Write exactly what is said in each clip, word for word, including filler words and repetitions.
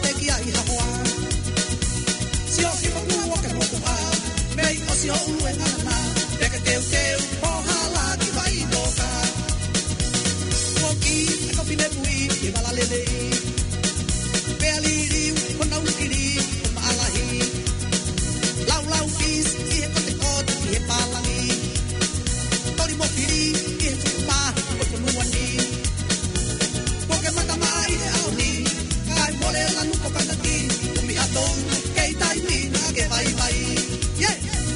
te ki ai ha hoa si o ki mo o ke mo a me o si o u e na na te ke te te o hala ki vai do ka o ki ko pine pui ki bala le le pe ali ri o na u ki ri o ma ala hi lau lau fis ki ko te ko ki e pala ni tori mo ki ri ki e pa o ko no ni o ke mata mai e au ni kai mole la nu ko ka ti o mi aton ke tai ni na ke vai vai yeah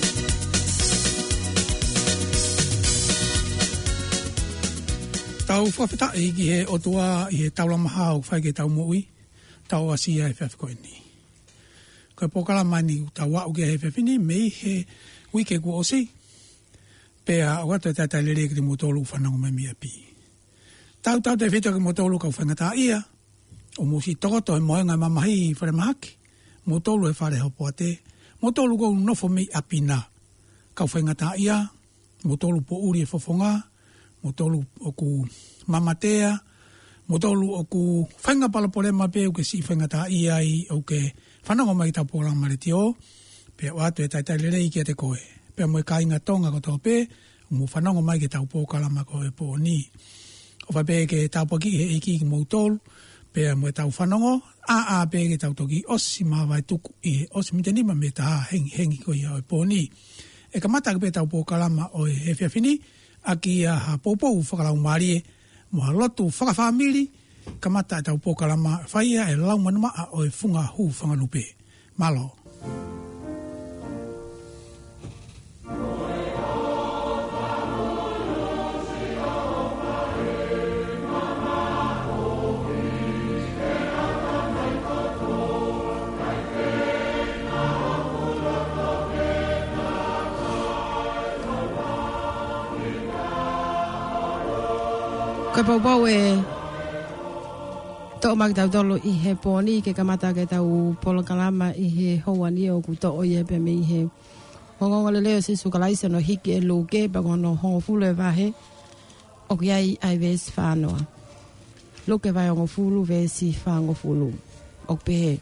tau whawhita i ki he otua i he taulama hao whai ke tau moui, tau asia e whawhikoe ni. Koe pokala mani tau wau ke he whawhini, mei he wike kua osi, pea o ato e tatai lere ki te motolu whanau mai mia pi. Tau tau te whitua ki motolu kau whangata ia, o musi tokoto e moenga mamahi i whare mahaki, motolu e whare hopoa te, motolu kou nofo mei apina, kau whangata ia, motolu po uri e whafonga, motolu oku mamatea, motolu oku whainga palapore mape uke si whaingata ia i uke whanonga mai tau pōrang mareti o, pe watu e taitai lere i kia te koe. Pe moe ka inga tonga ko tau pe, umu whanonga mai ke tau pōkalama koe pō ni. O wha pe ke tau paki he iki ki motolu, pe moe tau whanongo, a a pe ke tau toki osi mawai tuku i he osi mitenima me ta hengi hengi koe i hoi pō ni. E ka mata ke pe tau pōkalama o he whiawhini, aki a ha popou whakalau marie, mo ha lotu whakawhamiri, ka mata e tau pōkalama whaia e lau manumaa o e funga hu whangalupe. Malo. Ka pau pau e tō mak tau tolo i he pōni ke kamata ke tau polo kalama i he houani o ku tō o i e pe me i he hongonga le leo se sukalaisa no hiki e luke pa kono hongo fulu e vahe o ki ai ai vesi whanoa. Luke vai hongo fulu vesi whango fulu o pehe.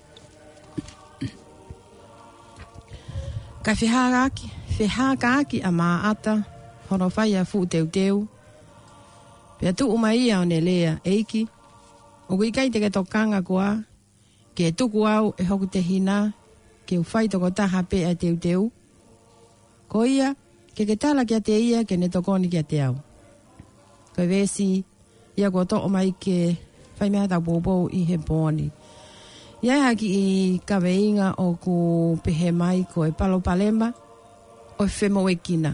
Ka whihagaki, whihagaki a maata hono whai a fu teu teu. Pea tu umai ia o ne lea eiki. O kui kai te ke tokanga kua. Ke tuku au e hoku te hina. Ke uwhai toko taha pe a teu teu. Ko ia, ke ke tala kia te ia ke ne tokoni kia te au. Ko vesi, ia kua to umai ke whai mea tau pōpou i he pōni. Ia haki i kawe inga o ku pehe mai ko e palo palema. O e whemo e kina.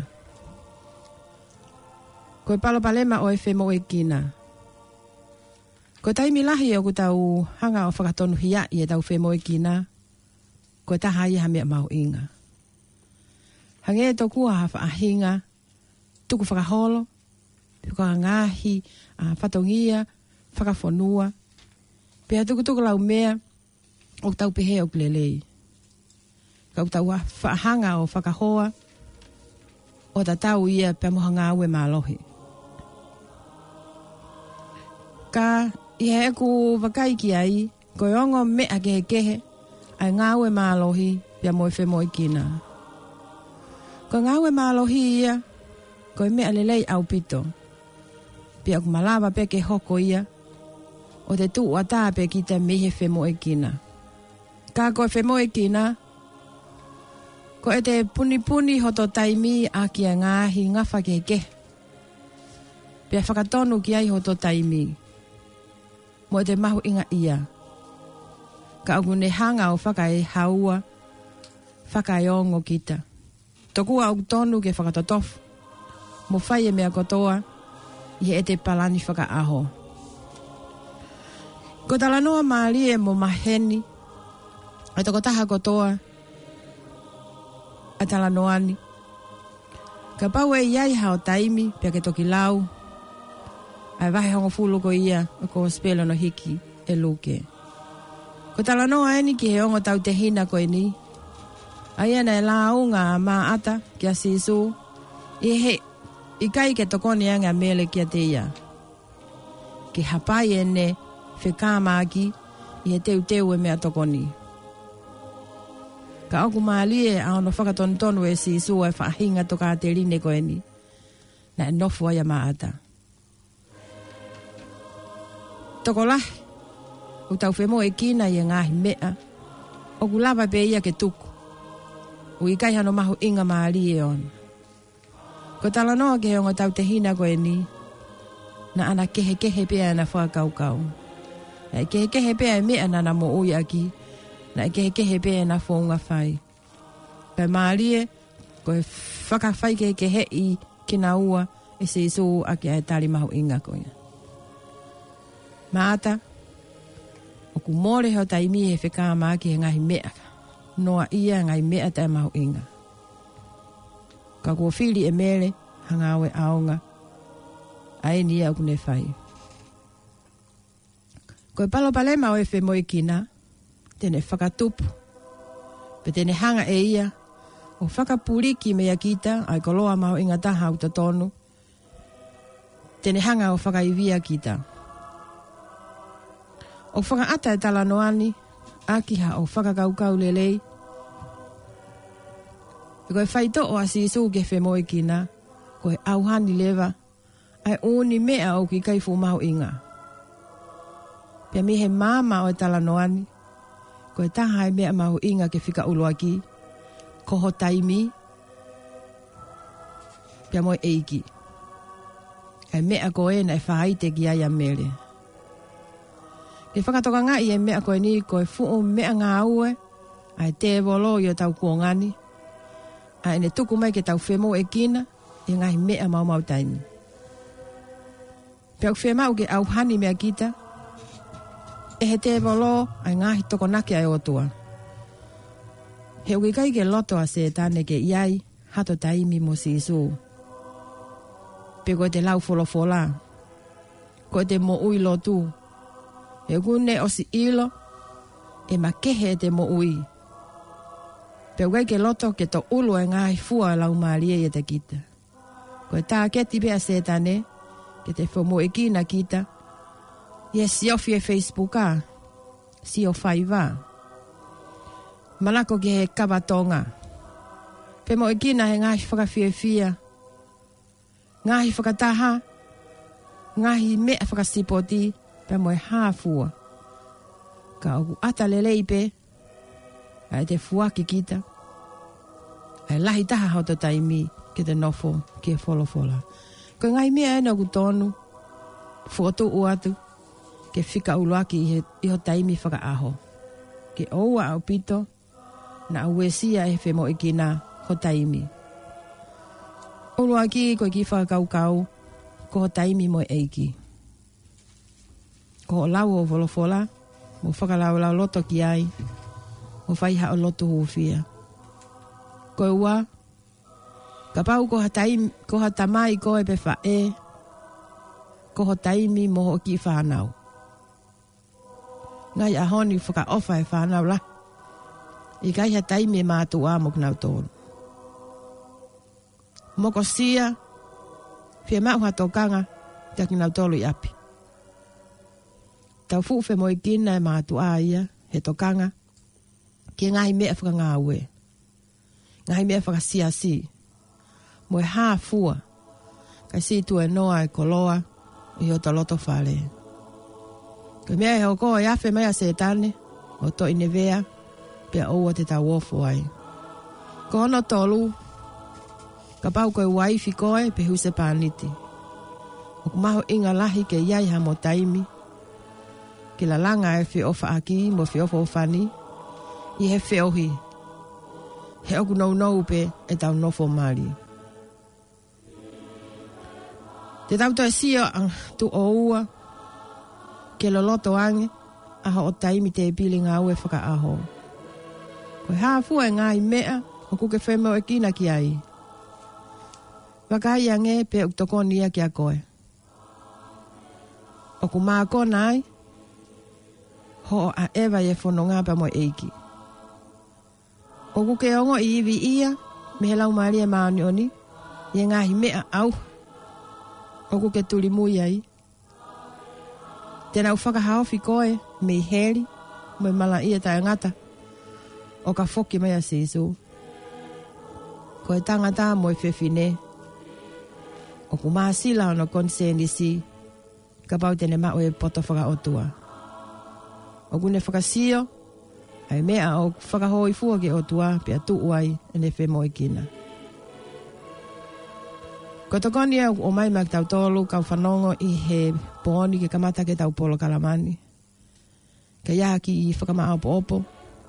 Ko e palo palema o e whemo e kina. Ko taimi lahi o ku tau hanga o whakatonu hia i e tau whemo e kina. Ko e taha i ha mea mau inga. Hange e tokua ha whaahinga. Tuku whakaholo. Piko a ngahi, a whatongia, whakafonua. Pea tuku tuku lau mea o tau pehe o kulelei. Kau tau whaahanga o whakahoa. O ta tau ia pe moha ngā ue mālohi. Ka i he ku wakai ki ai, ko ongo mea ke kehe, ai ngā ue mālohi pia moe whemo i kina. Ko ngā ue mālohi ia, ko i mea lelei au pito. Pia ku malawa pe ke hoko ia, o te tu wata pe ki te mihe whemo i kina. Ka ko whemo i kina, ko e te puni puni hoto taimi a kia ngāhi ngawha ke ke. Pia whakatonu ki ai hoto taimi. Mo te mahu inga ia. Ka agune hanga o whakai haua, whakai ongo kita. Toku au tonu ke whakatotofu. Mo whai e mea kotoa, i e te palani whaka aho. Ko talanoa maali e mo maheni, e toko taha kotoa, a talanoani. Ka pau e iai hao taimi, pia ke toki lau, ai vahe hongo fulu ko ia, o ko spelo no hiki, e luke. Ko talanoa eni ki he ongo tau te hina ko ni. Ai ana e la unga a maa ata, ki a sisu, i he, i kai ke tokoni anga mele ki a te ia. Ki hapai ene, whekāmaki, I he teu teu e mea tokoni. Ka oku maali e a ono whakatonu tonu e si su e whahinga toka te rine koe ni. Na e nofu ai a maata. Toko lahi. U tau whemo e kina i e ngahi mea. Oku lava pe ia ke tuku. U i kai hano mahu inga maali e ono. Ko tala noa ke ongo tau te hina koe ni. Na ana kehe kehe pea na whakau kau. Na e kehe kehe pea e mea na na mo ui aki. Na e kehe kehe pea na whaunga whai. Pai maali e, ko e whakawhai kehe kehe i kina ua e se iso aki ai tari mahu inga koe. Maata, o ku more heo taimi e whika maa ki he ngahi mea. Noa ia ngahi mea tai mahu inga. Ka kua whiri e mere, hanga awe aonga. Ae ni au kune whai. Koe palo palema o e whe moe kina, tene whakatupu. Pe tene hanga e ia, o whakapuriki mea kita, ai koloa mahu inga taha uta tonu. Tene hanga o whakaivia kita. O whakaata e tala noani, akiha o whakakaukau lelei. E koe whaito o asi isu ke whe moe kina, koe auhani lewa, ai uni mea o ki kaifu mahu inga. Pia mi he mama o e tala noani, koe taha e mea mahu inga ke whika uluaki, koho taimi, pia moe eiki. Ai mea koe na e whaite ki aia mere. Ke whakatoka ngā i e mea koe ni koe fuu mea ngā ue, ai te wolo i o tau kuongani, ai ne tuku mai ke tau whemo e kina, i ngahi mea mau mau taimi. Pia whemau ke au hani mea kita, e he te wolo ai ngahi toko nake ai otua. He uki kai ke loto a se tane ke iai, hato taimi mo si isu. Pia koe te lau wholofola, koe te mo ui lotu, e gune o si ilo, e makehe te mo ui. Pea ugai ke loto ke to ulu e ngahi fua lau maalie e te kita. Koe tā keti pea se tane, ke te whomo e kina kita, i e siofi e Facebook a, sio whaiva. Malako ke he kawatonga. Pe mo e kina he ngahi whakawhia fia, ngahi whakataha, ngahi mea whakasipoti, pe mo e hāfua. Ka oku ata lelei pe, ai te fuaki kita, ai lahi taha hauta taimi ke te nofo ke wholofola. Ko ngai mea ena ku tonu, fuotu uatu, ke whika uluaki i, he, i ho taimi whaka aho. Ke oua au pito, na au esia e whemo i kina ho taimi. Uluaki ko ki whakau kau, ko ho taimi mo eiki. Ko o lau o wholofola, mo whakalau lau loto ki ai, mo whaiha o loto huwhia. Ko ua, ka pau ko ha taimi, ko ha tamai ko e pe wha e, ko ho taimi mo ho ki whanau. Ngai a honi whaka ofa e whanau la, i kai ha taimi e mātu a mo knau tōru. Moko sia, whia mau ha tōkanga, te knau tōru i api. Tau fuuwhe mo i kina e mātu a ia, he tokanga, ki ngahi mea whaka ngā ue. Ngahi mea whaka sia si. Mo e hā fua, kai si tu e noa e koloa, i o taloto whare. Kai mea e hoko e awhe mea se tane, o to ine vea, pia oua te tau ofu ai. Ko ono tolu, ka pau koe waifi koe pe huse pāniti. O kumaho inga lahi ke iai ha mo taimi, ke la langa e whi ofa aki mo whi ofa ofani, i he whi ohi. He oku nou nou pe e tau nofo mari. Te tau toi sio ang tu o ua, ke lo loto ange, aha o taimi te pili ngā ue whaka aho. Koe hāfua e ngā i mea, o kuke whemo e kina ki ai. Wakai ange pe uk tokoni ia ki a koe. O ku maa kona ai, ho a ewa e whono ngāpa mo eiki. O kuke ongo i iwi ia, me he lau maari e maani oni, i e ngahi mea au. O kuke tuli mui ai. Tēnā u whakahaofi koe, me i heri, Mai mala ia tai ngata. O ka foki mai a Sisu. Ko e tangata mo e whewhine. O ku mahasila ono konsenisi. Ka pau tene mao e poto whaka otua. O kune whakasio. Ai mea o whakahoi fua ke otua. Pia tuu ai ene whemo e kina. Ko tokoni e o mai mak tau tolu. Kau whanongo i he pōni ke kamata ke tau polo kalamani. Ka ia ki i whakama opo opo.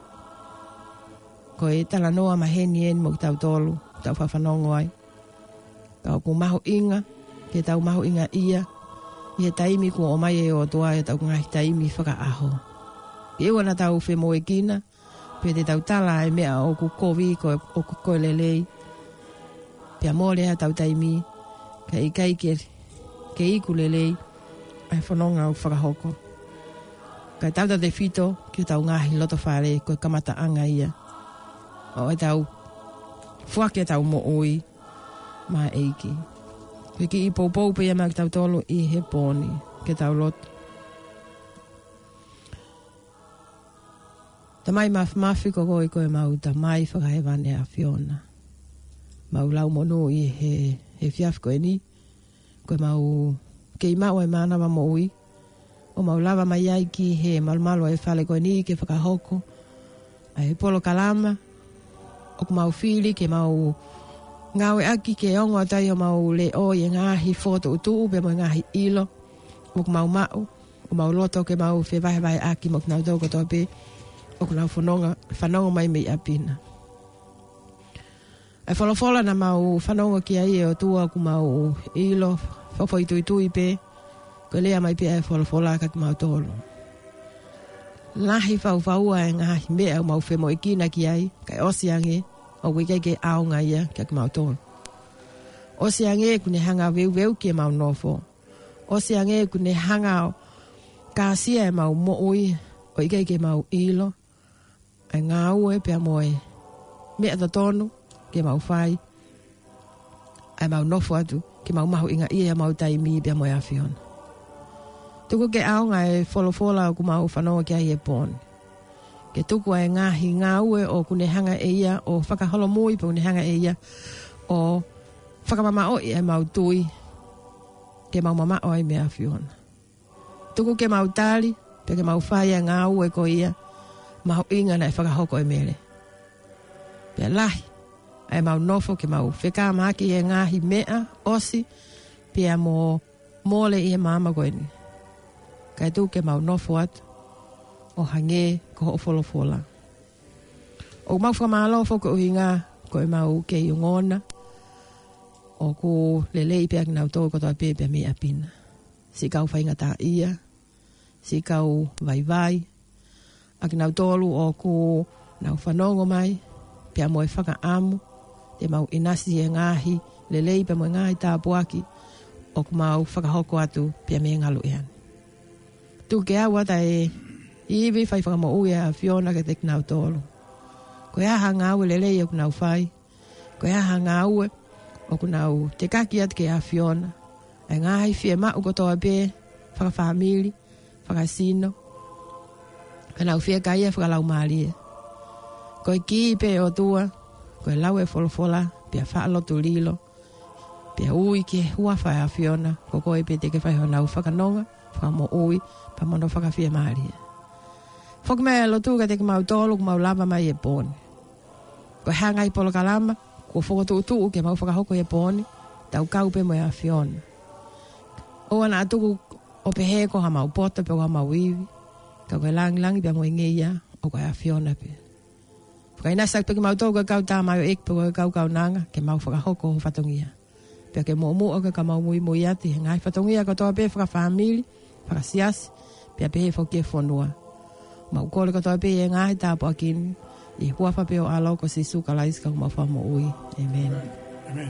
Ko e tala noa maheni en mo tau tolu. Tau whawhanongo ai. Ka ku maho inga. Ke tau maho inga ia. I he taimi ku o mai e o toa e tau ngahi taimi whaka aho. I wana tau whemo e kina. Pe te tau tala e mea o ku kovi ko o ku koe lelei. Pea mō lea tau taimi. Ka i kai ke, ke iku lelei. Ai whanonga o whakahoko. Ka tau te whito ki tau ngahi loto whare ko kamata anga ia. O e tau whake tau mo oi ma eiki. Ke ki i poupou pe ia mak tau tolu i he pōni ke tau loto. Ta mai mafi ko koi koe mau ta mai whakahewane a Fiona. Mau lau mono i he, he fiaf koe ni. Koe mau ke i mau e mana wa mo oi. O mau lava mai ai ki he malmalo e whale koe ni ke whakahoko. A he polo kalama. O ku mau whiri ke mau ngawe aki ke ongo atai o mau le o i ngahi foto utu ube mo ngahi ilo. O ku mau mau. O mau loto ke mau whewahe wahe aki mo knau toko tope. O ku nau whanonga, whanonga mai mei apina. Ai wholofola na mau whanonga ki ai e o tua ku mau ilo. Whawhoi tui tui pe. Ko lea mai pe e wholofola ka ki mau tolo. Lahi whau whaua e ngahi mea o mau whemo i kina ki ai. Kai osiange o wikei ke aonga ia ki ki mau tolo. Osiange kune hanga weu weu ki mau nofo. Osiange kune hanga o kāsia e mau mooi o ikei ke mau ilo. Ai ngā ue pia moe mea ta tonu ke mau whai. Ai mau nofo atu ke mau mahu inga ia mau taimi pia moe a Fiona. Tuku ke aonga e wholofola o ku mau whanonga ki ai e pōni. Ke tuku ai ngahi ngā ue o kune hanga e ia o whakaholo mui pa kune hanga e ia o whakamama o i e mau tui ke mau mama o ai mea Fiona. Tuku ke mau tali pe ke mau whai a ngā ue ko ia maho inga na e whakahoko e mere. Pea lahi, ai mau nofo ke mau whekamaki e ngahi mea, osi, pea mo mole i e mama koe ni. Kai tu ke mau nofo atu, o hange ko ho wholofola. O mau whakamalo foko uhinga, ko e mau ke i ngona, o ku lelei pea ki nau tō kotoa pe pea mea pina. Si kau whainga tā ia, si kau vai vai, aki nau tolu o ku nau whanongo mai, pia moe whaka amu, te mau inasi e ngahi, lelei pia moe ngahi tā puaki, o ku mau whakahoko atu, pia me ngalu ean. Tu ke awa ta e, iwi whai whakamo ue a Fiona ke te nau tolu. Ko ea ha ngā ue lelei o ku nau whai, ko ea ha ngā ue, o ku nau te kaki atu ke a Fiona, e ngahi fie mau kotoa pe, whakawhamili, whakasino, ka nau fia kaia whakalau maalie. Ko i ki pe o tua, ko i lau e wholofola, pia whaalotu lilo, pia ui ke hua whai a Fiona, ko koe pe te ke whai ho nau whakanonga, whakamo ui, pa mono whakawhia maalie. Whak mea lotu ka te ke mau tolu, ku mau lava mai e pōni. Ko hanga i polo kalama, ko whakotu utu ke mau whakahoko e pōni, tau kau pe moe a Fiona. O ana atuku o pehe ko ha mau pota, pe ko ha mau iwi, ka koe langi langi pia moe ngeia o koe a Fiona pe. Whaka inasak pe ke mau tau ka kau tā mai o ek pe koe kau kau nanga ke mau whakahoko ho whatongia. Pia ke mo mua ka ka mau mui mui ati he ngai whatongia ka toa pe whaka whamili, whaka siasi, pia pehe whokie whonua. Mau kore ka toa pe e ngai tā po akini, i huafa pe o alo ko si suka laisi ka kumau whamo ui. Amen. Amen.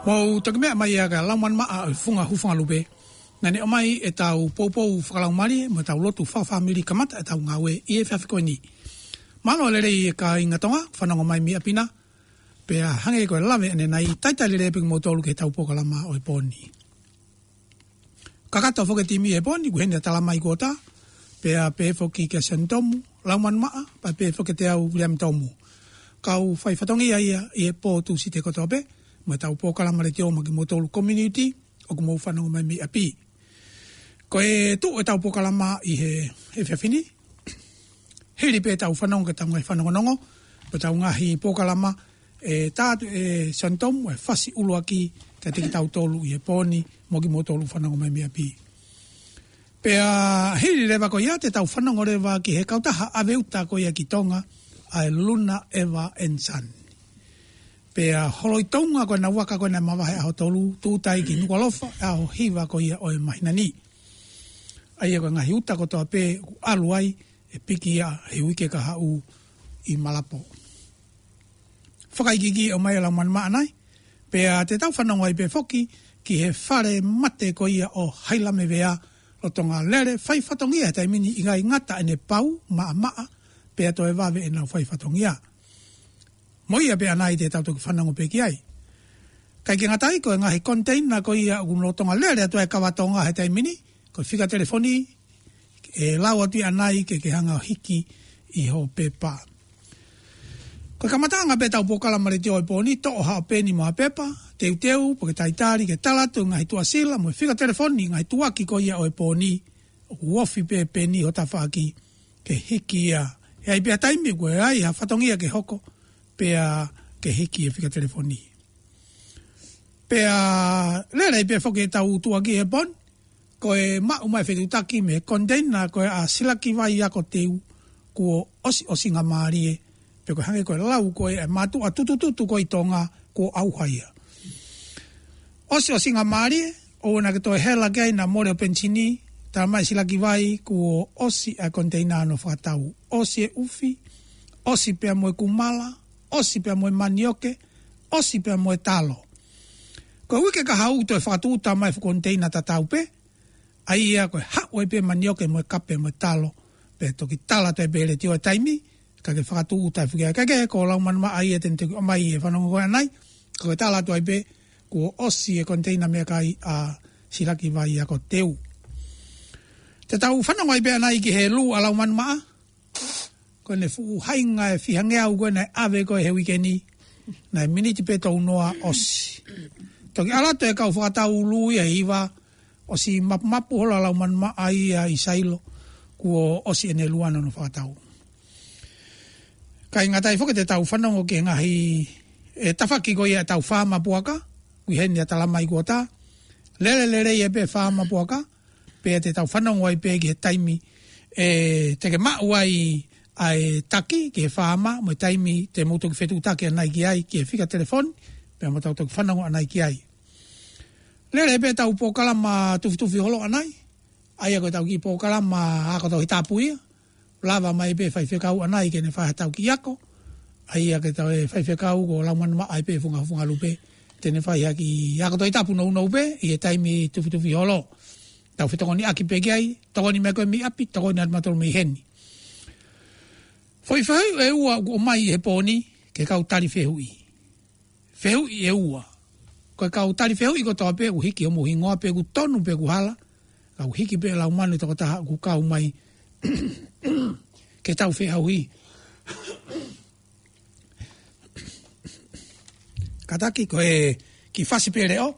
Mo toki mea mai aga lauman maa funga hufunga lupe. Nani o mai e tau poupou whakalau mari, mo tau lotu whawhamiri kamata e tau ngawe i e whiawhiko ni. Malo lere i e ka ingatonga, whanonga mai mi apina, pea hange koe lawe ane nei taitali reping mo tolu ke tau pokalama o e pōni. Kakata whoke timi e pōni, kuhene tala mai kota, pea pe whoki ke sentomu, lauman maa, pa pe whoke te au liam tomu. Kau whai whatongi ia i e pōtu si te kotope, mo tau pokalama le te oma ki mo tolu community, o ku mou whanonga mai mi api. Ko e tu e tau pokalama i he, he whiawhini. Heri pe tau whanonga tau ngai whanonga nongo. Pe tau ngahi pokalama e tātu e santomu e whasi uluaki ka teki tau tolu i he pōni mo ki mo tolu whanonga mai mi api. Pe a heri rewa ko ia te tau whanonga rewa ki he kautaha aweuta ko ia ki tonga ai Luna Eva and Sun. Pea holoi taunga koe na waka koe na mawahe aho tolu, tūtai ki nukwalofa, aho hiwa ko ia o e mahinani. Aia koe ngahi uta kotoa pe alu ai, e piki ia he wike ka hau i Malapo. Whakaikiki o mai ala man maanai, pea te tau whanonga i pe foki, ki he whare mate ko ia o hailame vea, o tonga lere, whai whatongia, tai mini i ngai ngata ene pau, maa maa, pea to e wawe e nau whai whatongia. Moia pe anai te tautoki whanango pe ki ai. Kai ki ngatai ko e ngahi container ko ia ugunotonga lere atua e kawatonga he tai mini, ko whika telefoni, e lau atu anai ke ke hanga hiki i ho pepa. Ko kamatanga pe tau pokalama le te oi pōni, to o hao pēni moa pepa, teu teu, po ke taitari, ke talatu, ngahi tua sila, mo whika telefoni, ngahi tuaki ko ia oi pōni, o uofi pe pēni ho tawhaki, ke hiki ia. E ai pia taimi koe ai, ha whatongia ke hoko, pea ke hiki e whika telefoni. Pea lera i pea whoke tau tuaki e bon, ko e mau mai whetutaki me container ko e a silaki vai ako teu ko osi osi ngā maari e, pe ko hange ko e lau ko e matu a tutututu ko i tonga ko auhaia. Osi osi ngā maari e, o na ke to e hela kei na more o pensini, tā mai silaki vai ko osi a container no whakatau. Osi e ufi, osi pea moe kumala, osi pea moe manioke, osi pea moe talo. Ko wike ka hau to e whakatuuta mai whakonteina ta tau pe, ai ia koe hau e pe manioke moe kape moe talo, pe toki tala to e pere tio e taimi, ka ke whakatuuta e whikia kake, ko lau manuma ai e tente o mai e whanongo koe anai, ko ke tala to e pe, ko osi e konteina mea kai a silaki vai ako teu. Te tau whanongo e pe anai ki he lu a lau manuma a, ko ne fu hainga e whihange au koe nei ave koe he wikeni, nei miniti pe tau noa osi. Toki alato e kau whakatau lui e iwa, osi mapu mapu hola lau manuma ai a i sailo, kuo osi ene luana no whakatau. Kai ngatai whoke te tau whanongo ke ngahi, e tawhaki koe e tau whama puaka, kui heni a talamai kua tā, lere lere e pe whama puaka, pe te tau whanongo ai pe ki he taimi, e teke mau ai, ai taki ki he whaama, mo taimi te mouto ki whetu taki anai ki ai, ki he whika telefoni, pe mo tau toki whanongo anai ki ai. Lere pe tau pōkalama tufi tufi holo anai, ai ako tau ki pōkalama ako tau hitapuia, lava mai pe whai whekau anai ke ne whai tau ki ako, ai ako tau e whai whekau ko laumanuma ai pe funga funga lupe, tene whai haki ako tau hitapu nou nou pe, i e taimi tufi tufi holo, tau whetongoni aki pe ki ai, tokoni me koe mi api, tokoni at matolo mi heni. Foi whai e ua o mai he pōni, ke kau tari whehui. Whehui e ua. Koe kau tari whehui ko toa pe, ku hiki o muhi ngoa pe, ku tonu pe ku hala, kau hiki pe lau manu toko taha ku kau mai, ke tau whehui. Kataki koe ki whasi pe reo,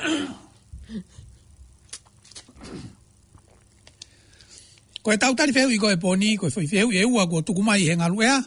koe tau tari whehui koe pōni, koe whehui e ua ko tukumai he ngalu ea.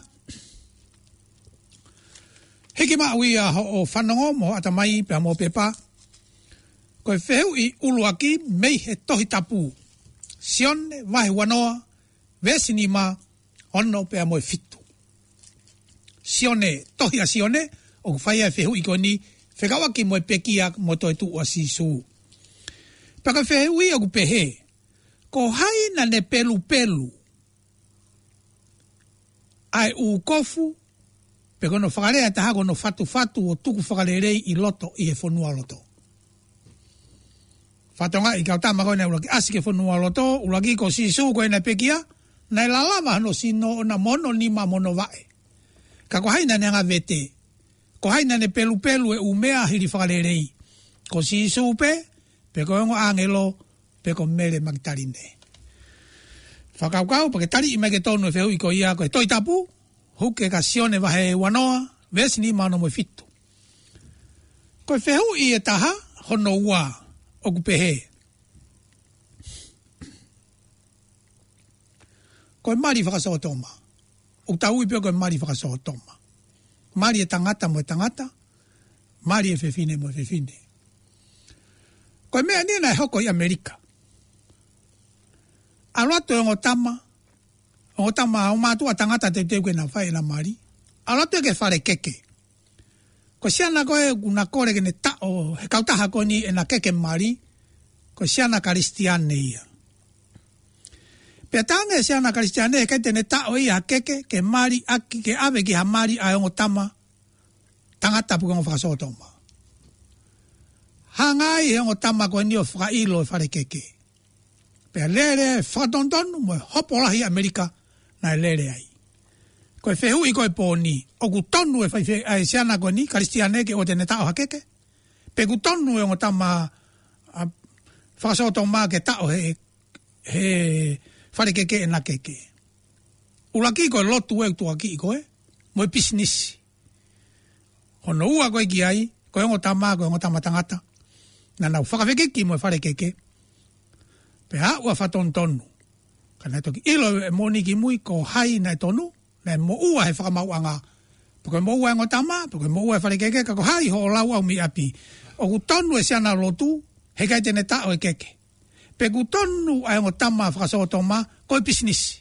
Hiki maui a o whanongo mo atamai pia mo pepa. Koe whehui uluaki mei he tohi tapu. Sione, wahe wanoa, vesinima, ono pia mo e fitu. Sione, tohi a sione, o ku whaia whehui koe ni, whekawaki mo e pekia mo toi tu o sisu. Paka whehui o ku pehe. Ko hai na ne pelu pelu. Ai u kofu, Pe kono whakarea taha kono fatu fatu o tuku whakarerei i loto i he whanua loto. Whatonga i kau tama koe nei ulaki asi ke whanua loto, ulaki ko sisu koe nei pekia, nei lalama no sino na mono nima mono vae. Ka ko haina ne anga vete, ko haina ne pelu pelu e umea hiri whakarerei. Ko sisu pe, pe koe ngo angelo, pe ko mere magtarine. Whakaukau, pa ke tari i mege tonu e wheu i ko ia koe toi tapu, huke ka sione wahe wanoa, vesi ni mano mo fitu. Koe wheu i e taha, hono ua, o kupehe. Koe mari whakasotoma. O tau i pio koe mari whakasotoma. Mari e tangata mo e tangata, mari e whewhine mo e whewhine. Koe mea nina e hoko i Amerika. Alato e ngo tama, o tama o matua tangata te te na fai na mari. Alato e ke fare keke. Ko siana koe kuna kore ke ne tao, he kautaha ko ni e na keke mari, ko siana karistiane ia. Pea tange siana karistiane e kete ne tao ia keke, ke mari aki, ke ave ki ha mari a o tama, tangata puke ngo whakasotoma. Hangai e ngo tama ko ni o whakailo e fare keke. Pea lere whakatondonu mo hopolahi Amerika na e lere ai. Koe whehu i koe pōni, o ku tonu e whai e siana koe ni, karistiane ke o te ne tao hakeke. Pe ku tonu e o tama whakasoto mā ke tao he, he whare keke e na keke. Ulaki koe lotu e utuaki i koe, mo e pisinisi. Hono ua koe ki ai, koe o tama, koe o tama tangata, na nau whakawhekeki mo e whare keke. Pe ha ua whatontonu. Kana toki ilo e moni ki mui ko hai na tonu, na mo ua he whakamauanga. Poko mo ua e ngotama, poko mo ua e whare keke, kako hai ho lau au mi api. O ku tonu e siana lotu, he kai tene tao e keke. Pe ku tonu e ngotama whakasotoma, ko e pisinisi.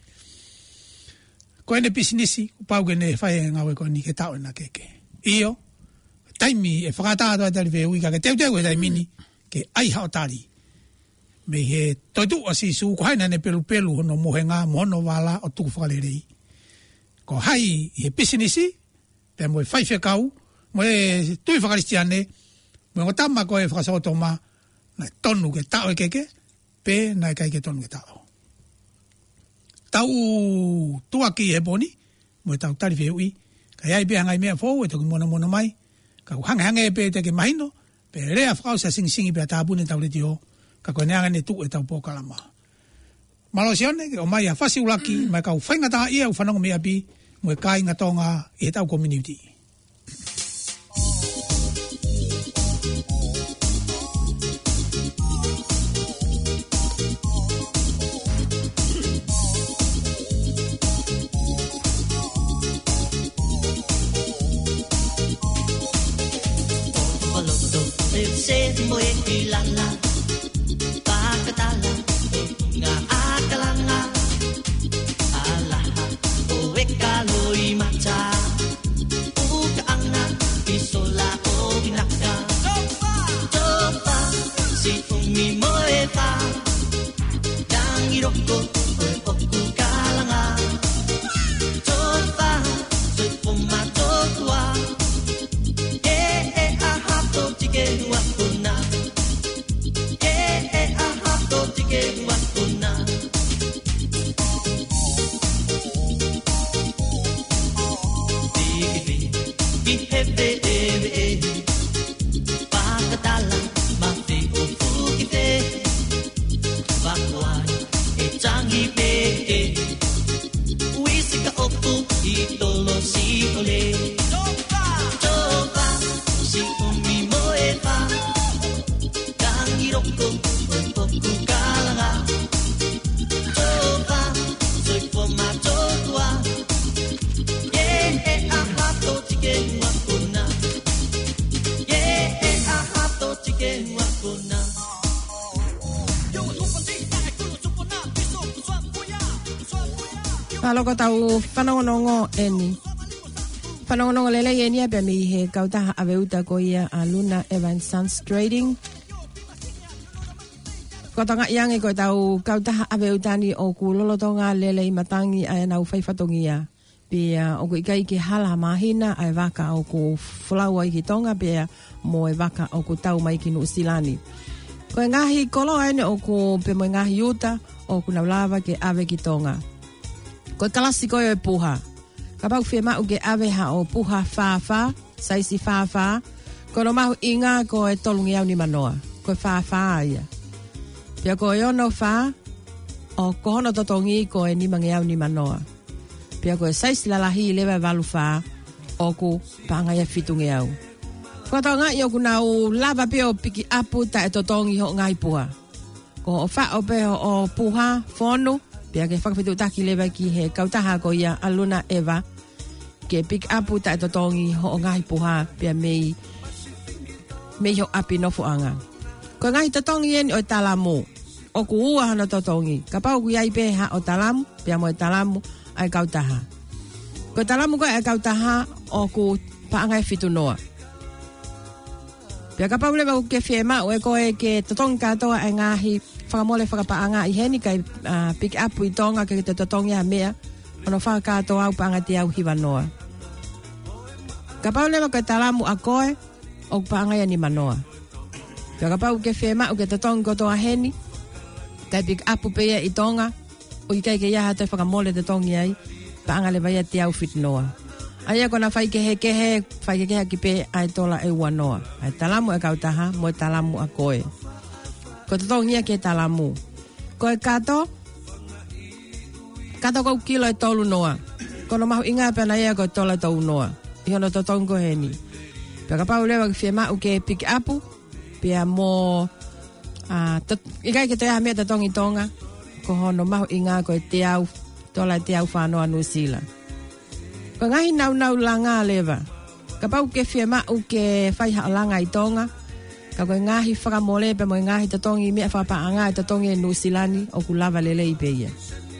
Ko ene pisinisi, upau ke ne whae ngau e ko ni ke tao e na keke. Iyo, taimi e whakatato e tari wheu ika, ke teu teu e taimini, ke ai hao tari. Me he toitu a sisu, ko haina ne pelu pelu hono mohenga, mohono wala o tuku whakarerei. Ko hai he pisinisi, pe mo e whai whekau, mo e tui whakaristiane, mo e ngotama ko e whakasotoma, na tonu ke tao e keke, pe na e kai ke tonu ke tao. Tau tuaki e poni, mo e tau tari wheui, ka iai pe hangai mea fōu, e toki mona mona mai, ka hange hange e pe te ke mahino, pe rea whakau sa sing singi pe a tāpune tau reti o, ka koe neanga ne tu e tau pōkalama. Malo sione, o mai a whasi ulaki, mai kau whaingata ia u whanonga mea pi, mo e kai ngatonga i he tau community. Mo e kilala pakatala nga akalanga alaha o e kaloi mata ukaanga isola o ginaka topa topa si umi mo e fa dangiroko o oku kalanga topa so poma totua e e aha to tike wa Paloko tau whanongonongo eni. Whanongonongo lele eni ape mi he kautaha aweuta ko ia a Luna Evans Sons Trading. Ko tanga iange ko tau kautaha aweuta ni o ku lolotonga lele i matangi a nau whaifatongi ia. Pia o ku ikai ke hala mahina ai waka o ku flaua i ki tonga pia mo e waka o ku tau mai ki Nusilani. Ko e ngahi kolo ene o ku pe mo ngahi uta o ku naulawa ke ave ki tonga. Ko e kalasiko e puha. Ka pau whia mau ke ave ha o puha whawha, saisi whawha. Ko no mahu inga ko e tolungi au ni manoa. Ko e whawha ia. Pia ko e ono wha o kohono totongi ko e nimangi au ni manoa. Pia ko e saisi lalahi lewa walu wha o ku panga ia fitungi au. Ko tau ngai o ku nau lava pia o piki apu ta e totongi ho ngai puha. Ko o wha o pe o puha whonu. Pia ke whakawhitu taki lewa ki he kautaha ko ia aluna ewa. Ke piki apu ta e totongi ho ngai puha. Pia mei mei ho api nofu anga. Ko ngai totongi eni o talamu. O ku ua hana totongi. Ka pau ku iai pe ha o talamu. Pia mo e talamu ai kautaha. Ko talamu ko e kautaha o ku paangai fitu noa. Pia ka pau lewa ku ke whiema o e ko e ke totongi katoa e ngahi whakamole whakapaanga i heni kai uh, pick up i tonga ke te totongi a mea ono whakatoa au paanga te au hiwa noa. Ka pau lewa ko e talamu a koe o paanga ia ni manoa. Pia ka pau ke whiema o ke totongi kotoa heni kai pick up pea i tonga o i kai ke iaha te whakamole te tongi ai paanga lewa ia te au fit noa. Aia kona whai ke he ke he whai ke he ki pe ai tola e ua noa. Ai talamu e kautaha mo e talamu a koe. Ko te tongia ke talamu. Ko e kato, kato kou kilo e tolu noa. Kono mahu inga pena ia ko e tola e tolu noa. Ihono to tongo heni. Pia ka pau lewa ki whia mau ke pick upu. Pia mo, uh, ikai ke te aha mea te tongi tonga. Ko hono mahu inga ko e te au, tola e te au whanoa Nusila. Ko ngahi nau nau langa lewa. Ka pau ke whia mau ke whaiha langa i tonga. Ka koe ngahi whakamole pe mo ngahi tatongi mea whapaanga e tatongi e Nusilani o ku lava lele i peia.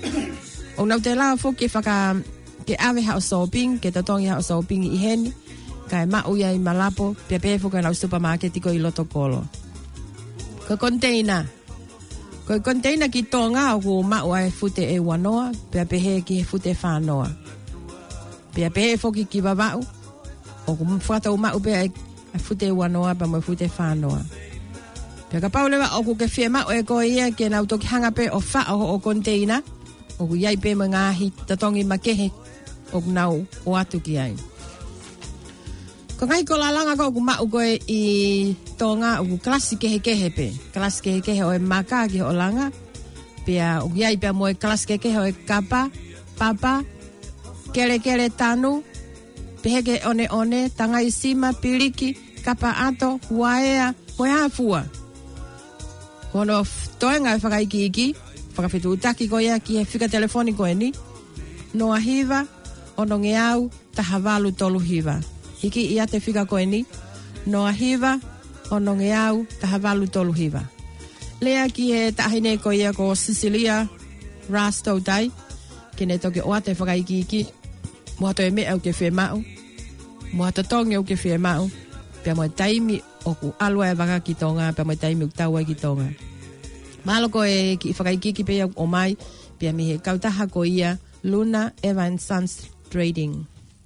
O nau te lawa fuki whaka ke awe ha o soping, ke tatongi ha o soping i heni, ka e mau ia i malapo, pia pe fuka nau supermarket ko i loto kolo. Ko container. Ko container ki tonga o ku mau ai fute e wanoa, pia pe he ki he fute whanoa. Pia pe he fuki ki wawau, o ku mwhata o mau pe e fute wanoa pa mo fute whanoa. Pia ka pau lewa o ku ke whiema o e ko ia ke nau toki hanga pe o wha o o container o ku iai pe mo ngahi tatongi makehe o ku nau o atu ki ai. Ko ngai ko lalanga ko ku mau ko e i tonga o ku klasi kehe kehe pe. Klasi kehe kehe o e maka ki o langa. Pia o ku iai pe mo e klasi kehe kehe o e kapa, papa, kere kere tanu, peheke one one, tanga i sima, piliki, kapa ato, huaea, hoi hafua. Kono toenga e whakaiki iki, whakawhitu utaki ko ia ki he whika telefoniko e ni. Noa hiva, ono nge au, taha walu tolu hiva. Hiki ia te whika ko e ni. Noa hiva, ono nge au, taha walu tolu hiva. Lea ki he tahine ko ia ko Sicilia, Rasto tai, ki ne toke oa te whakaiki iki. Mua to e me au ke whemau. Mua to tongi au ke whemau. Pia mo taimi o ku alua e waka ki tonga. Pia mo taimi o taua ki tonga. Mahalo ko e ki whakaikiki pe au o mai. Pia mi he kautaha ko ia Luna Evans Sons Trading.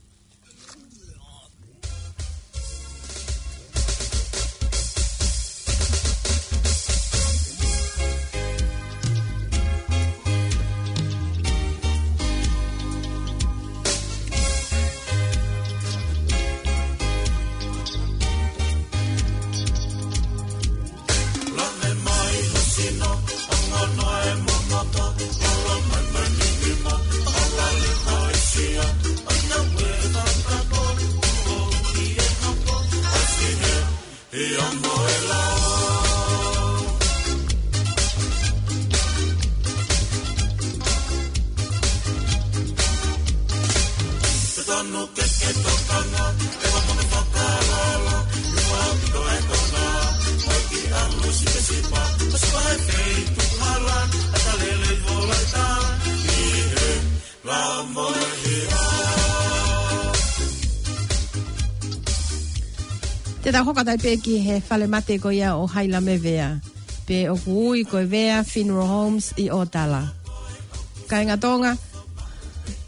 Teta hoka tai pe ki he whale mate ko ia o haila me vea. Pe o kuui ko vea Funeral Homes i Otala. Kai ngā tonga,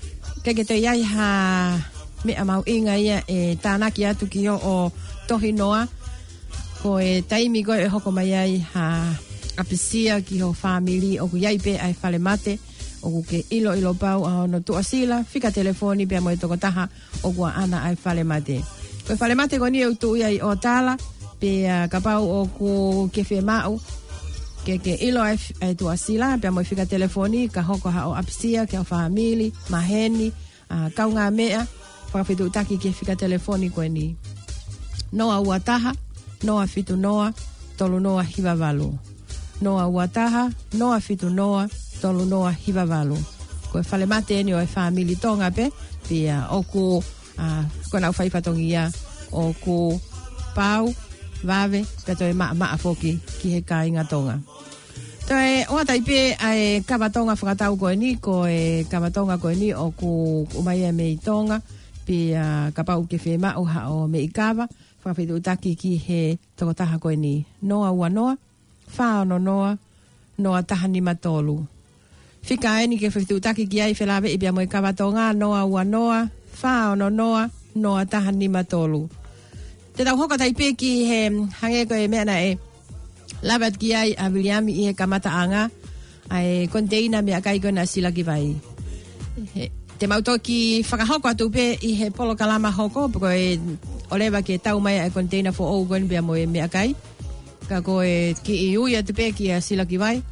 Ke ke te iai ha me amau inga ia e tānaki atu ki o o tohi noa. Ko e taimi koe e hoko mai ai ha apisia ki ho family o ku iai pe ai whale mate. O ku ke ilo ilo pau a no tu asila. Fika telefoni pe mo e toko taha o ku ana ai whale mate. Ko e whale mate ko ni au tu iai o tala. Pe uh, ka pau o ku ke whi mau. Ke ke ilo ai, ai tu asila. Pe mo e fika telefoni ka hoko ha o apisia ke o family. Maheni. Uh, kau ngā mea. Whakawhitu taki ke fika telefoni koe ni. Noa ua taha. Noa fitu noa. Tolu noa hiva valu. Noa ua taha. Noa fitu noa. Tolu noa hiva valu. Koe whale mate eni o e whamili tonga pe. Pia oku, uh, koe nau whaifatongi ia, oku pau, vave, pia toi maa maa foki ki he kāinga tonga. Toi oa taipe ai kawatonga whakatau koe ni, koe kawatonga koe ni oku umai e mei tonga, pia kapau ke whe mau ha o mei kawa, whakawhitu utaki ki he tokotaha koe ni. Noa ua noa, whaono noa, noa taha ni matolu. Fika eni ke whitu taki ki ai whelawe i bia moe kawatonga, noa ua noa, whaono noa, noa taha ni matolu. Te tau hoka taipe ki he hange koe mea na e labat ki ai a Williami i he kamata anga, ai konteina mea kai koe na sila ki vai. He, te mauto ki whakahoko atu pe i he polo kalama hoko, koe olewa ke tau mai ai konteina fo ou koe bia moe mea kai. Ka koe ki i ui atu pe ki a sila ki vai.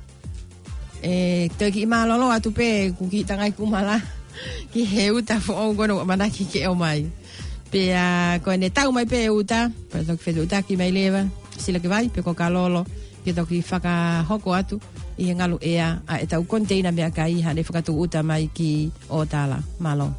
E te ki ma lolo atu pe ku ki tangai kumala ki he uta fo o gono manaki ki o mai pe a ko ne tau mai pe uta pe to fe uta ki mai leva sila ki vai pe ko ka lolo ki to ki faka hoko atu i ngalu ea a e tau container me kai ha ne faka tu uta mai ki o tala malo.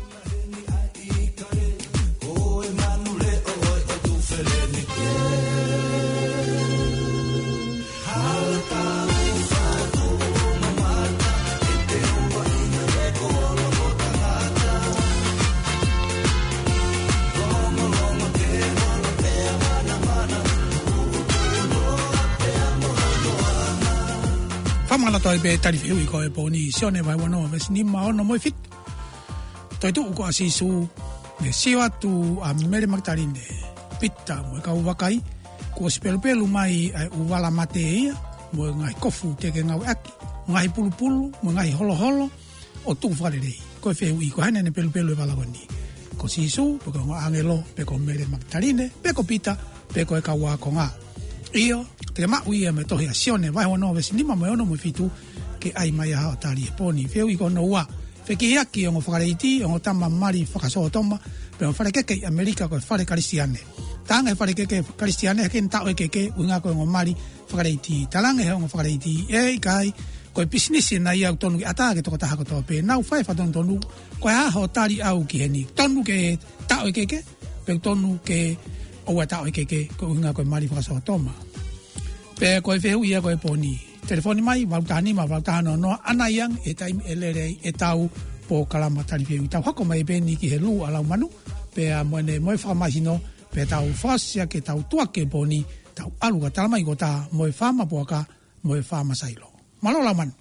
Whamala toi be tari whiu i koe pōni sione vai wanoa ves ni maono moi fit. Toi tu uko asisu me sio atu a mere maktarine pita mo ka uwakai ko spelu pelu mai ai uwala mate ia mo ngai kofu te ke ngau aki ngai pulu pulu mo ngai holo holo o tu wharerei ko whiu i ko hane ne pelu pelu e wala wani. Ko sisu po ko angelo pe ko mere maktarine pe ko pita pe ko e ka wa ko ngā. Io te ma uia me tohi a sione vai hono ves ni ma me ono mo fitu ke ai mai ha tali e poni feu i kono wa fe ki aki o whakareiti o tama mari whakaso toma pe o whare keke Amerika ko whare kristiane tanga e whare keke kristiane ke ntao e keke unga ko o mari whakareiti talanga e o whakareiti e kai ko business na ia tonu ki ata ke toko taha ko to pe nau fai fa tonu tonu ko ha ho tali au ki heni tonu ke tao e keke pe tonu ke o wa tao e keke ko unga ko mari whakaso toma pe ko fe ia ko poni telefoni mai va tani ma va tano no ana yang e time elere e tau po kalama tali fe tau hako mai beni ki helu ala manu pe a mone moi famagino pe tau fasia ke tau tua ke poni tau alu ka tala mai gota moi fama poka moi fama sailo malo la man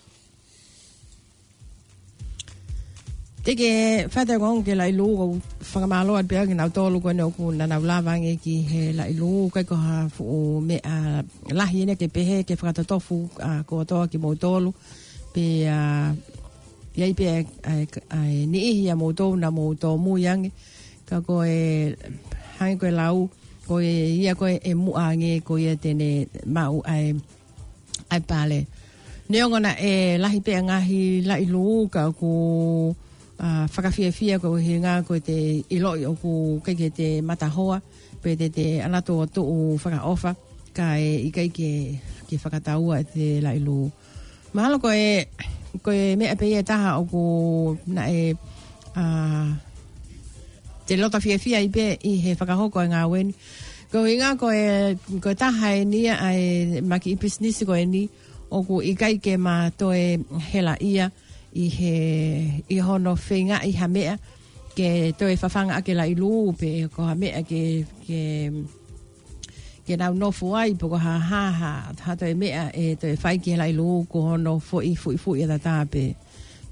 Teke fata gong ke lai lu whakamalo at pia ki nau tolu koe no ku na nau lawange ki he lai lu kai ko ha fu me a lahi ene ke pehe ke whakatotofu a ko toa ki mo tolu pe a iai pe ai ni ihi a mo tolu na mo to mu yange ka ko e hangi koe lau ko e ia koe e mu ange ko ia tene mau ai ai pale neongona e lahi pe ngahi lai lu ka ku Uh, whakawhiawhia ko he ngā ko te iloi o ku keike te matahoa pe te te anato o tu whakaofa ka e i keike ke whakataua e te lailu. Mahalo ko e ko e mea pe e taha o ku na e uh, te lota whiawhia i pe i he whakahoko e ngā weni. Ko i ngā ko e ko taha e nia ai maki i business ko e ni o ku i keike ma to e hela ia i he i hono whenga i ha mea ke toi whawhanga ake la i lū pe ko ha mea ke ke ke nau nofu ai po ko ha ha ha ha toi mea e toi whai ki la i lū ko hono fui fui fui e ta pe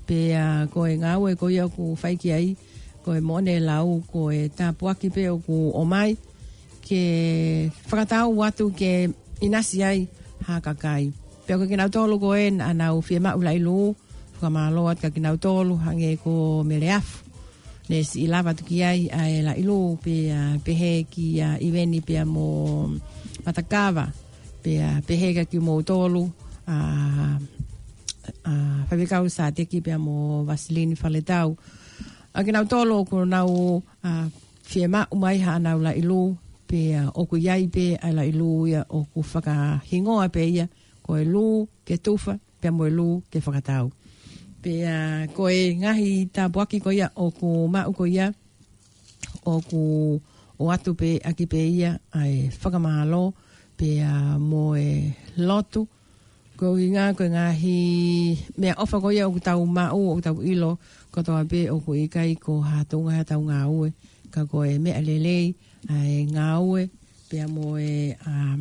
pe a ko e ngau e ko ia ku fai ki ai ko e mone lau ko e tapuaki pe o ku o mai ke whakatau watu ke inasi ai ha kakai pe ko kinau tolu ko en anau fie mau lai lu whakamalo at ka kinau tolu hange ko meleafu ne si lava tu ki ai ai la ilu pe pe he ki a iveni pe mo matakava pe pe he ka ki mo tolu a a fabricau sa te ki pe mo vaseline faletau a ki nau tolo ko nau a fiema umai ha nau la ilu pe o ku yai pe ai la ilu ia o ku faka hingoa pe ia ko ilu ke tufa pe mo ilu ke fakatau pe ko e ngahi ta boaki ko ia o ku ma ko ia o ku o atu pe aki pe ia ai whakamahalo pe mo e lotu ko inga ko ngahi me ofa ko ia o tau ma o tau ilo ko toa pe o ko ikai ko ha tunga ha tau ngā ue ka ko e me alelei ai ngā ue pe mo e um,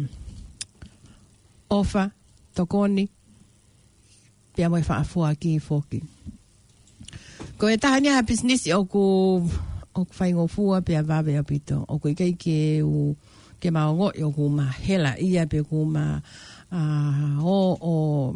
ofa tokoni pe mo e whaafua ki foki ko e tahani ha business o ko o ku whaingo fua pe a vawe a pito o ko ikai ke u ke maongo o ku ma hela ia pe ku ma uh, o o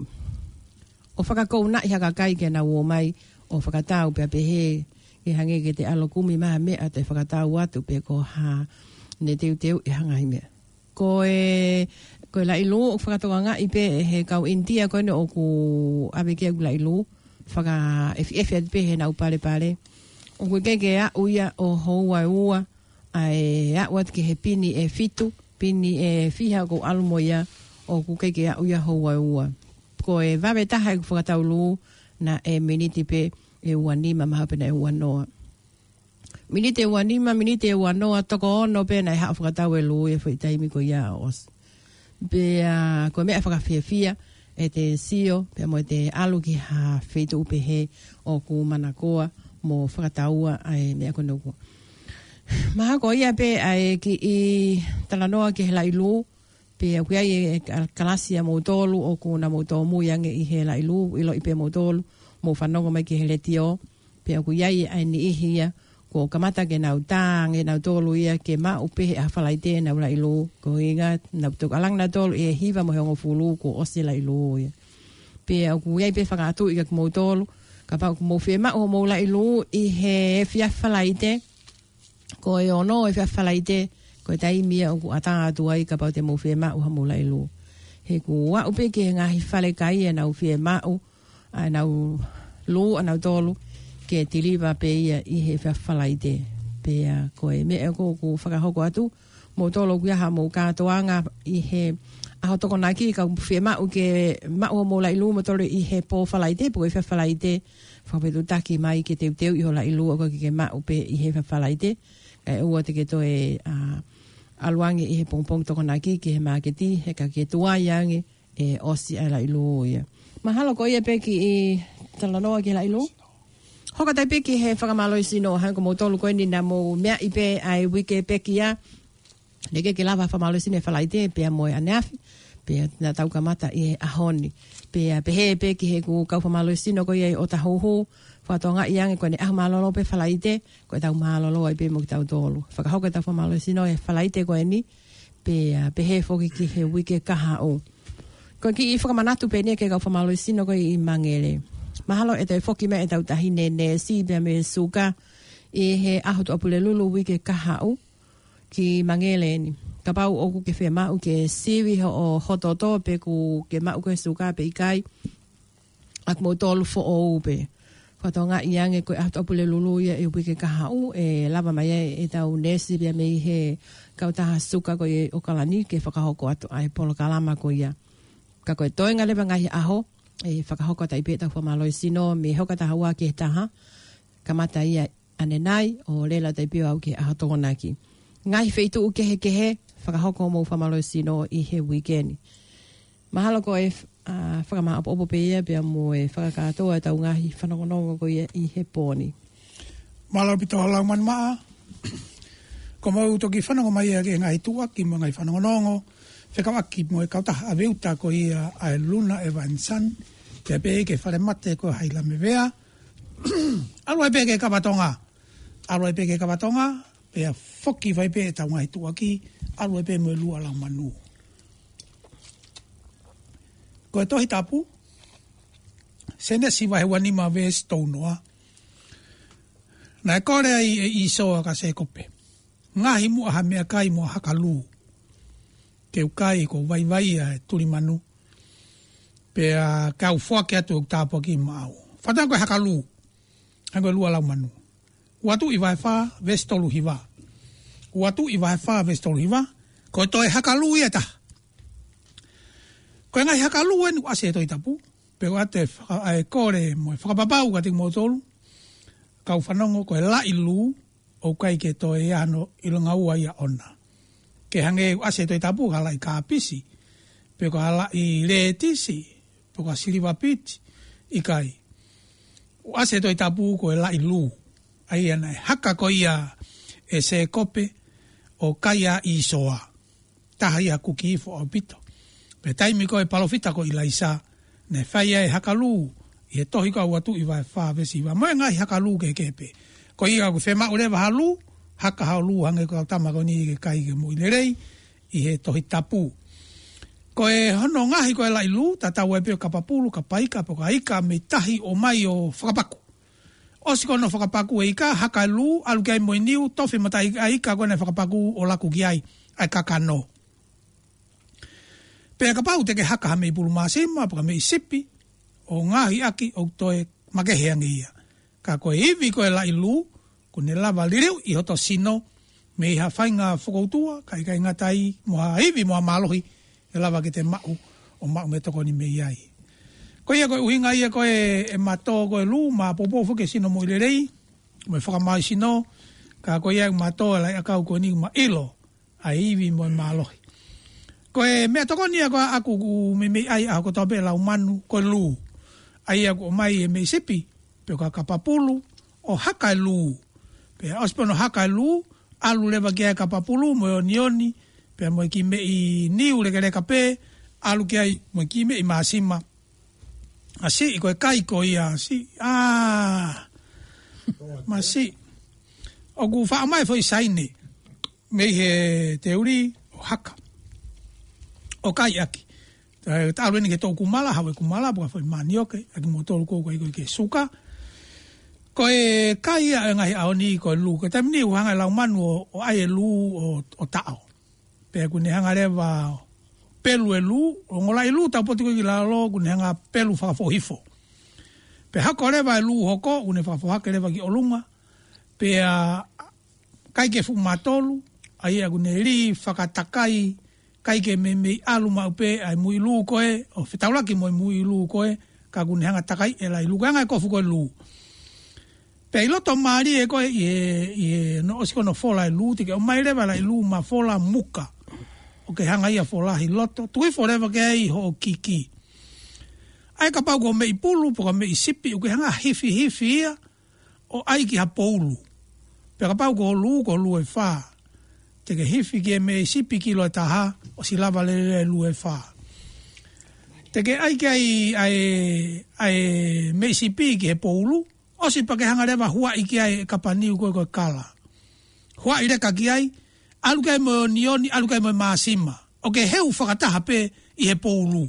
o whakakou na iha kakai ke na uo mai o whakatau pe a pehe ke hange ke te alo kumi maha mea te whakatau atu pe ko ha ne teu teu i hanga hi mea ko e ko e la ilu o whakatoa nga i pe he kau intia ko ene o ku awe kia ku la ilu whaka efi efi at pe he na upare pare o ku keke a uia o houa ua ai a wat ke he pini e fitu pini e fiha ko alumoia o ku keke a uia houa ua ko e vawe taha e ku whakatau lu na e miniti pe e uanima mahapena e uanoa minite uanima minite e uanoa toko ono pe na e haa whakatau e lu e whaitaimi ko ia os pe a ko mea whakawhiawhia e te sio pe mo te alu ki ha whetu upe he o ku manakoa mo whakataua ai mea kono kua. Maha ko ia pe ai ki i talanoa ki he lailu pe a kuia i kalasia mo tolu o ku na mo tomu yange i he lailu ilo i pe mo tolu mo whanongo mai ki he letio pe a kuia i ai ni ihia ko kamata ke nau tang e nau tolu ia ke ma upe he hawhalaite nau lailu ko inga nau tuk alang na tolu e hiva mo heongo fulu ko ose lailu ia. Pe a kuia i pe whakatu i ka mo tolu ka pau mo fema o mo lailu i he fiafalaite ko e ono e fiafalaite ko e taimia o ku ata atu ai ka pau te mo fema o mo lailu he ku wa upe ke ngahi fale kai e nau fema o a nau lu a nau tolu ke tiliva pe ia i he fiafalaite pe a ko e me e ko ku whakahoko atu mo tolu ku ha mo katoanga i he aho toko naki ka fema o ke ma o mo lailu mo tolu i he po falaite po e fiafalaite whapetu taki mai ke teu teu i ho lailu o ke ke ma upe i he fiafalaite e ua te ke to e uh, aluangi i he pongpong toko naki ki he maketi he ka ke tua yangi e osi ai lailu ia. Mahalo ko ia pe ki i talanoa ki lailu? Hoka tai pe ki he whakamaloi sino hanko mo tolu koe ni na mo mea i pe ai wike pe ki a neke ke lava whamaloi sino e whalaite pe a moe aneafi pe na tau kamata i he ahoni pe a pe he pe ki he ku kau whamaloi sino ko ia i o ta huhu whatonga i ange koe ne ahu malolo pe whalaite koe tau malolo ai pe mo ki tau tolu whakahoka tau whamaloi sino e whalaite koe ni pe a pe he whoki ki he wike kaha o koe ki i whakamanatu pe ne ke kau whamaloi sino koe i mangere mahalo e tau whoki me e tau tahine ne si bea me suka i he aho tu apule lulu wike kaha o ki mangere ni ka pau oku ke whea mau ke siwi o hototo pe ku ke mau ke suka pe ikai ak mo tolu fo o upe whatonga i ange koe ahto apule lulu ia e upe ke kaha u e lava mai e tau nesi bia me he kautaha suka koe o kalani ke whakahoko atu ai polo kalama ko ia ka koe toenga lewa ngahi aho e whakahoko tai pe tau whamaloi sino me hoka tahaua ke taha kamata ia anenai o lela tai pio au ke aho tongonaki ngahi feitu u kehe kehe whakahoko mo whamaloi sino i he weekend. Mahalo ko e uh, whakama apo opo pe ia pia mo e whakakatoa e tau ngahi whanongonongo ko ia i he pōni. Mahalo pito halau man maa. Ko mau toki whanongo mai e ngahi tua ki mo ngai whanongonongo. Whakawaki mo e kautaha a veuta ko ia a luna e vansan. Pia pe ke whare mate ko haila me vea. Alo e pe ke kapatonga. Alo e pe ke kapatonga. Pe a foki vai pe ta ngai tu aki. Alo e pe mo lu ala manu. Ko to hitapu. Sene si vai wani ma ve stonoa. Na kore ai i so ka se kope. Ngahi mu ha me kai mo hakalu. Ke ukai ko vai vai a tuli manu. Pe a ka ufo ke atu tapo ki mau. Fata ko hakalu. Hango lu ala manu. Watu i vai fa vestolu hiva. Watu i vai fa vestolu hiva. Ko to e hakalu ia ta. Ko ngai hakalu en ase to itapu. Pe ate ai kore mo whakapapau ka te mo tolu. Kau whanongo ko e la ilu o kai ke to e ano ilunga ua ia ona. Ke hange ase to itapu ka lai ka pisi. Pe ko hala i le tisi. Pe ko siliva piti. I kai. Ase to itapu ko e la ilu. Ai ana haka ko ia e se kope o kaia i soa. Taha ia kuki ifo o pito. Pe taimi ko e palofita ko i laisa. Ne whaia e hakalu. I he tohi ka watu i vai wha vesi wa. Moe ngai hakalu ke kepe. Ko i ka ku whema urewa halu. Haka halu hange ko tamako ni ke kai ke mui lerei. I he tohi tapu. Ko e hono ngahi ko e lai lu. Tatau e peo kapapulu, kapaika, po ka ika me tahi o mai o whakapaku. Osi kono whakapaku e ika, haka lu, alu kai moi niu, tofi mata ika, ika kone whakapaku o laku ki ai. Ai kakano. Pea ka pau te ke haka hame i pulu māsima, paka me i sipi, o ngahi aki o toe makeheangi ia. Ka koe iwi koe la ilu, kone lava lireu i hoto sino, me i ha whainga whakoutua, kai kai ngatai, moha iwi moha malohi, e lava ke te mau, o mau me toko ni me iai. Koe ia koe uhinga ia koe e mato koe lu, ma popo fuke sino mo ilerei, me whakamai sino, ka koe ia mato e lai akau koe ni ma ilo, a iwi mo malohi. Ko e mea toko nia koa aku ku me mei ai ako tope lau manu ko lu. Ai aku o mai e mei sipi. Peo ka kapapulu o haka lu. Pea ospono haka lu. Alu lewa kia kapapulu mo o nioni. Pea mo ki mei niu leke leka pe. Alu kia mo ki mei maasima. Asi i koe kai ko ia. Si. Ah. Masi. O ku wha amai foi saine. Mei he teuri o haka. O kai aki. Tāru eni ke tō kumala, hawe kumala, puka whai manioke, aki mo tōru kōko i koe ke suka. Ko e kai a ngahi aoni ko lu, ko tamini uhanga lau manu o, o ai e lu o, o tao. Pea kune hanga rewa pelu e lu, o ngola i lu tau poti koe ki lalo, kune hanga pelu whakafohifo. Pea hako rewa e lu hoko, kune whakafohake rewa ki olunga. Pea kai ke fumatolu, ai a kune ri whakatakai, kai ke me me alu maupe ai mui lu koe o fitaulaki mo mui lu koe ka kune hanga takai e lai lu hanga ko fu koe lu pe loto mari e koe e e no osiko no fola lu te ke o mai leva lai lu ma fola muka o ke hanga ia fola hi loto tui forever ke ai ho kiki ai ka pau ko me pulu po ka me sipi o ke hanga hifi hifi ia o ai ki ha poulu pe ka pau ko lu ko lu e fa te ke hifi ke me sipi kilo e taha, o si lava le le lu e wha. Te ke ai ke ai, ai, ai me sipi ke he poulu, o si pa ke hanga rewa hua i ke ai kapaniu koe koe kala. Hua i reka ki ai, alu kai mo nioni, alu kai mo maasima. O ke heu whakataha pe i he poulu.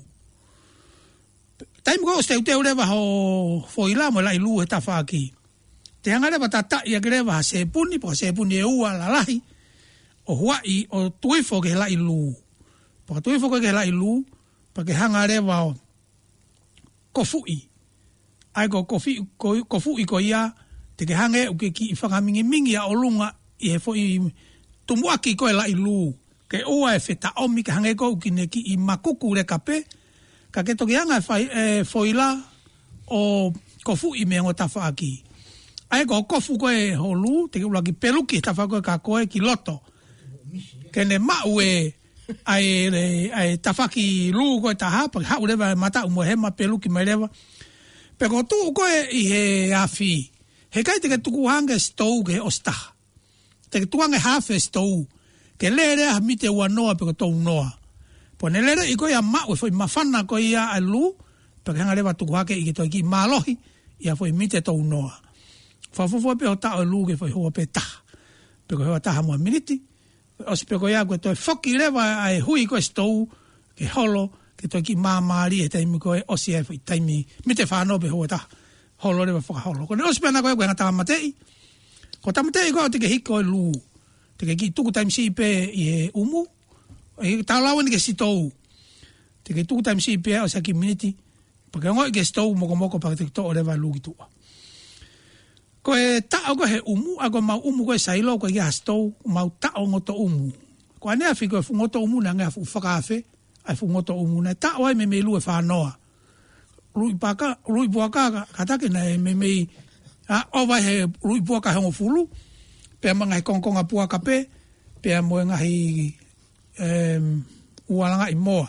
Taimi ko o steu teu rewa ho foila mo lai lu he tawha ki. Te hanga rewa tata i a ke rewa ha sepuni, po ha sepuni e ua lalahi, o huai o tuifo ke la ilu. Pa tuifo ke la ilu, pa ke hanga rewa o kofui. Ai ko kofi ko kofui ko ia te ke hange o ke ki whakamingi mingi a olunga i he foi tumuaki ko la ilu. Ke oa e feta omi ke hange ko ki ne ki i makuku re kape. Ka ke toki hanga e foila o kofui me ngo tafa aki. Ai ko kofu ko e holu, te ke ula ki peluki tafa ko ka koe ki loto. Kene mau e ai ai tafaki lu ko taha pa ha ureva mata mo he ma pelu ki mereva pe ko tu ko e he afi he kai te ke tu hanga stou ke osta te ke tu hanga half stou ke lere ha mite wa noa pe ko to noa pone lere i ko ya ma o foi mafana ko ia alu pe hanga leva tu hake i to ki malohi ia foi mite tau noa. Whawhawha pe o tau e lu ke foi hoa pe taha. Pe ko hoa taha mua miniti. O si pe ko ia koe toi whoki lewa ai hui koe stou ke holo ke toi ki māmaari e taimi koe osi ai foi taimi mite whanau pe hoa taha. Holo lewa whakaholo. Ko ne osi pe ana koe koe nga tamatei. Ko tamatei koe o te ke hiko e lu. Te ke ki tuku taimi si pe i e umu. E tālawa ni ke sitou. Te ke tuku taimi si pe o sa ki miniti. Pake ngoi ke stou moko moko pake te to o lewa lu ki tua. Ko e tao ko he umu, a ko mau umu ko e sailo ko e kia stou, mau tao ngoto umu. Ko ane a whiko e fu ngoto umu na ngea fu whakawhe, a fu ngoto umu na tao ai me me lu e whanoa. Rui paka, rui puaka, katake na e me me, a owa he rui puaka hongo fulu, pea mga he kongkonga puaka pe, pea moe ngahi um, ualanga i moa.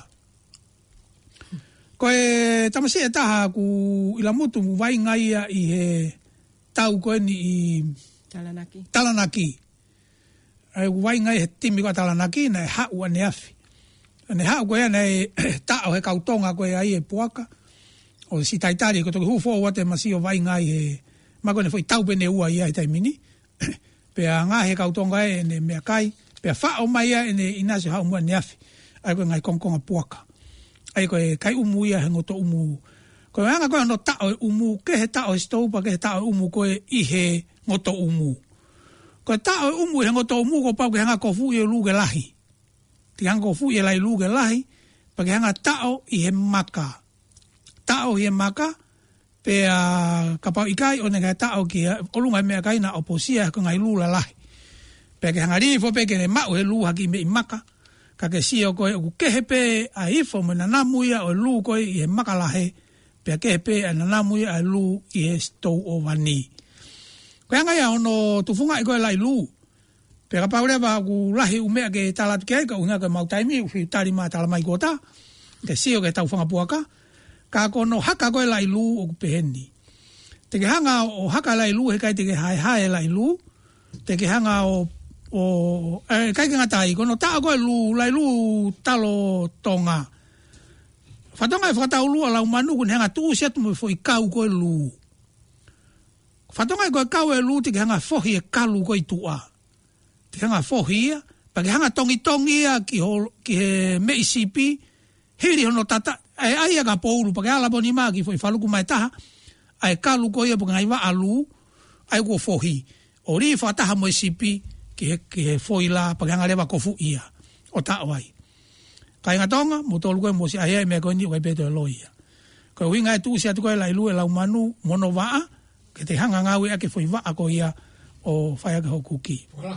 Ko e tamasi e taha ku ila mutu mu vai ngaia i he tau koe ni i Talanaki. Talanaki. Ai vai ngai he timi ko Talanaki na e hau ane afi. Ne hau koe ane e tao he kautonga koe ai e puaka. O si taitari ko toki hufo wate masi o vai ngai he ma koe ne foi tau pene ua ia i taimini. Pea ngā he kautonga e ne mea kai. Pea wha o mai e ne inasi hau mua ne afi. Ai koe ngai kongkonga puaka. Ai koe kai umu ia he ngoto umu. Koe anga koe no tao e umu, ke he tao e stoupa, ke he tao e umu koe i he ngoto umu. Koe tao e umu he ngoto umu ko pau ke hanga kofu i e luge lahi. Ti hanga kofu i e lai luge lahi, pa ke hanga tao i he maka. Tao i he maka, pe a kapau ikai o nega tao ki olunga mea kai na oposia ko ngai lula lahi. Pe ke hanga rifo pe ke ne mau he luha ki me i maka, ka ke sio koe u kehepe a ifo me na namuia o lu koe i he maka lahe, pea kehepe a na namuia a lu i he stou o wani. Koe anga ia ono tufunga i koe lai lu, pea ka paurewa ku lahi umea ke talat kei, ka unga koe mautaimi, ufi tari maa talamai kota, ke sio ke tau whanga puaka, ka kono haka koe lai lu o kupeheni. Te ke hanga o haka lai lu he kai te ke hae hae lai lu, te ke hanga o o eh, kai ke ngatai kono ta koe lu lai lu talo tonga fatonga e whakatau lua lau manu kun hanga tuu setu mo foi kau koe lu fatonga e koe kau e lu te ke hanga fohi e kalu koe tua te hanga fohi ia pa ke hanga tongi tongi ia ki, ho, ki he mei sipi hiri hono tata e aia ka pouru pa ke ala boni maa ki foi faluku mai taha ai kalu koe ia pa ngai wa alu ai ko fohi ori whataha mo sipi ki he, ki he foila pa hanga lewa kofu ia o ta wai kai ngatonga mo tolu koe mo si ai me koe ni koe peto loia ko winga tu si atu koe lai lu e lau manu mono waa ke te hanga ngawe ake foi waa ko ia o whai ake hokuki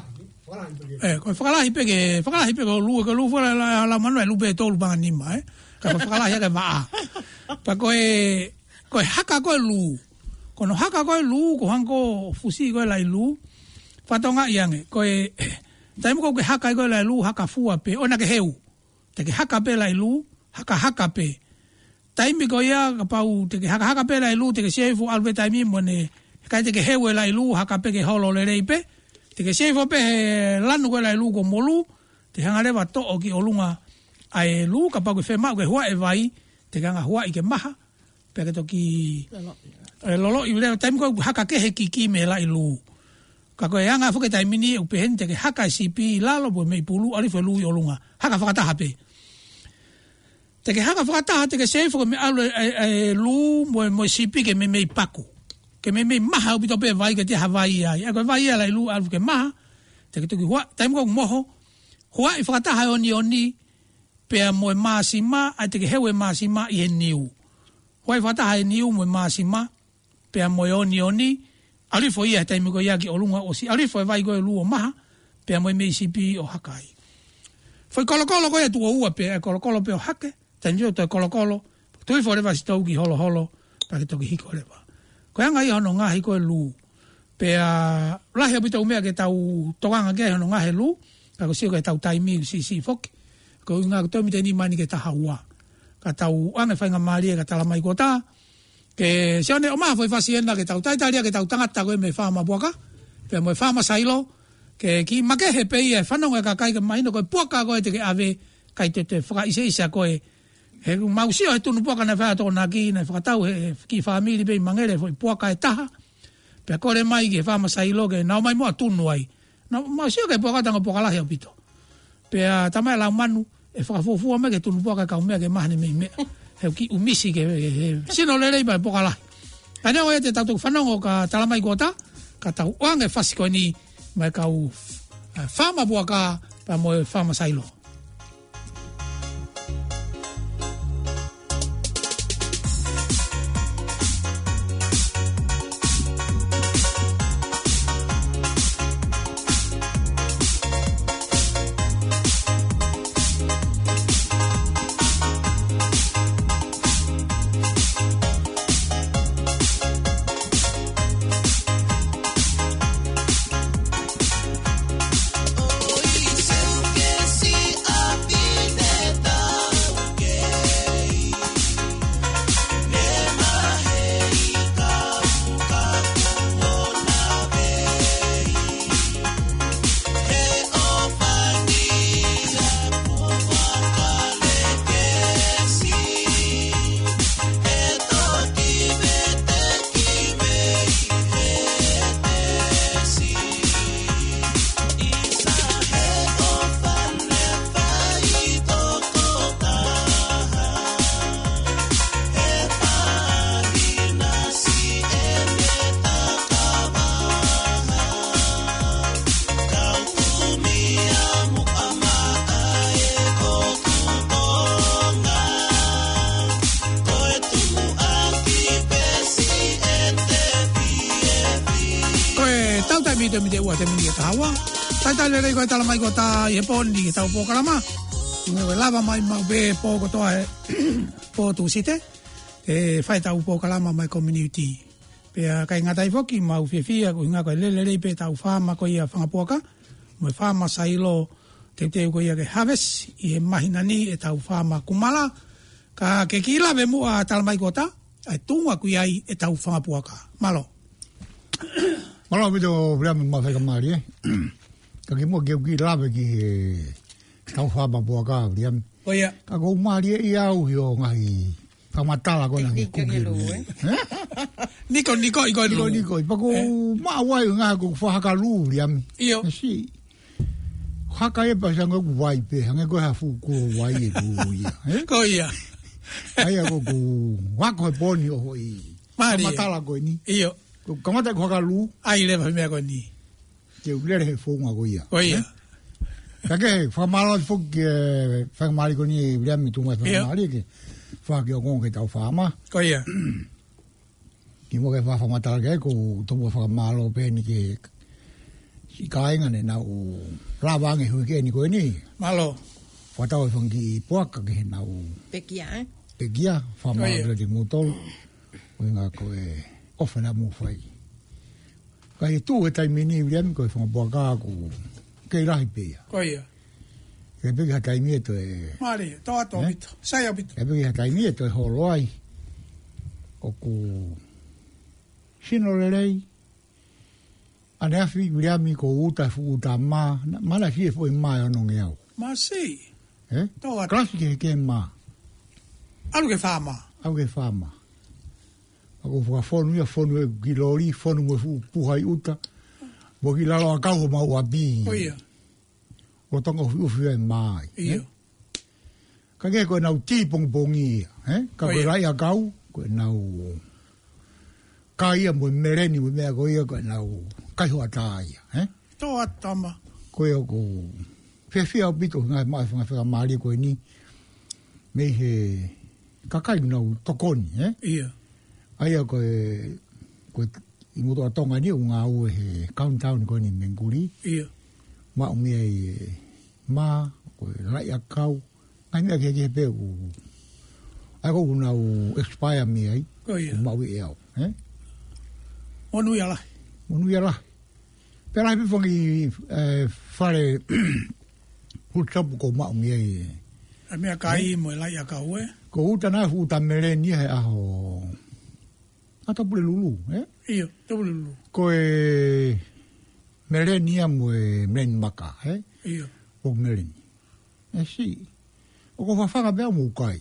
eh ko whakalahi peke whakalahi peke o lu e ko lu fora la, la manu e lu pe tolu panga nima eh ka whakalahi ake waa pa koe koe haka koe lu kono haka koe lu ko hanko fusi koe lai lu fatonga iange koe taimu ko ke haka koe lai lu haka fua pe ona ke heu te ke haka pe lai lu haka haka pe taimi ko ia ka pau te ke haka haka pe lai lu te ke seifu alve taimi mo ne kai te ke heu lai lu haka pe ke holo le rei pe te ke seifu pe lanu ko lai lu ko molu te hanga lewa to o ki olunga ai lu ka pau ke fema ke hua e vai te hanga hua i ke maha pe ke toki lolo i le taimi ko haka ke he kiki me lai lu ka koe anga fuke taimini upe hente ke haka sipi lalo po mei pulu ali fo lu i olunga haka whakataha pe te ke haka whakataha te ke seifu ke me alu e, e, lu mo, mo sipi ke me mei paku ke me mei maha upito pe vai ke te Hawaii ai e koe vai ala i lu alu ke maha te ke tuki hua taimi ko moho hua i whakataha oni oni pe a mo e maasima ai te ke hewe maasima i he niu hua i whakataha e niu mo e maasima pe a mo e oni oni alifo ia taimi ko ia ki olunga o si alifo e vai koe lu o maha pe a mo e mei sipi o hakai foi kolokolo koe tu o ua pe e kolokolo pe o hake taimi o to e kolokolo tui fo rewa si tau ki holo holo pa ke toki hiko rewa koe anga ia hono ngahi koe lu pe a lahi apita umea ke tau tokanga ke hono ngahi lu ka ko sio ke tau taimi si si foki ko ngā koe mite ni mani ke taha ua ka tau ane whainga maria ka talamai kota ke sione o maa foi fasienda ke tau taitaria ke tau tangata koe me whama buaka pe mo e whama sailo ke ki make he pei e whanonga ka kai ke mahino koe puaka koe te ke ave kai te te whaka isa isa koe He mausio he tunu puaka na whea tō nā ki na whakatau he ki whamiri pei mangere fo puaka e taha. Pea kore mai ke whamasai loke nao mai mua tunu ai. Na mausio ke puaka tanga puaka lahi au pito. Pea tamai lau manu e whakafofua me ke tunu puaka kau mea ke mahane mei mea. He ki umisi ke sino le rei pai puaka lahi. Ane o e te tautuk whanongo ka talamai kota ka tau oange whasiko ni mai kau whama puaka pa mo e whamasai lo. mi te ua te mini e tawa. Tai tai le rei koe tala mai ko ta i he pōni ki tau pōkarama. Ngue lava mai mau be pō ko toa e pō tu site. E whai tau pōkarama mai community. Pea kai ngatai foki mau whiawhia ko inga koe lele rei pe tau whama ko ia whangapuaka. Moi whama sailo te teu ko ia ke harvest i he mahinani e tau whama kumala. Ka ke kila be mua tala mai ko ta. Ai tunga kui ai e tau whangapuaka. Malo. Malo mito vrame ma fai kamari eh. Ka ki mo ke ki lave ki tau whama puaka vriam. Oia. Ka ko mari e au yo ngai whamatala ko na ki kukiru. Niko niko iko niko niko. Pa ko ma wai ngai ko whahakaru vriam. Iyo. Si. Haka e pa sanga ku wai pe hanga ko ha fu ko wai e ku ia. Ko ia. Ai ko ku wako poni o hoi. Mari. Matala ko ni. Iyo. Ko kamata ko ka lu. Ai le fa me ko ni. Ke ulere he fonga ko ia. Ko ia. Ka ke fa malo fo ke fa mali ko ni bia mi tu ma fa mali ke. Fa ke ko ke tau fa ma. Ko ia. Ki mo ke fa fa matala ke ko to mo fa malo pe ni ke. Si kainga ne na o rawange hu ke ni ko ni. Malo. Fa tau fongi poaka ke na o. Pekia. Pekia fa malo de motol. Wenga ko e ofena mo fai. Ka e tu e tai mini vriam ko e whanga buaka ko kei rahi pia. Ko ia. Ke peki ha tai mie to e... Mari, to ato bito. Sai bito. Ke peki ha tai mie to e holo ai. O ku... Sino le rei. Ane afi vriami ko uta fu uta ma. Mana si e fo i ma e anong e au. Ma si. Eh? To ato. Klasi ke ke ma. Alu ke whama. Au ke whama. Ako wha whonu ia whonu e gilori, whonu mo puhai uta. Mo ki lalo a kau mau a bi. O ia. O tonga ufi ufi e mai. Ia. Ka ke koe nau tīpong pongi ia. Ka koe rai a kau, koe nau... Ka ia mo mereni mo mea koe ia koe nau kaiho a tā ia. To atama. Koe o ko... Whiawhia o pito ngai mai whanga whanga maari koe ni. Mei he... Kakai nau tokoni, eh? Ia. Aia koe, koe i moto a tonga ni o ngā ue he countdown koe ni Menguri. Ia. Ma o mea i mā, koe rai a kau. Ngai mea ke ke pēo ku. Ai ko kuna u expire mea i. Ko ia. Ku mau i eau. Eh? Onu ia lai. Onu ia lai. Pera hi pifongi whare hutapu ko ma o mea i. A mea kai mo e lai a kau e. Ko uta nā huta mere ni he aho... Ata pule lulu, eh? Ia, tawule lulu. Ko e mereni a mo e meren maka, eh? Ia. O mereni. E si. O ko whawhanga bea mō kai.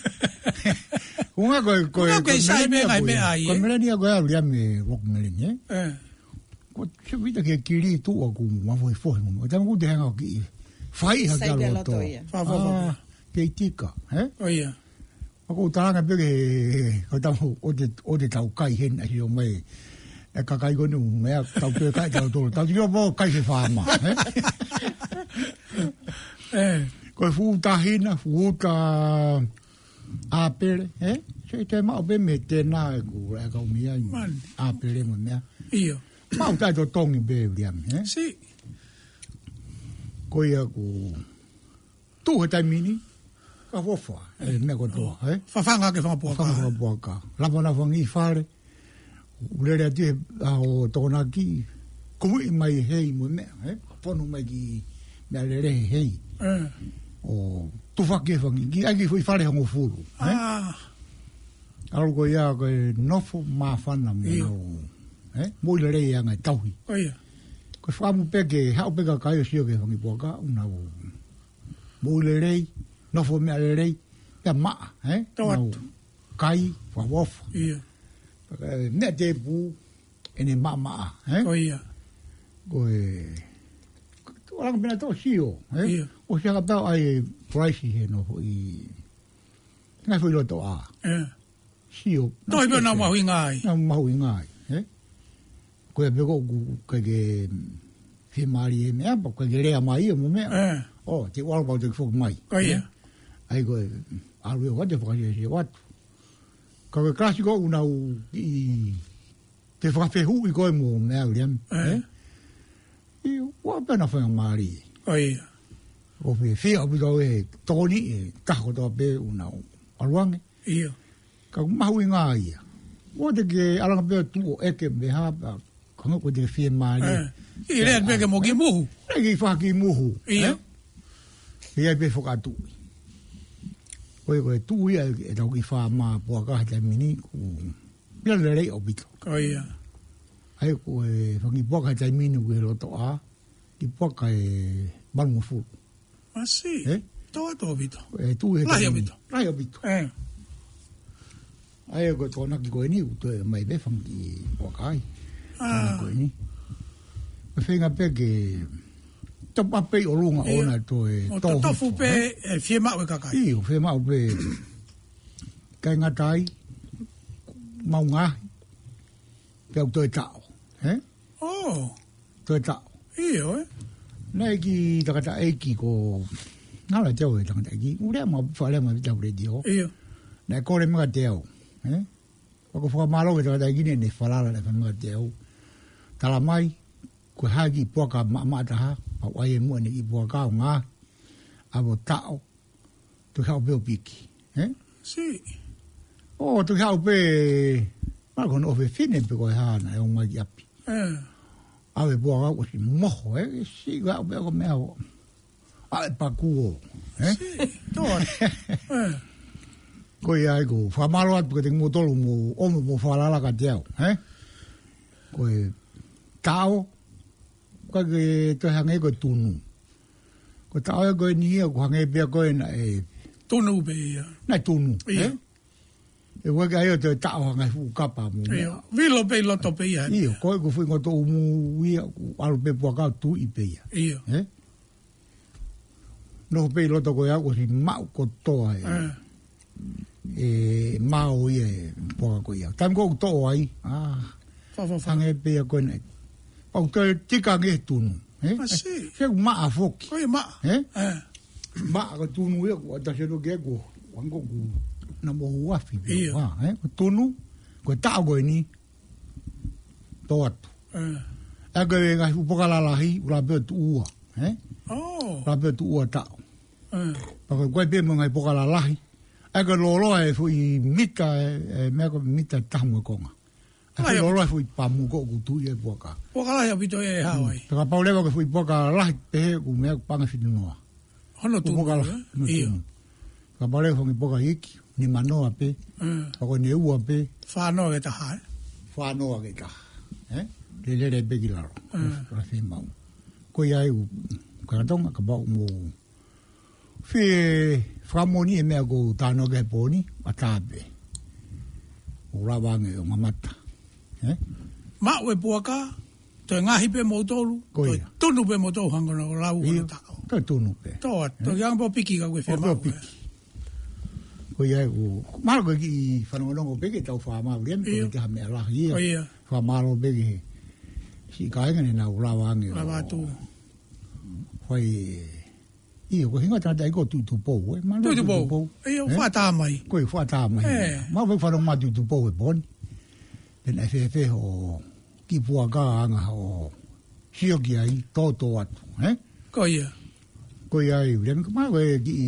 Unga koe koe... Unga koe sai me ngai me ai, Koe eh? melenia koe au lia me rock melenia, eh? Eh. Ko se vita ke kiri tu a ku mawoi fohi mo. Tama ku te hanga o ki whai ha kia loa tō. Wha, wha, wha. Kei tika, eh? O ia. Ako taranga peke ko tamu o te o te tau kai hen ai o mai e ka kai gonu mea tau pe kai tau tō. Tau tio mo kai se whaama, eh? Eh. Ko fu ta hina, fu ta apere, eh? Se te ma be me te na e ku e ka mia Man. apere mo mea. Ia. Ma o tai to tongi be liam, eh? Si. Ko ia ku tu he tai mini ka wofa, e me ko to, eh? Whawhanga ke whangapua ka. Whanga pua ka. Lapa na whangi whare. Urere ati a o tōna ki. Kumui mai hei mo mea, eh? Whanu mai ki mea lere hei. Eh. O tuwhake whangi. Ki aiki hui whare hango furu. Eh? Ah. Aro ko ia koe nofo maa whana mo Ia. nau. Eh? Moi lere ia ngai tauhi. O ia. Ko whamu peke, hao peka kai o sio ke whangi pua ka. Unau. Moi lere, nofo mea lere. Pea maa, eh? Tau atu. Kai, whawofa. Ia. Nea te pū, ene maa maa, eh? O ia. Koe, oranga pena tō sio, eh? Ia. O siaka pēo ai price he no i... Ngai fui loto a, Eh. sio. Toi pēo nā mahui ngai. Nā mahu i ngai, eh? Koe pēko koe ke whi maari e mea, pa koe ke rea mai e mo mea. Eh. O, te walapau te whuk mai. O ia. Ai koe, alu e wate whakasia si watu. Ka koe klasiko unau i te whakawhehu i koe mo mea uriam. Eh. I wā pēna whanga maari. O ia. O whi whia apu tau e tōni e tako tau pē unau aruange. Ia. Ka mahu i ngā ia. O te ke alanga pēo tu o eke me hapa. Kanga koe te whia maari. Eh. I rea peke mo ki muhu. Nei ki whaki muhu. Ia. Ia pē whakatu. Koe koe tu ia e tau ki wha maa pua kaha te mini ku pia le rei o bito. O ia. Ai koe whangi pua kaha te mini ku he roto a ki pua ka e manu fu. Ma si. Eh? Toa toa vito. E tu he Lahi o bito. Lahi o bito. Eh. Ai koe tōna ki koe ni u te mai be whangi pua kai. Ah. Koe ni. Koe whenga pe ke topa pe o runga Ia. ona to e O to tofu pe e fie mau e kakai. I o whenga o pe kai ngatai mau ngahi. Pe au toi tau. Eh? Oh. Toi tau. Io, eh. Nei ki takata eiki ko ngala teo e takata eiki. Urea ma whare ma vita ure dio. Io. Nei kore mga teo. Eh? Wako whakamalo e takata eiki ne whalala ne whanua teo. Tala mai, ko hagi puaka maamataha, pa wai e mua ne i puaka o ngā. Abo tao. Tu hao peo piki. Eh? Si. O, tu hao pe... Mara kono ofe fine pe koe hana e o mai api. Eh. Awe puaka o si moho, eh? Si hao pe o mea o. Awe pakuo. Eh? Si. Toa. Eh. Ko ia ko whamalo atu ka te ngotolu mo omo mo whalala ka te au, eh? Ko e tao, ka ke te hange ko tunu. Ko tao e koe ni ia, ko hange pia koe na e... Tunu be ia. Na tunu, Ia. eh? E wake aio te tao hange fu kapa mo. Ia. Vilo pe loto pe ia. Ia, koe ko fui ngoto umu ia, alu pe puaka tu i pe ia, Ia. eh? No pe loto koe au, ko si mau ko toa e... Eh. e mau ia e poka ko ia. Tam ko to ai. Ah, Fa fa fa. fange pe ko nei. O te tika nge tunu, eh? Ah, si. Se ma afoki, Koe ma. eh? Eh. Ma ko tunu ia ko ta se no ge ko. Wango ku na mo wa fi. Ia. Ah, eh? Ko tunu ko ta go ni. To atu. Eh. A ko nga fu poka la la hi, ula be tu ua, eh? Oh. Ula be tu ua ta. Eh. Pa ko ko be mo ngai poka la la hi. A ko lolo e fu i mita e me ko mita tamu ko nga. Ai, A lolo e fu i pamu ko ku tu ye poka. Pokala ya bito e Hawaii. Taka paulewa ke fu i poka la pe ku me panga finua. Hono Ku tu. poka la. Ia. Taka paulewa fu i poka iki ni manoa pe, Eh. pa ko ne ua pe, Fa no e ta hai. fa noa ke ka. Eh? Le le le be ki laro. Mm. Ra fi mau. Ko ia u ka tonga ka ba mo Fe famoni e mea ko tano ke poni atape. Ora wange o mamata. Eh? Ma we puaka to ngahi pe motolu. To tonu pe moto hangono lau ko ta. To tonu pe. To to yang po piki ka we fe ma. Ko ia o malo ki fanongo pe ke tau fa ma bien ko te ha me la ia. Fa malo pe ke si kai ngene na ula wange. Lava tu. Foi io ko hinga ta dai ko tu tu po e ma tu tu po e o fa ta mai ko e fa ta mai ma ve fa no ma tu tu po e bon den F F o ki pu aga anga o sio ki ai to to atu eh ko ia ko ia i den ma ve ki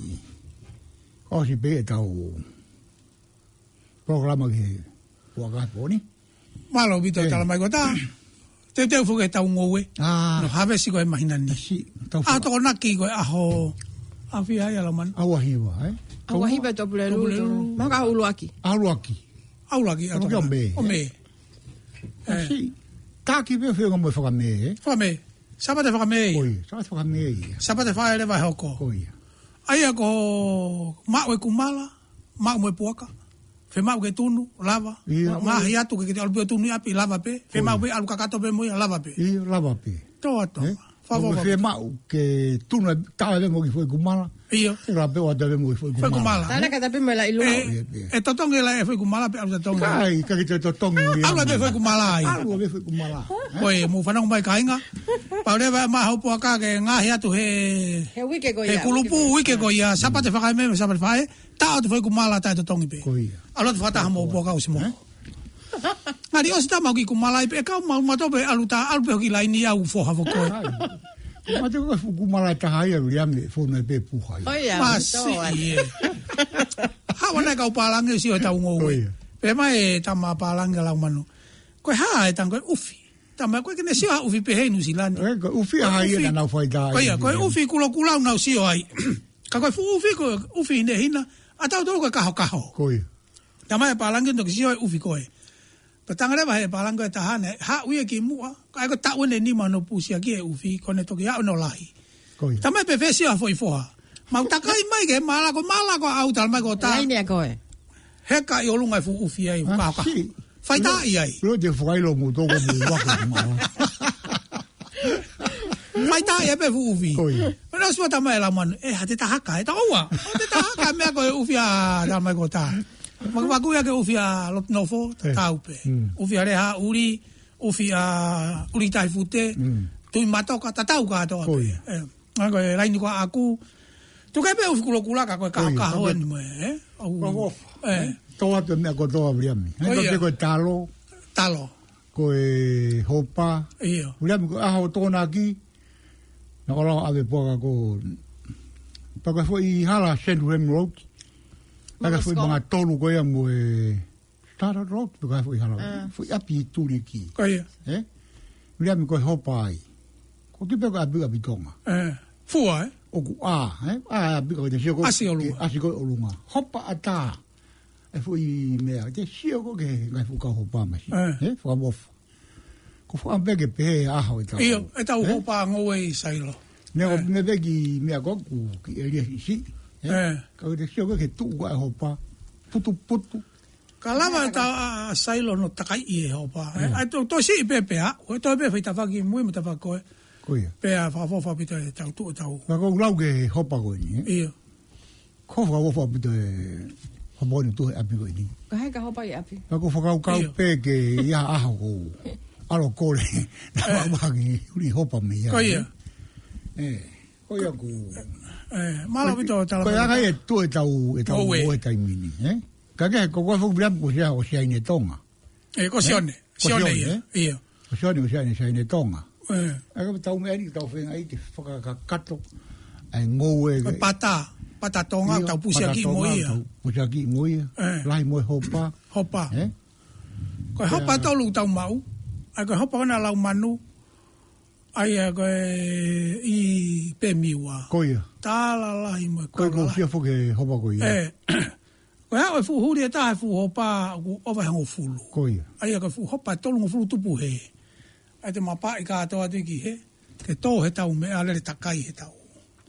o si be ta o programa ki pu aga boni ma lo vito ta la mai ko ta te te fu ke ta un owe ah no have si ko imagina ni si a to na ki ko a ho a fi ai ala man awa hiwa eh awa hiwa to bulelu ma ka uluaki aluaki aulaki a to o me o me si ta ki be fe mo fa me fa me saba te fa me oi saba te fa me saba te fa le va hoko oi ai ko ma we kumala ma mo puaka fe ma ke tunu lava ma hi atu ke te albu tunu api lava pe fe ma we alu kakato pe mo lava pe i lava pe to to fa fa fe ma ke tunu ta le mo ki foi kumala io la pe o deve mo foi kumala ta na ka ta pe mo la ilu e to tonge la foi kumala pe alu tonge ai ka ke to tonge alu pe foi kumala ai alu pe foi kumala oi mo fa no mai kainga pa le va ma ho po ka ke nga hi atu he he wike ko he ia kulupu wike ko ia sapa te fa ka me sapa fa ta to foi kumala ta to tonge pe alo te fata mo po ka o simo ngari o sta ma ki kumala pe ka ma ma to pe alu ta alu pe ki la ni au fo ha fo ko ma te ko fu kumala ta ha ia ria me fo no pe pu ha ma si ha wana ka palange si o ta un o pe ma e ta ma palange la manu ko ha e tan ko ufi ta ma ko ke ne si ha ufi pe he nu silani ko ufi ha ia na fo da ko ia ko ufi kulo kula na si o ai ka ko fu ufi ko ufi ne hina ata to ko ka ho ka ho ko ia ta ma palange no si o ufi ko e Patangare ba he palango e tahane ha ui ki mua ka ko ta wene ni mano pusi ki e ufi kone to ki a no lahi. Ko ia. Ta mai pe fesi a foi foa. Ma ta kai mai ke mala ko mala ko au tal mai ko ta. Ai ne ko e. He ka i olunga fu ufi ai ka ka. Fai ta i ai. Lo de foi lo mu to ko mu wa ko mala. Mai ta e pe fu ufi. Ko ia. Pero so ta mai la man e ha te ta haka e ta oa. Te ta haka me ko ufi a ta mai ko ta. Ma ma ku ya ke ufia lo no fo taupe ufia re ha uri ufia uri tai fute tu matoka tatau ka to eh ngo lai ni ko aku tu ke pe ufulo kula ka ko ka ka ho ni me eh eh to wa me ko to abria mi ngo te ko talo talo ko e hopa io uri ko a ho to na ki no lo ave po ko pa ko foi hala send rem road Aga foi mga tolu ko ia mo e Stara Rock, porque foi hala. Foi api tuli ki. Ko ia. Eh? Mira mi ko hopa ai. Ko ki pe ka bi abi tonga. Eh. Fua eh. O ku a, eh? A bi ko de sio ko. Asi olunga. Asi ko olunga. Hopa ata. E foi mea, te sio ko ke ngai fu ka hopa ma si. Eh? Fua bof. Ko fu ambe ke pe a ho ta. Io, e ta hopa ngoe sailo. Ne ko me be ki mea ko ku ki elia si. Eh. Ka de sio ko ke tu ko hopa. Putu putu. Kalama ta sailo no takai e hopa. Ai to to si pe pe a. O to pe fita faki moi mo ta fako. Ko ia. Pe a fa fa pita ta tu ta. Ka ko lau ke hopa ko ni. Ia. Ko fa fa pita fa mo ni tu api ko ni. Ka hai ka hopa i api. Ka ko fa ka ka pe ke ia a ho. Alo ko le. Na ba ki uri hopa me ia. Ko ia. Eh. Ko ia ku. Eh, malo pito ta. Ko ia ka e tu e tau e tau o e tai mini, eh? Ka ke ko ko fu blam ko sia o sia ni tonga. E ko sione, sione ia. Ia. Ko sione o sia ni sia ni tonga. Eh. A ka tau me ni tau fe ai te fa ka kato. Ai ngo e. Pata, pata tonga tau pusi aki mo ia. Pusi aki mo ia. Lai mo hopa. Hopa. Eh? Ko hopa tau lu tau mau. Ai ko hopa na lau manu. Ai ko i pe miwa. Ko ia. Tala lai mo ko. Ko ko sia fo ke hopa ko ia. Eh. Ko ha fu huri ta fu hopa o va ho fulu. Ko ia. Ai ko fu hopa tolu ngo fulu tupu he. Ai te mapa i ka to atu ki he. Ke to he tau me ale takai he tau.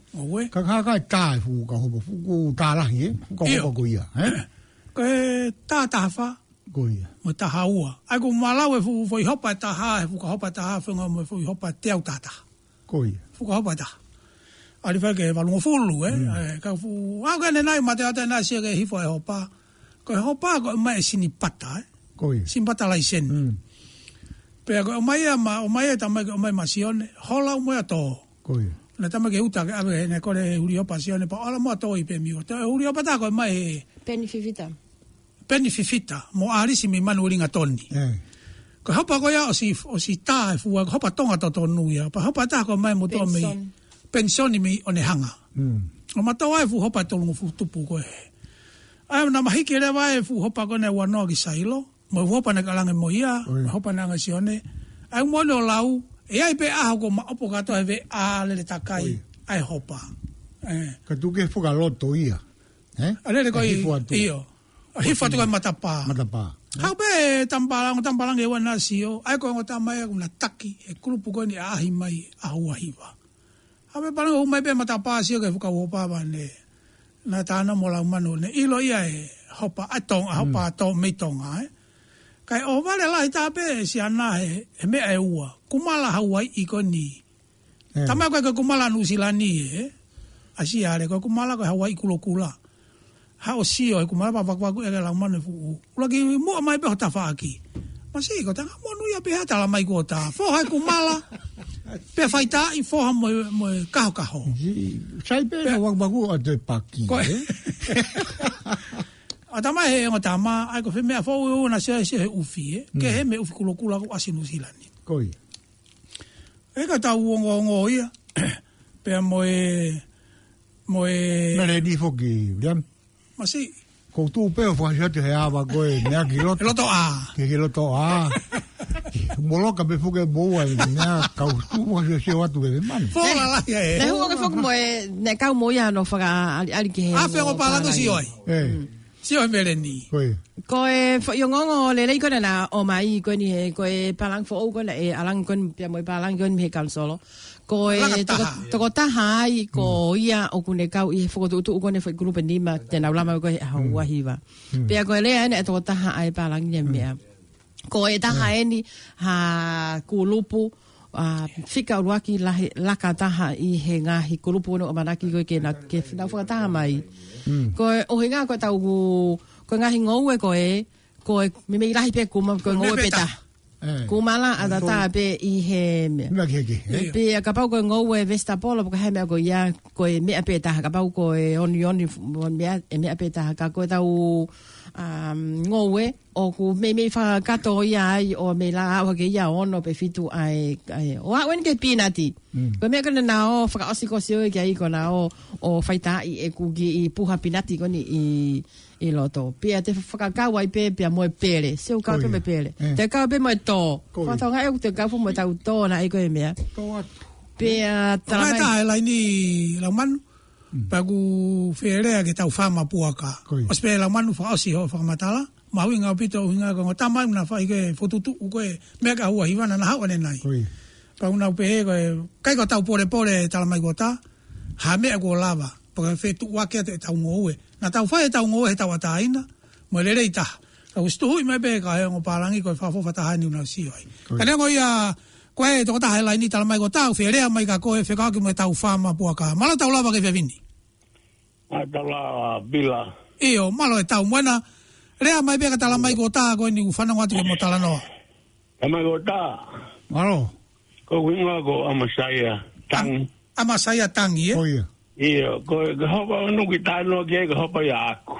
我 ka ka ka ta fu ka ho fu ku ta la ye ko ko ko ya eh ko ta ta fa ko ya mo ta ha ua ai ko malawe fu fu hopa ta ha fu ko hopa ta ha fu mo fu hopa te au ta ta ko ya fu ko hopa ta ali fa ke va lo fu lu eh ka fu a ga ne nai ma te ata na se ke hi fu hopa ko hopa ko mai sini pata eh ko ya sin pata la isen pe ko mai ma o mai ta mai ko mai masione hola mo ya to ko ya na tama ke uta ke ave ne ko le uri opasione pa ala mo to i pe mi o te uri opata ko mai Penififita. Penififita mo ari si mi manu ringa toni eh ko hopa ko ya o si o si ta fu ko hopa tonga to tonu ya pa hopa ta ko mai mo to mi pensioni mi one hanga mm o ma to ai fu hopa to lu fu tupu ko e ai na mahi ke le vai fu hopa ko ne wano ki sailo mo hopa na kalange mo ia hopa na ngasione ai mo no lau e ai pe a ko ma opo ka to e a le takai ai hopa eh ka tu ke fu ka loto ia eh ale le ko io hi foto ko matapa matapa ha be tambalang tambalang e wana sio ai ko ngota mai una taki e grupo ko ni ahi mai a hua hiwa ha be palang o mai be matapa sio ke fu ka hopa ba ne na tana mo la mano ne ilo ia e hopa atong hopa to me tonga eh kai o vale la ita be si ana e me e ua kumala Hawaii i ko ni tama ko ko kumala New Zealand ni e asi ale ko kumala ko Hawaii kulo kula ha o sio e kumala pa pa ko e la mane fu ula ki mo mai be ta fa aki masi ko tanga mo nu ya be ta la mai ko ta fo ha kumala pe faita i fo ha mo mo ka ka ho sai be wa wa ko de paki Atama he o tama ai ko fe me fo na se se ufi ke he me ufi kulo kula ko asi New Zealand koi e ka ta uongo ngo ia pe mo e mo e na le di fo ki liam ma si ko tu pe fo se te ha ba ko e na ki lo lo to a ki lo to a mo lo ka be fo ke bo wa na ka tu mo se se wa tu e man fo la la e Le huo ke fo mo e ne ka mo ya no fa ali ali ke a fe ko pala ko si oi eh si oi mele ni koi ko e fo yo ngo le le ko na o mai ko ni ko e palang fo o ko na e alang kon pia mo palang kon me kal solo ko e to ko ta hai ko ia o ku ne ka i fo tu tu ko ne fo grupo ni ma te na lama ko ha wa hiwa pia ko le ane to ta hai palang ni me ko e ta hai ni ha ku lupu a fika ruaki la la ka ta ha i he nga hi ku lupu no manaki ko ke na ke na fo ta mai ko o hinga ko tau ko nga hingo we ko e ko me me lahi pe kuma ko ngo pe ta kuma la ada ta pe i he me na ke ke pe ka pa ko ngo we vesta polo ko he me ko ya ko me pe ta ka pa ko e on on me me pe ta ka ko tau um ngo we o ku me me fa ka to ya o me la o ke ya ono pe fitu ai ai o a wen ke pinati ko me ka na o fa o si ko si o ke ai ko na o o faita i e ku gi i puha pinati ko ni i i loto pia te fa ka wai pe pia mo pele se o ka ke me pele te ka pe mo to fa to ga e te ka fu mo ta to na i ko me to pia ta ta la ni la man pagu fere ke tau fama puaka o spe la man fa o si ho fa matala ma winga pito winga ko tama na fa ke fotutu ko me ka hua hivana na hawa nai pa una pe ko kai ko tau pore pore tala mai gota ha me ko lava porque fe tu wa ke tau ngoe na tau fa tau ngoe tau ataina mo le reita ka ustu me be ka ngo palangi ko fa fo fa ta hani una si oi kana ngo ya ko e to ta hala ni tala mai gota fe re mai ka ko fe ka ke me tau fama puaka mala tau lava ke fe vini atala bila io malo e tau buena rea mai be ka tala mai gota ko ni ufana ngatu ke motala no mai gota malo ko winga ko amasaya tang amasaya tang ie oia io ko hopa no ki tano ke ko hopa ya aku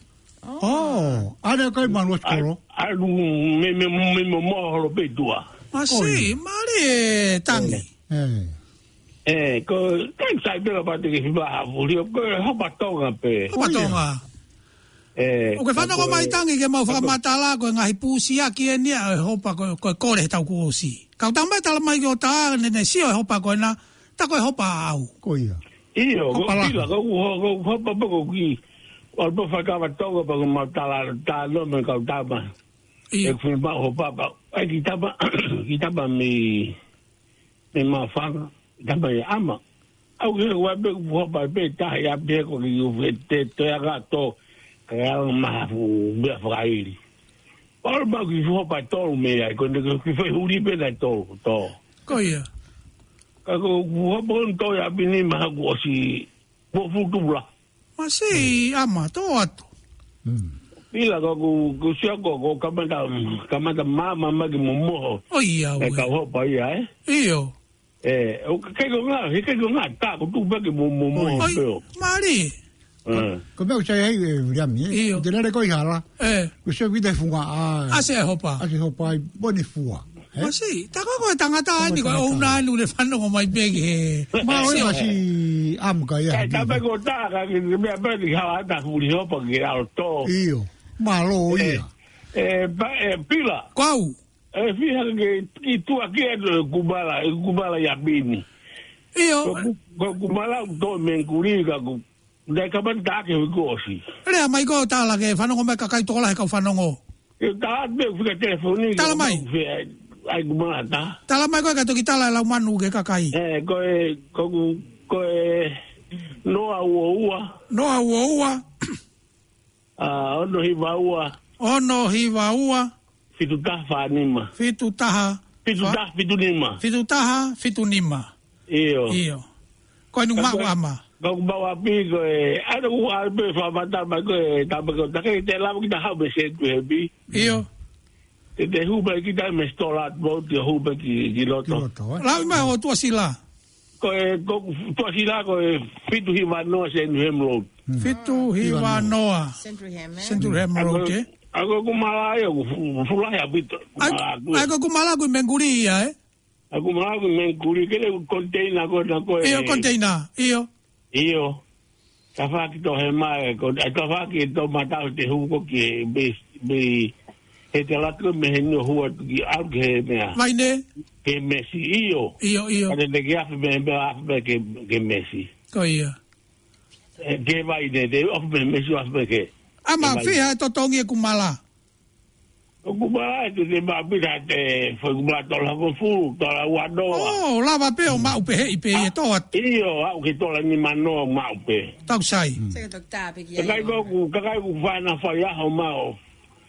oh ada kai malu skoro alu me me me mo mo lo pe tua ma si mare tang eh eh ko tang sai pe pa te ki ba vuli ko hopa tonga pe hopa tonga eh o ke fana ko mai tangi ke mau fa matala ko ngai pusia ki ni hopa ko ko kore tau ko si ka tamba tala mai ko ta ne ne si hopa ko na ta ko hopa au ko ia io ko bila ko ko hopa ko ki o po fa ka va tonga pa ko matala ta no me ka ta ba e fu ba hopa ba ai ki ta ba ki ta ba mi me ma fa ta ba ama au ke wa be ho ba be ta ya be ko ki u te te aga to ka ma fu be fraili ol ba ki ho ba to me ai ko ne ki fe uri be na to to ko ia ka ko ho bon to ya bini ma ko si bo fu tu la ma si ama to atu pila ko ko sia ko ko kamata kamata mama ma ki mo mo o ia e ka ho ba ia eh iyo eh o ke ko nga ke ko nga ta ko tu ba ke mo mo mo o mari ko me usa ai ria mi de le ko ihala eh ko se vide funga a a se hopa a se hopa boni fua ma si ta ko ko tangata ni ko una lu le fano ko mai bege ma o ma si am ka ya ta ba ko ta ka ke me ba ni ha ta fu ri hopa ke al to iyo ma lo ia eh ba pila qual eh fíjate que tu aquí es Kubala, Kubala ya bini. Iyo. Kubala do menkuriga ku. Dai ka ban ta ke ko si. Re mai ko ta la ke fano ko me ka kai to la ka fano ngo. E ta be fu ke telefoni. Ta la mai. Ai Kubala ta. Ta la mai ko ka to kita la la manu ke ka kai. Eh ko e ko ko e no a uwa. No a uwa. Ah, ono hiva uwa. Ono hiva uwa. Fitu taha nima. Fitu taha. Fitu taha fitu nima. Fitu taha fitu nima. Iyo. Iyo. Ko ni ma ama. Ko bawa pi ko e ada ku albe fa mata ba ko e ta ba ko ta ke te la kita ha be se tu hebi. Iyo. Te te hu ba kita me stolat bo te hu ba ki ki loto. La ma o tu sila. Ko e ko tu sila ko e fitu hiva no se nu hem road. Fitu hiva noa. Central Ham. Central Ham road eh. Ako kumala yo fula ya bito. Ako kumala ko menguri ya eh. Ako kumala ko menguri kele container ko na ko. Iyo container, iyo. Iyo. Kafa ki to hema ko kafa ki to mata te hu ko ki be be e te la ko me no hu ki au ke me. Vai ne? Ke Messi iyo. Iyo iyo. Ade de gaf me be af be ke ke Messi. Ko ia. E ke vai de de of be Messi af be ke. Ama fiha to tongi kumala. Kumala tu te ba bida te foi kumala to la ko fu to la wado. Oh, lava pe o mau pe i pe e to at. Iyo, au ke to la ni mano mau pe. Tau sai. Se to ta pe ki. Kai ko ku kai ku fa na fa ya ho mau.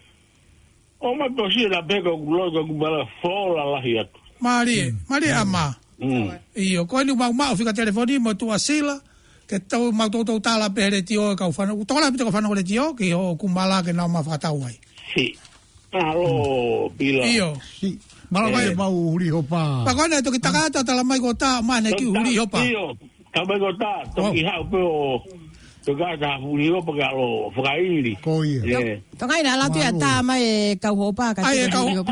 O ma to si la pe ko lo ko kumala fo la la hiat. Mari, mari ama. Mm. Iyo, ko ni mau mau fika telefoni mo tu asila. Ke tau mau tau tau tala pere tio ka ufana. Tola pito ka fana ko le tio ke o kumala ke na ma fatau ai. Si. Alo, pila. Iyo. Si. Mala mai mau huri hopa. Pa kona to ki takata tala mai ko ta mane ki huri hopa. Iyo. Ka mai ko ta to ki ha pe o to ga ta huri hopa ka lo fraili. Ko ia. To ngai na la tu ya ta mai ka hopa ka. Ai ka hopa.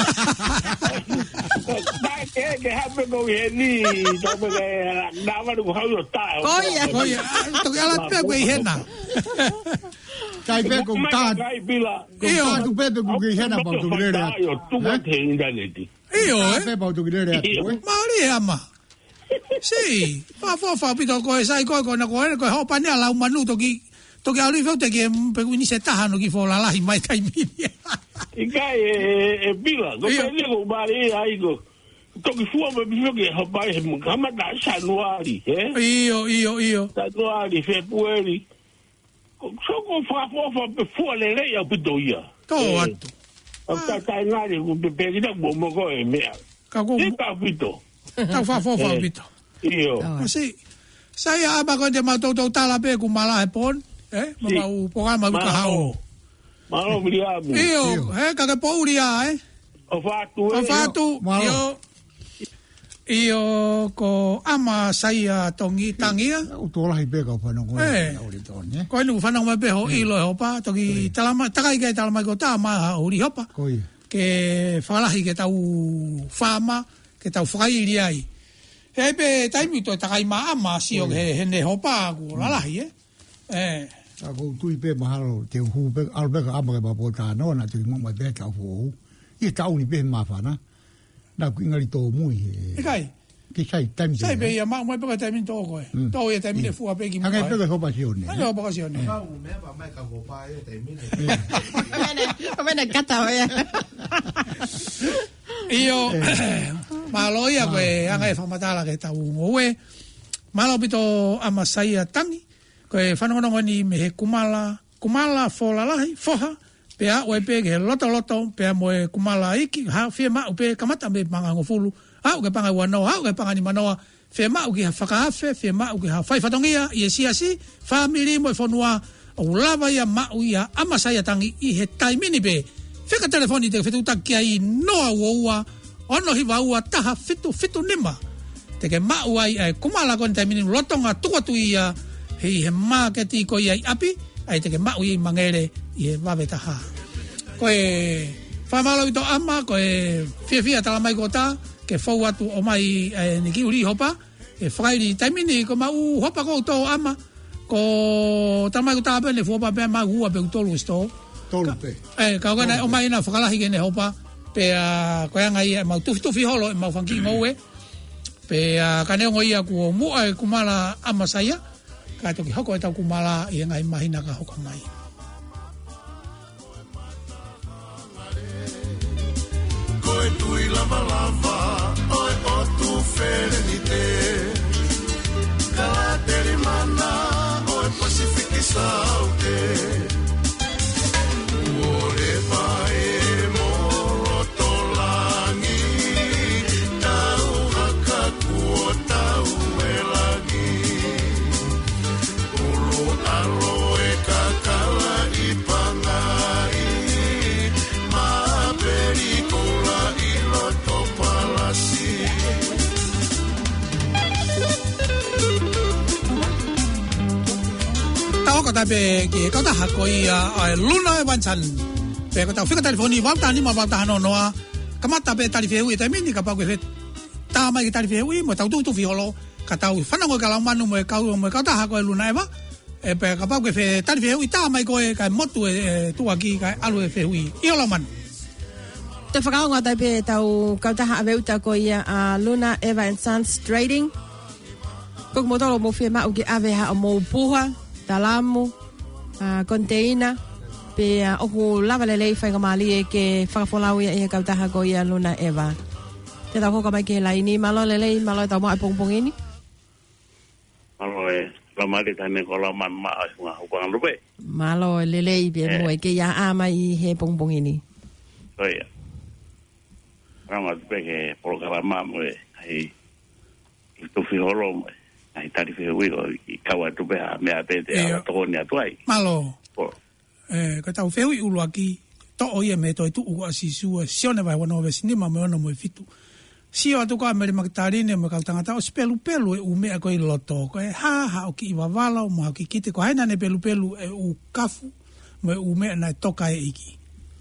Dai ke ke ha pe ko ni to pe ke na va ko ha yo ta. Ko ia. Ko ia. To ki ala pe ko hena. Kai pe ko ta. Kai pila. Iyo tu pe pe ko ke hena pa tu grere. Yo tu va te internet. Iyo eh. Pe pa tu grere. Mari ama. Si, fa fa fa pito ko sai ko ko na ko ko hopa ni ala manu to ki to ki ali fote ke pe ni se tahano ki fo la la mai kai mi. Ikai e pila, ko pe ni ko bari ai ko. To ki fuwa me bifo ke hopa e mo kama da Januari, eh? Iyo iyo iyo. Januari, Februari. So ko fa fa fa pe fuwa le le ya pito ia. To atu. Ta ta ngari ko pe pe ki da bo mo ko e me. Ka ko Ta pito. ta fa fa fa pito. Iyo. Si. Saya aba ko de ma to to tala pe ku mala e pon, eh? Ma u programa ka hao. Malo briamu. Iyo, eh ka ke pouria, eh? O fatu. O fatu. Iyo. Iyo ko ama saya tongi tangia. O to la pe ka pa no ko. Ko nu fa no me pe ho ilo ho pa to ki talama takai ke talama ko ta ma uri hopa. Ko ia. Ke falahi ke tau fama ke tau fraili ai. He pe taimi to takai ma ama si o he ne hopa ku lalahi eh. Eh. Ako tu pe mahalo te hu pe albe ka ama ba pota no na tu mo ma be ka fu. I ka uni pe ma fa na. Na ku ngari to mui. E kai. Ki sai taimi. Sai be ya ma mo pe ka taimi to ko. To ye taimi de fu a pe ki mo. Aka pe ka hopa si one. Aka hopa si one. Ka u me ba mai ka hopa e taimi. Bene, bene kata ya. Io ma lo ia que anga e famatala que tau ngoe Malo pito ama saia tangi. Koe whanongonongo ni me he kumala, kumala fola lahi, foha, pea oe pe ke loto loto, pea moe kumala iki, ha fie mau pe kamata me panga ngofulu, hau ke panga wanoa, hau ke panga ni manoa, fie mau ki ha whakaafe, fie mau ki ha whaifatongia, i e siasi, whamiri moe whanua, o lava ia mau ia ama saia tangi i he taimini pe. Whika telefoni te whitu takia i noa ua, ono hiwa ua taha fitu fitu nima. Te ke mau ai e kumala kon taimini lotonga tukatu ia, hei he māketi ko ia i api, ai te ke mau i mangere i he wawe taha. Koe whamalo i to ama, koe fia fia tala mai ko ta, ke fau atu o mai e, ni ki uri hopa, e whakairi taimini ko mau hopa ko to ama, ko tala mai ko ta apene fuopa pe ma hua pe utolu isto. Tolu pe. E, ka okana o mai na whakalahi kene hopa, pe a koe anga ia mau tufi tufi holo, e mau whanki ngoue, pe a kaneo ia kua mua e kumala ama saia, ka toki hoko e tau kumala i ngai mahina ka hoko mai. Koe tui lava lava, oe o tu ferenite. Kala teri mana, oe Pasifiki saute. Uore pae moroto langi, tau haka kuo tau e langi. Aloe kakala i pangai, ma perikola i loto palasi. Tau ko tape ki kau ta hako i a luna e wanchan. Pe ko tau whika telefoni walta ni ma walta hano noa, kamata pe tarife hui te mini ka pau ke whet. Tā mai ki tarife hui mo tau tu tu fiholo, ka tau whanango ka lau manu mo e kau mo e kau ta hako e luna e wa. E pe ka pau ke whe tarife hui tā mai koe ka motu e tua ki ka alu e whe hui. I ola manu. Te whakaonga tai pe tau kautaha aveuta ko ia a Luna Eva and Sons Trading. Koko motoro mo fie mau ki aveha o mo puha, talamu, a konteina, pe a oku lava lelei whainga mali e ke whakafolau ia e kautaha ko ia Luna Eva. Te tau hoka mai ke laini, malo lelei, malo e tau mai pongpongini. Malo e, la mari tane ko la man ma nga hukang lupe. Malo lelei pe mo e ke ia ama i he pongpongini. So ia. Ranga tupe ke programa mo e, ai, i tufi holo mo e. Ai tarife hui o i kaua tupe ha mea pete a tokoni atuai. Malo. Eh, ka tau whehui ulu aki, to o ia me toi tu ua si sua, sione vai wana ove sinima me ona mo e fitu. Sio atu ka mere makitarine me kau tangata o spelu pelu e umea ko i loto, ko e ha ha o ki iwa vala, mo ha ki kite ko haina ne pelu pelu e u kafu, mo e umea na e toka e iki.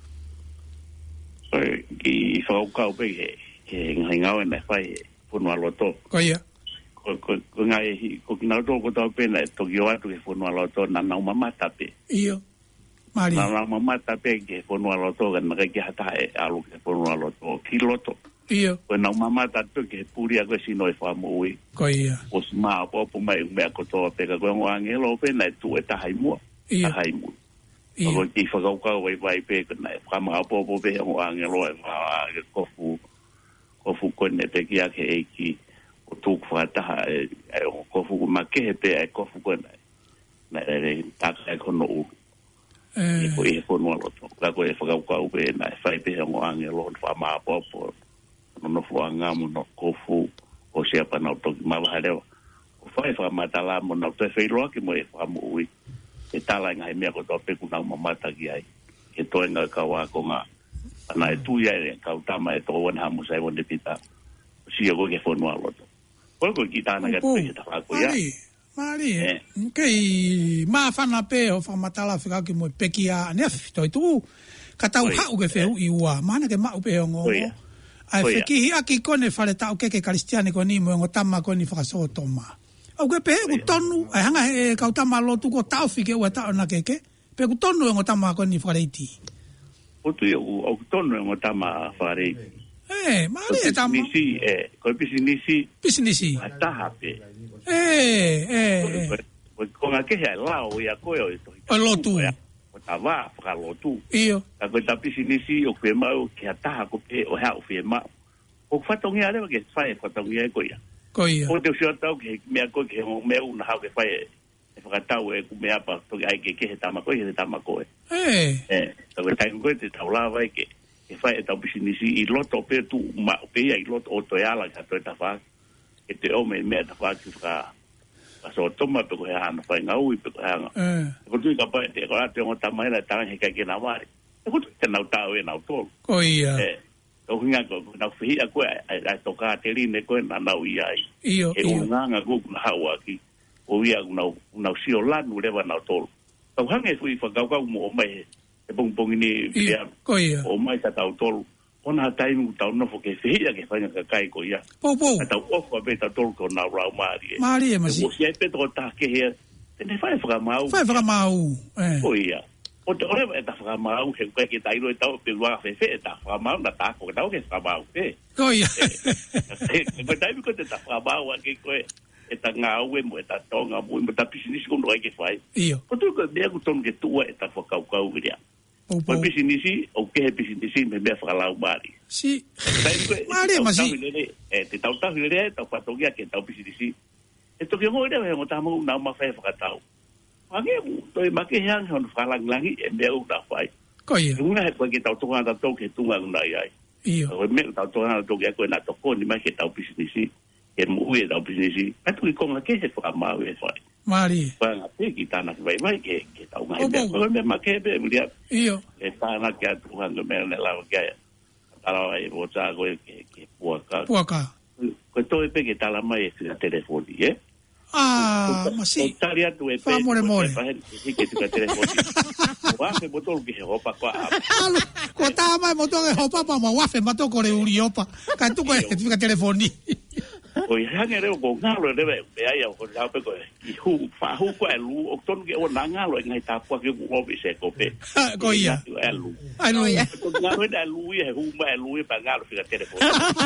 So, ki whaukau pe ke, ke ngai ngau e na whai e punua loto. Ko ia. Ko, ko, ko ngai, ko kinau tō ko tau pena e toki o atu ke punua loto na nau mamata pe. Iyo. Mari. Na nau mamata pe ke punua loto ka naka ki hata e alu ke punua loto. Ki loto. Iyo. Ko nau mamata pe ke puri a koe sino e whamu ui. Ko ia. O si maa popo mai umea kotoa pe ka koe ngā ngelo pena e tu e tahai mua. Iyo. Tahai mua. Iyo. Ko ki whakaukau wai vai pe ka nai whamaa popo pe ngā ngelo e whaa kofu. Kofu kone pe ki ake e ki. O tūku whataha e o kofu ko makehe pe e kofu ko nei. Nei re taka e kono uru. E ko e kono aloto. Ka ko e whakaukau pe nei whai pe hango angelo wha maa popo. Nono fuangamu no kofu o sea pa nau toki mawaharewa. O whai whamatala mo nau te whairoa ki mo e whamu ui. E tala ngai mea ko tō peku nau mamata ki ai. E toenga kawa ko ngā. Ana e tui ai e kau tama e tō wana hamu sai wane pita. Sia ko ke whanua aloto. Ko ko ki tāna ka te ta ko ia. Mari, mari. Kei mawhana pe o whamatala whika ki mo peki a nef toi tu. Ka tau hau ke wheu i ua. Mana ke mau pe o ngongo. Ai whiki hi aki kone whare tau keke karistiani ko ni mo ngo tama ko ni whakaso toma. Au ke pe ku tonu. Ai hanga he kau tama lotu ko tau whike ua tau na keke. Pe ku tonu ngo tama ko ni whakareiti. O tu o ku tonu ngo tama whakareiti. Eh, mari e tama. Nisi, eh, ko pisinisi. Pisinisi. Ataha pe. Eh, eh. Ko ngā kehe ai lao ia koe o ito. O lotu. O ta wā, whaka lotu. Iyo. Ka koe ta pisinisi o kwe mau ki ataha ko pe o hea o whe mau. O whatongia rewa ke whae whatongia e koe ia. Ko ia. O te sio tau ke mea ko ke ho mea una hau ke fai e whakatau e ku mea pa toki ai ke ke he tamako he tamako e. Eh. Eh, tau e tai ko te tau la vai ke ke fai e tau bisinisi i loto pe tu ma pe ia i loto o to ala ka to ta fa. E te o me mea ta fa ki fa. Pa so toma pe ko he ana fai ngau i pe ko hanga. Eh. Ko tu ka pa te ko ate o ta mai la ta he ka ke na mari. E ko tu te nau tau e nau tolu. Ko ia. Eh. O hinga ko na fia ko ai toka te line ko na na ia ai. Io, E io. unga go na hawa ki. O ia na na sio lanu le va na tol. Tau hanga fui fa gau gau mo mai e bong bong ni ia. Ko ia. O mai ta tau tol. Ona tai mu tau no fo ke fia ke fanya ka kai ko ia. Po po. Tau o ko be ta tol ko na ra mari. Mari e masi. O sia pe to ta ke he. Te fai fra mau. Fai fra mau. Eh. O ia. O te ore e ta fra mau he ko ke tai ro tau pe wa fe fe ta fra mau na ta ko tau ke fra mau pe. Ko ia. Ko tai ko te ta fra mau ke ko e ta ngā ue mo e ta tonga mo e ta pisinisi kono ai ke fai. Io. Ko tu ko mea kuton ke tua e ta whakau kau kiria. Po Ko po. pisinisi o ke he pisinisi me mea whakalau mari. Si. Tai ko Mari e masi. e te tau tau hile tau whatongia ke tau pisinisi. E toki ngoi rewa he ngota mo na ma whai whakatau. Mange u toi make heang hon whalanglangi e mea u ta whai. Ko ia. E unga he koe ke tau tonga ta tau ke tunga una ai. Io. Ko mea tau tonga ta tau ke koe na toko ni mai ke tau pisinisi. Ke mo ue tau pisinisi. Atu ki konga ke he whakamau e whai. Mari. Panga pe ki tana ki vai vai ke ke tau ngai O be bo. ko me ma ke be mulia Io. e tana ke atu hanga me le la ke tala ai bo ta ko ke ke puaka Puaka. ko to pe ke tala mai e fina telefoni e Ah, masi. tali atu e pe Fa more more. ki ke tu telefoni wa fe botol ke ho pa kwa Alo, ko ta mai mo to ke hopa pa mo wafe ma to ko le uri opa. Ka tu ko e fica telefoni. o i hanga re ko ngalo re be be ai o ko pe ko i hu fa hu ko lu o ton ke o na ngalo ngai ta kwa ke ko bi se ko pe Ko ia. e lu Ai no. ko ngalo da lu e hu ma lu e pa ngalo fica telefoni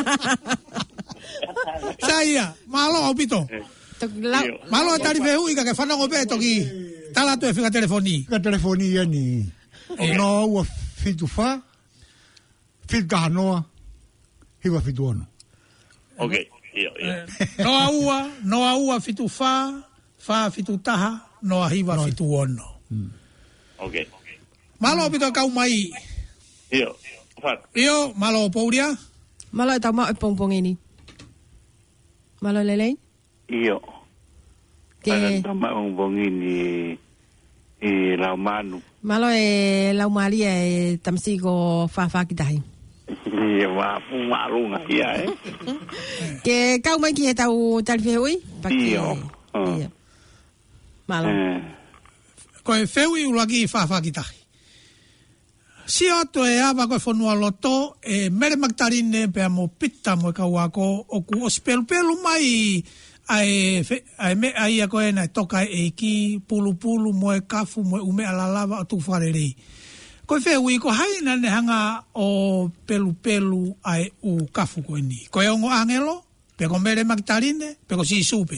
Saia, malo opito. Malo tari feu i ka ke fana go be to ki. Tala to e fica telefoni. Ka telefonia ni. O no ua fitu fa. Fitu ka noa. Hiwa fitu ono. okay io io No aua, no aua fitu fa, fa fitu taha, no ahiva fitu ono. okay Malo opito kau mai. io fa Io, malo pouria. Malo e tau mau e pongpong ini. Malo lelei. Io. Ke Tama un bongini e la manu. malo e lau mali e tamsigo fa fa ki tahi. E wa fu marunga ia eh. Ke kau mai ki e tau talfeui? Io. Ia. Malo. Eh. Ko e feu i ulaki i whawha ki tahi. Si ato e awa koe whanua loto, e mere maktarine pea mo pita mo e kau ako, o ku os pelu pelu mai ai fe ai me ai a koe na toka e ki pulu pulu mo e kafu mo e ume ala lava o tu wharerei. Koe feu i ko haina ne hanga o pelu pelu ai u kafu koe ni. Koe ongo angelo, pe ko mere maktarine, pe ko si supe.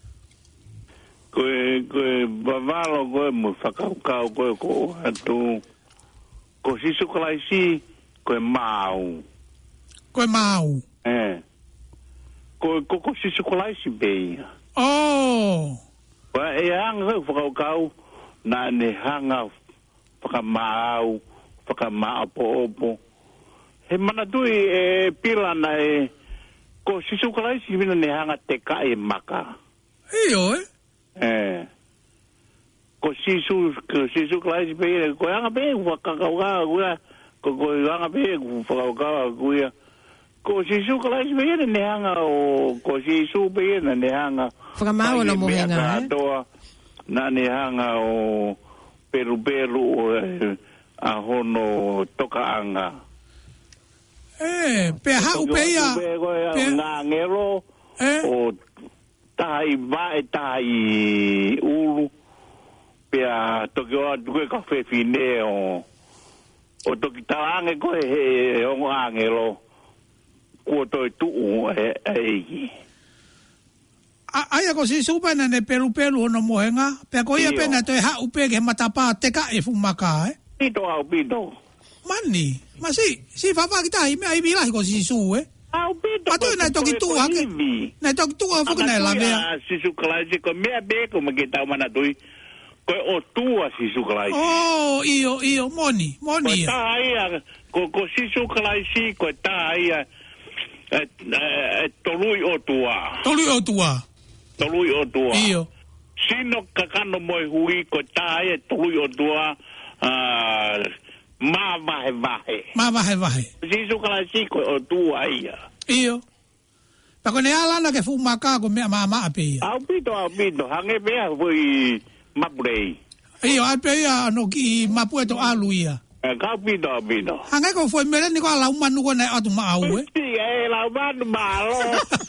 Koe koe bavalo koe mo whakaukau koe ko atu. Ko sisu kalaisi koe mau. Koe mau. Eh. Koe koko sisu kalaisi beia. Oh. Wa e hanga whakaukau na ne hanga whakamau, whakamau po opo. He mana tui e pila na e ko sisu kalaisi mina ne hanga te ka e maka. Iyo, eh? Eh. Ko sisu, ko sisu kalaisi beia, ko hanga beia whakakauka kuia, ko ko hanga beia whakauka kuia. Ko sisu kalaisi beia ne hanga o, ko sisu beia ne hanga. Whakamau na mohenga, eh? Na ne hanga o peru peru o a hono tokaanga. Eh, pe hau pe ia. Pe ngā ngero Eh? o tai vai tai ulu. Pe a toki o tuke ka whewhine o o toki tarange koe he ongo angelo. Kua toi tuu e eiki. Ai ko si supa na ne peru peru ono mohenga. Pe ko ia Iyo. pena to e hau pe ke matapa te ka e fumaka, eh? Pito au pito. Mani, ma si, si fafa kita i me ai bila ko si su, eh? Au pito. Ato na toki tua ke. Na toki tua fo na la vea. Si su klasi ko mea be ko me kita mana dui. Ko o tua si su klasi. Oh, io io moni, moni. Ko ta ia ko ko si su klasi ko ta ia. Eh eh tolui o tua. Tolui o tua. Tolui o tua. Io. Sino kakano moi hui ko ta ia tolui o tua. Ah ma vai vai. Ma vai vai. Si su klasi ko o tua ia. Io. Pa ko ne ala na ke fu maka ko me mama ape. Au pito au pito hange bea voi mabrei. Io ape ia no ki mapueto aluia. Eh ka pito pito. Hange ko foi mele ni ko ala umanu ko na atu ma au e. Si e la manu malo.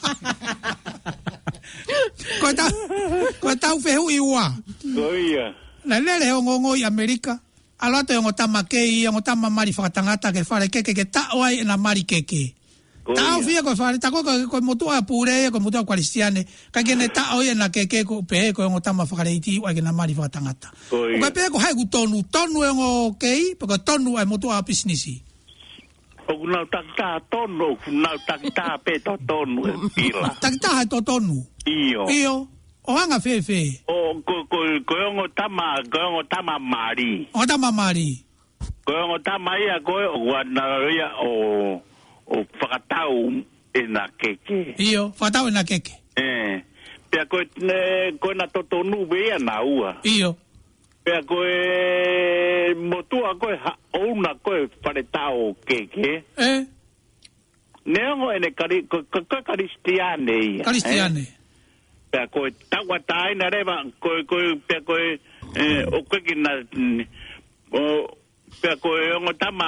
Ko ta ko ta fe hu iwa. Goia. Na lele ho ngongo i Amerika. Alo te ngo tama ke i ngo tama mari fakatangata ke fare ke ke ke ta oi na mari ke ke. Ta ofia ko fare ta ko ko motu a pure ko motu a cristiane ka ke ne ta oi na ke ke ko pe ko ngo tama fakare iti oi ke na mari fakatangata. Ko pe ko hai ku tonu tonu ngo ke i ko tonu ai motu a business. O na ta ta tonu na ta ta pe to tonu pila. Ta ta to tonu. Io. Io. O hanga fe fe. O ko ko ko ngo tama ko ngo tama mari. O tama mari. Ko ngo tama ia ko o na ia o o fakatau ena keke. Io, fakatau ena keke. Eh. Pea ko ne ko na toto nu bea na ua. Io. Pea ko e motua ko o na ko faretau keke. Eh. Neo ene kari ko ko kristiane. Kristiane. Pea ko tawa tai na reva ko ko pea ko eh o ko ki na o pea ko ngo tama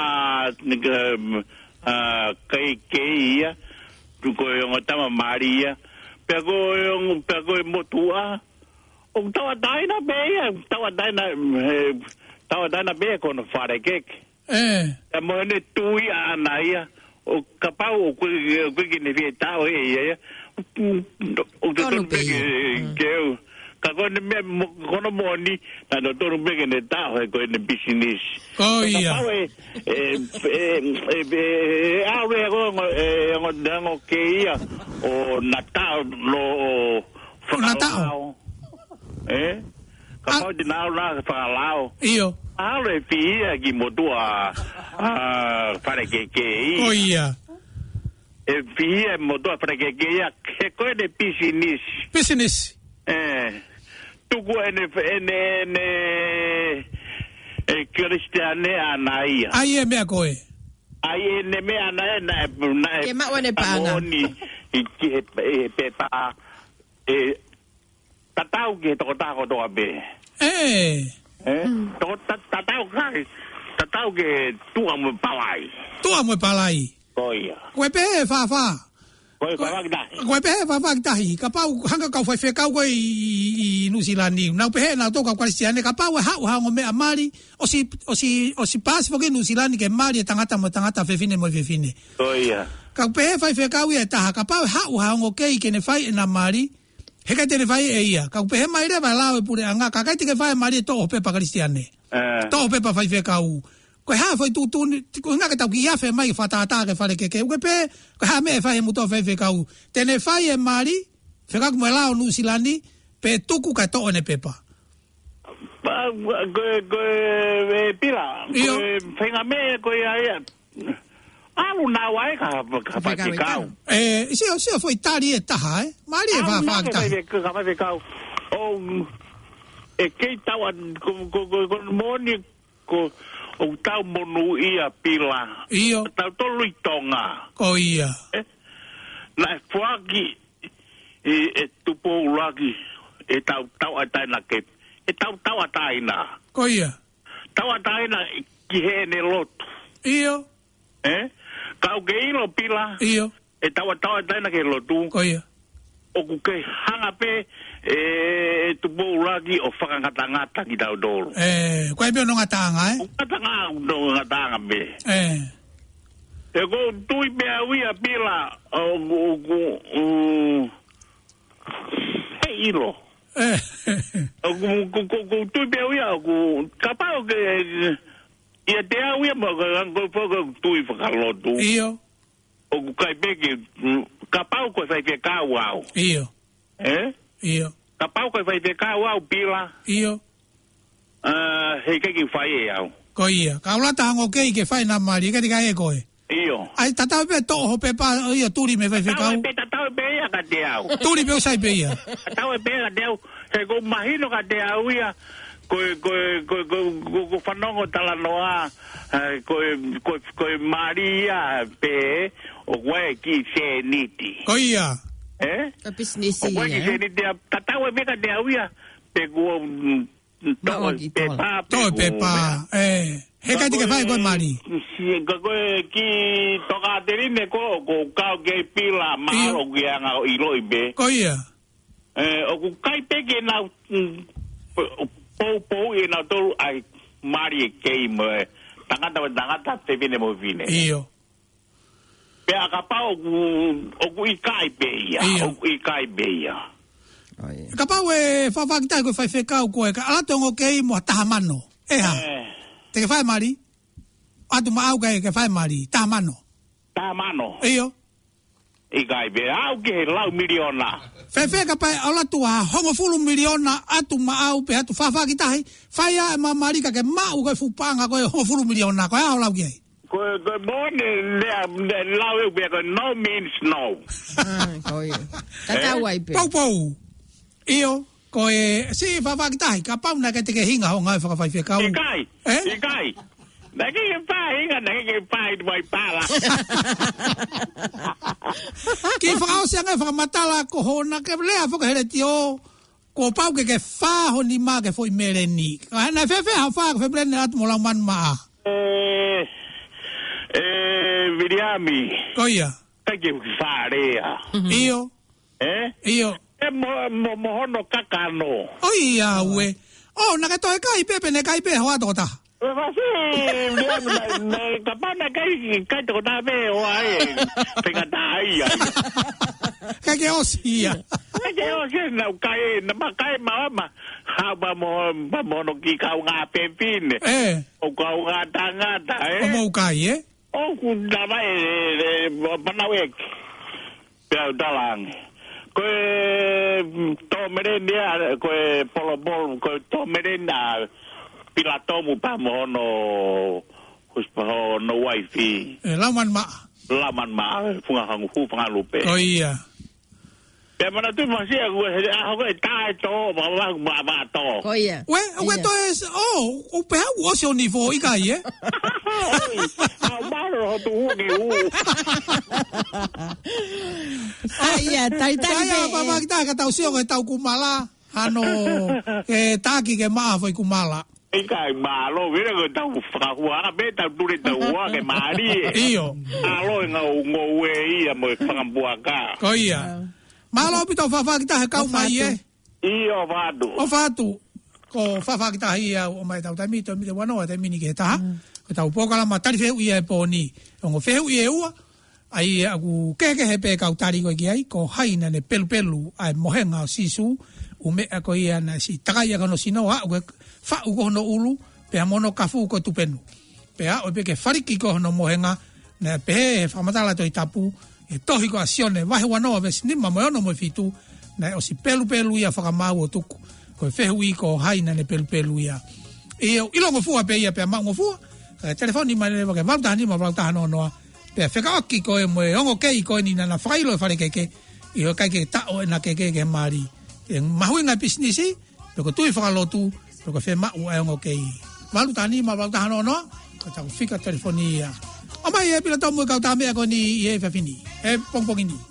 ah kai kai ko ngo tama maria pea ko pea ko motua o tawa tai na be tawa tai na tawa tai na be ko no fare kek eh e mo ne tui anaia o kapau o ko ko ki ne vie tao e o to to be ke ka ko ne me ko no moni na do to be ke ne tao ko ne business oh ia eh eh a re go eh ngo dango ke ia o natal lo natal eh ka pa de na la fa lao io a re fi ki motua ah para que que oh ia e fi motua para que que ia que ko de business business eh tu go ene ene ene e cristiane anaia ai e me koe ai ene me anaia na na e ma one panga ni i ke pe pa e tatau ke to ta ko do be eh eh to tatau kai tatau ke tu am palai tu am palai oia koe pe fa fa koe fa fa koe pe fa fa ta hi ka pau hanga ka fa fe ka koe i New Zealand ni na pe na to ka kristiane ka pau ha ha ngome amari o si o si o si pas fo ke New Zealand ke mari tangata mo tangata fe fine mo fe fine oia ka pe fa fe ka wi ta ka pau ha ha ngo ke ke ne fai na mari he ka te ne fai e ia ka pe mai re va la pure anga ka ka te ke fai mari to pe pa kristiane to pe pa fai fe ka u ko ha foi tu tu ko nga ka ta ki ya fe mai fa ta ta ke fa ke ke ko pe ko ha me fa e muto fe fe ka u te ne fai e mari fe ka mo la o New Zealand pe tuku ka to ne pepa pa go go pila ko fenga me ko ya ya alu na wai ka ka pa ki ka eh si o si foi tari e ta ha eh mari e va fa ta ka ka pa ka o e ke ta wa ko ko ko moni ko o tau monu ia pila io tau to luitonga ko ia na fuaki e e tupo lagi e tau tau atai na ke e tau tau atai na ko ia tau atai na ki he ne lot io eh kau ke ilo pila io e tau tau atai na ke lotu ko ia o ku ke hanga pe e tupo lagi o whakangata-ngata ki tau dolo eh ko e pe no ngatanga eh ngatanga no ngatanga me eh e ko tui me awia pila o ku hey ilo eh o ku ku ku tui me awia ku kapao ke ia te awia mo ka ko ko tui whakalotu io o o kai beki ka pau ko sai pe ka wow. Io. Eh? Io. Ka pau ko sai pe ka wow pila. Io. Ah, he ke ki fai e au. Ko ia. Ka ula ta ngo ke ke fai na mari ke diga e koe. Io. Ai tata pe to ho pe pa io turi me fai fe ka. Pe tata pe ya ka te au. Turi pe sai pe ia. Tata pe ka te au. He go mahino ka te au ia. Ko ko ko ko ko fanongo tala noa. Ko ko ko Maria pe o we ki se niti. Ko ia. Eh? A business O we ki se niti tata we ka te au ia. Pe go to pe pa. To pe pa. Eh. He ka te fai ko mari. Si ko ko ki to ka te ne ko ko ka ke pila ma o ki anga i lo ibe. Ko ia. Eh o ku kai pe ke na po po e na to ai mari ke mo tangata tangata te vine mo vine. Io. Pe aka pa o ku o ku i kai pe ia. O ku i kai pe ia. Ka pa we fa fa kita ko fai fe ka ko ka ala to ngo ke mo ta mano. E ha. Te ke fai mari. Atu ma au ke fai mari ta mano. Ta mano. Io. I kai pe au ke lau miliona. Fe fe ka pa ala tu ha hongo fulu miliona atu ma au pe atu fa fa kita hai. Fai a ma mari ka ke ma u ko fu panga ko hongo fulu miliona ko ala ke. Ko ko bon le lau e pe no means no. Ah, ko ia. Tata wai pe. Pau pau. Io ko e si fa fa kita ka pa na ke te ke hinga ho ngai fa fa fe ka. I kai. Eh? I kai. Na ke pa hinga na ke pa i mai pala. Ki fa o se ngai fa matala ko ho na ke le fa ko hele tio ko pau ke ke fa ho ni ma ke foi mereni. Ka na fe fe ha fa fe blen at mo la man ma. Eh eh Viriami. Ko ia. Ta ke fa rea. Io. Eh? Io. E mo mo mo no kakano. O ia we. Oh na ke to kai pepe ne kai pe ho atota. E va si Viriami na kapana kai kai to na be o ai. Pega dai ai. Ka ke osia. Ke o se na kai na ma kai ma ma. Ha ba mo ba mo no ki ka nga pepine. Eh. O ka nga tanga ta eh. O mo kai eh. O ku da ba e ba na we. Pe dalang. Ko to merenda ko polo bol ko to merenda pilatomu pa mo no huspa no wifi Eh laman ma. laman ma funga hangu fu funga lupe Ko ia. pe mana tu masi aku ha ko ta to ba ba ba ba to Ko ia. We we to es oh o pe o se o nivo i kai eh. Ha ba ro tu ni u Ai ia, tai tai Ai pe. pa pa kita ka tau sio ka tau kumala. Ano ke taki ke ma foi kumala. e kai ma lo vira ko ta fa hua be ta tu le ta hua ke mari Io. a lo nga ngo we ia mo fa bua ka Ko ia. Malo pito fa fa kita ka mai eh. io vado O fatu ko fa fa kita ia o mai tau tami to mi te wano te mini ke ta. Ko tau poka la matari fe ia e poni. O fe ia ua. Ai aku ke ke he pe ka utari ko ki ai ko haina ne pelu pelu ai mohenga o sisu u me ko ia na si takai ka no sino a ko fa u ko no ulu pe amono kafu ko tupenu. Pe a o pe ke fariki ko no mohenga na pe fa matala to itapu e tohi ko asione wahe wano ve sini ma mo no mo fitu na o si pelu pelu ia fa mau o tuku ko fe hui ko haina ne pelu pelu ia. E o ilo ngo fu pe ia pe ma ngo fu telefoni ma le ke valta ni ma valta no no pe feka ki ko e mo ongo ke ko ni na failo fare ke ke i o kai ke ta o na ke ke ke mari e mahu nga business i ko tu fa lo tu ko fe ma o ongo ke valu tani ma valu tano no ko ta fika telefonia o mai e pila to mo ka ta me ko ni e fa fini e pong pong ni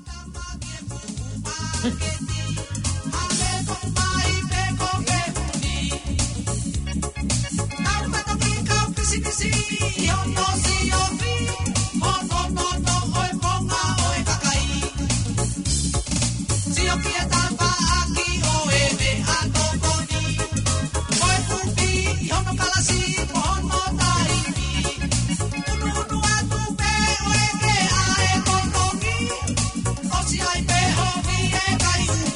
Ai pe ho mi e kai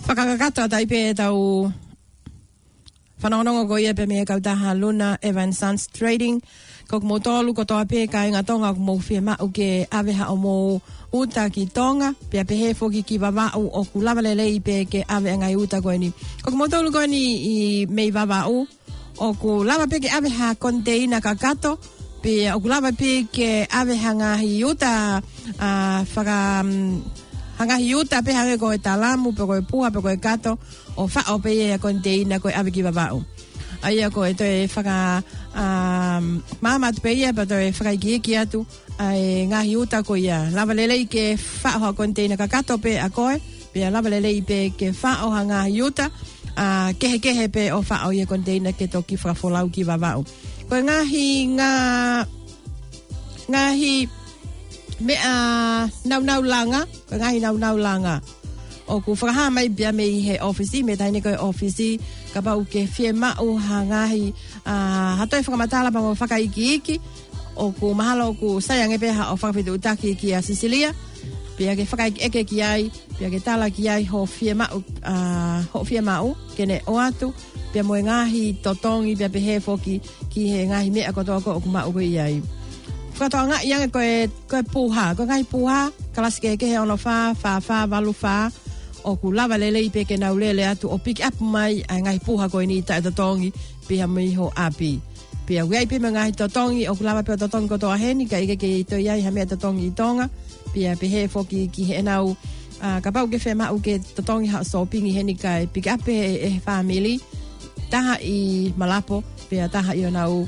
Whakakakato tai pe tau whanongongo ko ia pe mea kautaha Luna Evans Sons Trading. Ko mo tolu ko toa pe ka inga tonga ko mo fie mau ke aveha o mo uta ki tonga. Pea pe he foki ki wawau o ku lava lelei pe ke ave ngai uta ko ni. Ko mo tolu ko ni i mei wawau o ku lava pe ke aveha konteina kakato. Pe o ku lava pe ke aveha ngahi uta uh, whaka... Um, hanga hiuta pe hange ko e talamu, pe ko e puha, pe ko e kato, o wha o pe e a konteina ko e awiki babau. Aia ko e to e whaka um, mamatu pe ia, pe to e whaka iki iki atu, e ngā hiuta ko ia. Lava lelei ke wha o ha konteina ka kato pe a koe, pe a lava lelei pe ke wha o ha ngā hiuta, uh, kehe kehe pe o wha o ia konteina ke toki whakafolau ki babau. Ko e ngahi ngā, ngahi, me a uh, nau nau langa, ko ngahi nau nau langa. O ku whakaha mai bia me i he ofisi, me taine koe ofisi, ka pau ke fie mau ha ngahi, uh, hatoi whakamatala pa mo whakaiki iki, o ku mahalo o ku sayange peha o whakawhitu utaki ki a Sicilia, pia ke whakaiki eke ki ai, pia ke tala ki ai ho fie mau, uh, ho fie mau, kene o atu, pia mo e ngahi totongi, pia pe he foki ki he ngahi mea kotoa ko o ku mau ko i ai. Katoa nga ianga koe, koe puha, koe ngai puha, kalasike ke he ono wha, wha, wha, walu wha, o ku lava lele i peke nau lele atu, o pick up mai, ai ngai puha koe ni ta e totongi, piha miho api. Pia wei pe me ngai totongi, o ku lava pe o totongi kotoa heni, ka ike ke i toi ai, ha mea totongi i tonga, pia pe he foki ki he nau, uh, ka pau ke whe mau ke totongi ha so pingi heni kai, pick up e, e family, taha i Malapo, pia taha i o nau,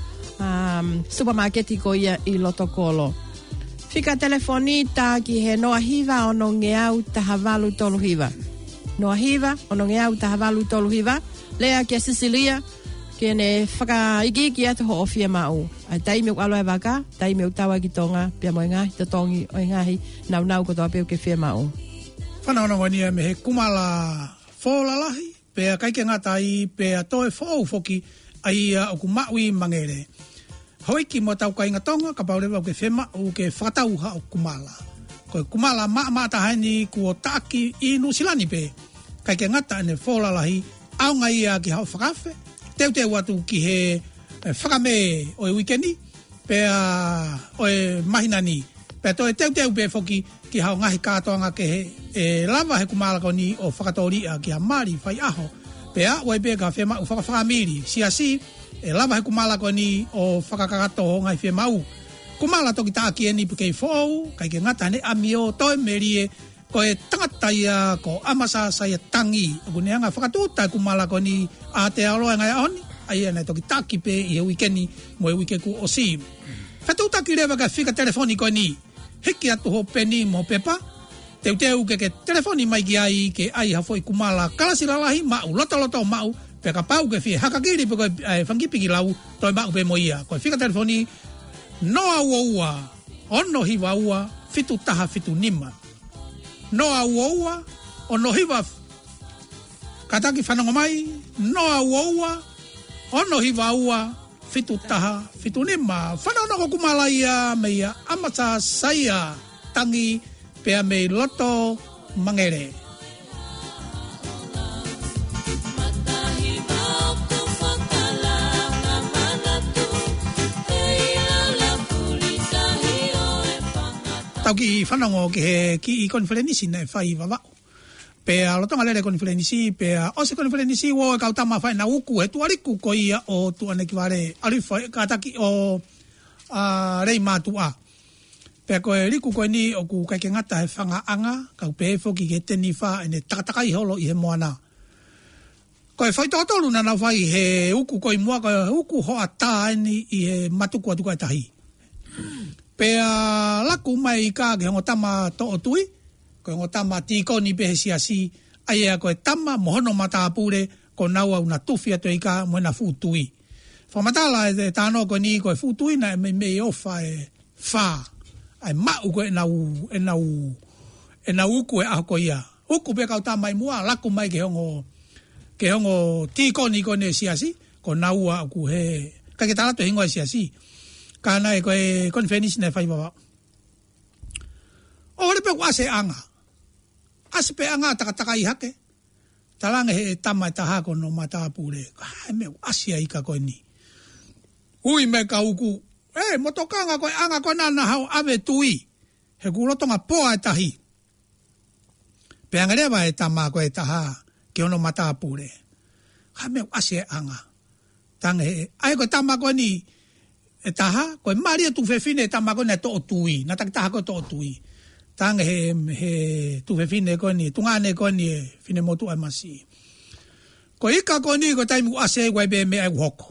Um, supermarketi ko ia i Lotokolo. Fika telefoni ta ki he noa hiva o no ngeau taha walu tolu hiva. Noa hiva o no ngeau taha walu tolu hiva. Lea ki a Sicilia, ke ne whaka iki iki atu ho ofia mau. Ai taimi uk alo e waka, taimi uk tawa ki tonga, pia mo e ngahi totongi o e ngahi nau nau ko toa peo ke fia mau. Whanaona wania me he kumala wholalahi, pea kaike ngatai, pea toe whou foki, ai o ku maui mangere. Hoi ki mo tau kainga tonga, ka paurewa o ke whema o ke whakatau ha o kumala. Ko kumala maa maa tahani ku o taki i Nusilani pe. Kai ke ngata ane wholalahi, au ngai a ki hao whakawhe, teu teu atu ki he whakame o e wikendi, pe o e mahinani. Pe to e teu teu pe foki ki hao ngahi kātoanga ke he e lava he kumala ko ni o whakatori a ki ha mari whai aho. Pe a wai pe ka whema o whakawhamiri, si a si, e lava he kumala ko ni o whakakakato o ngai whe mau. Kumala toki tāki e ni puke i whou, kai ke ngata ne amio toi merie, ko e tangatai ko amasa sai tangi. O kuneanga whakatūtai kumala ko ni a te aroa ngai ahoni, ai ane toki tāki pe i he wikeni mo e wikeku o si. Whatūtaki rewa ka whika telefoni ko ni, hiki atu ho peni mo pepa, teu teu ke ke telefoni mai ki ai ke ai hafoi kumala kalasiralahi mau, loto loto mau, pe ka pau ke fi hakakiri pe ko e fangipi ki lau toi mau pe moia ko fika telefoni no aua ono hiva ua fitu taha fitu nima no aua ono hiva kataki fanongo mai no aua ono hiva ua fitu taha fitu nima fanono ko kumala ia meia amasa saya tangi pe me loto mangere. Tau ki whanongo ki he ki i konferenisi nei whai wawao. Pea lotonga lere konferenisi, pea ose konferenisi wo e kautama whai na uku he tuariku ko ia o tuane ki ware arifa kataki o uh, rei mātua. Pea ko e riku ko ni o ku kaike ngata he whanga anga, kau pefo ki he teni wha ene takatakai holo i he moana. Ko e whai tōtolu na na whai he uku ko i mua, ko e uku hoa tā ni i he matuku atuka e tahi. Pea laku mai ka ke hongo tama to o tui, ko hongo tama tiko ni pehe siasi, aia ko e tama mohono mata apure, ko nau au na tufi ato i ka mo na futui. Whamatala e tāno ko ni ko e futui na e me me ofa e wha, ai mau ko e nau, e nau, e nau uku e aho ko ia. Uku pe kau tama i mua, laku mai ke hongo, ke hongo tiko ni ko ne siasi, ko nau au he, kake talato hingo e siasi. Kana e koe konferenisi nei whai wawa. O hore pe ase anga. Ase pe anga takataka i hake. Talanga he tama e taha ko no matapure. Ai me asia ika ko ni. Ui me ka uku. E motokanga ko anga ko nana hau ave tui. He kulotonga poa e tahi. Peanga rewa e tama ko e taha ke ono matapure. Ai me asia anga. Tanga he ai ko tama ko ni e taha ko maria tu fefine tama ko na to tui. Na tak taha ko to tui. Tanga he, he tu fe fine koni, tungane koni e fine motu ai masi. Ko ika koni ko taimu ase wai be me ai hoko.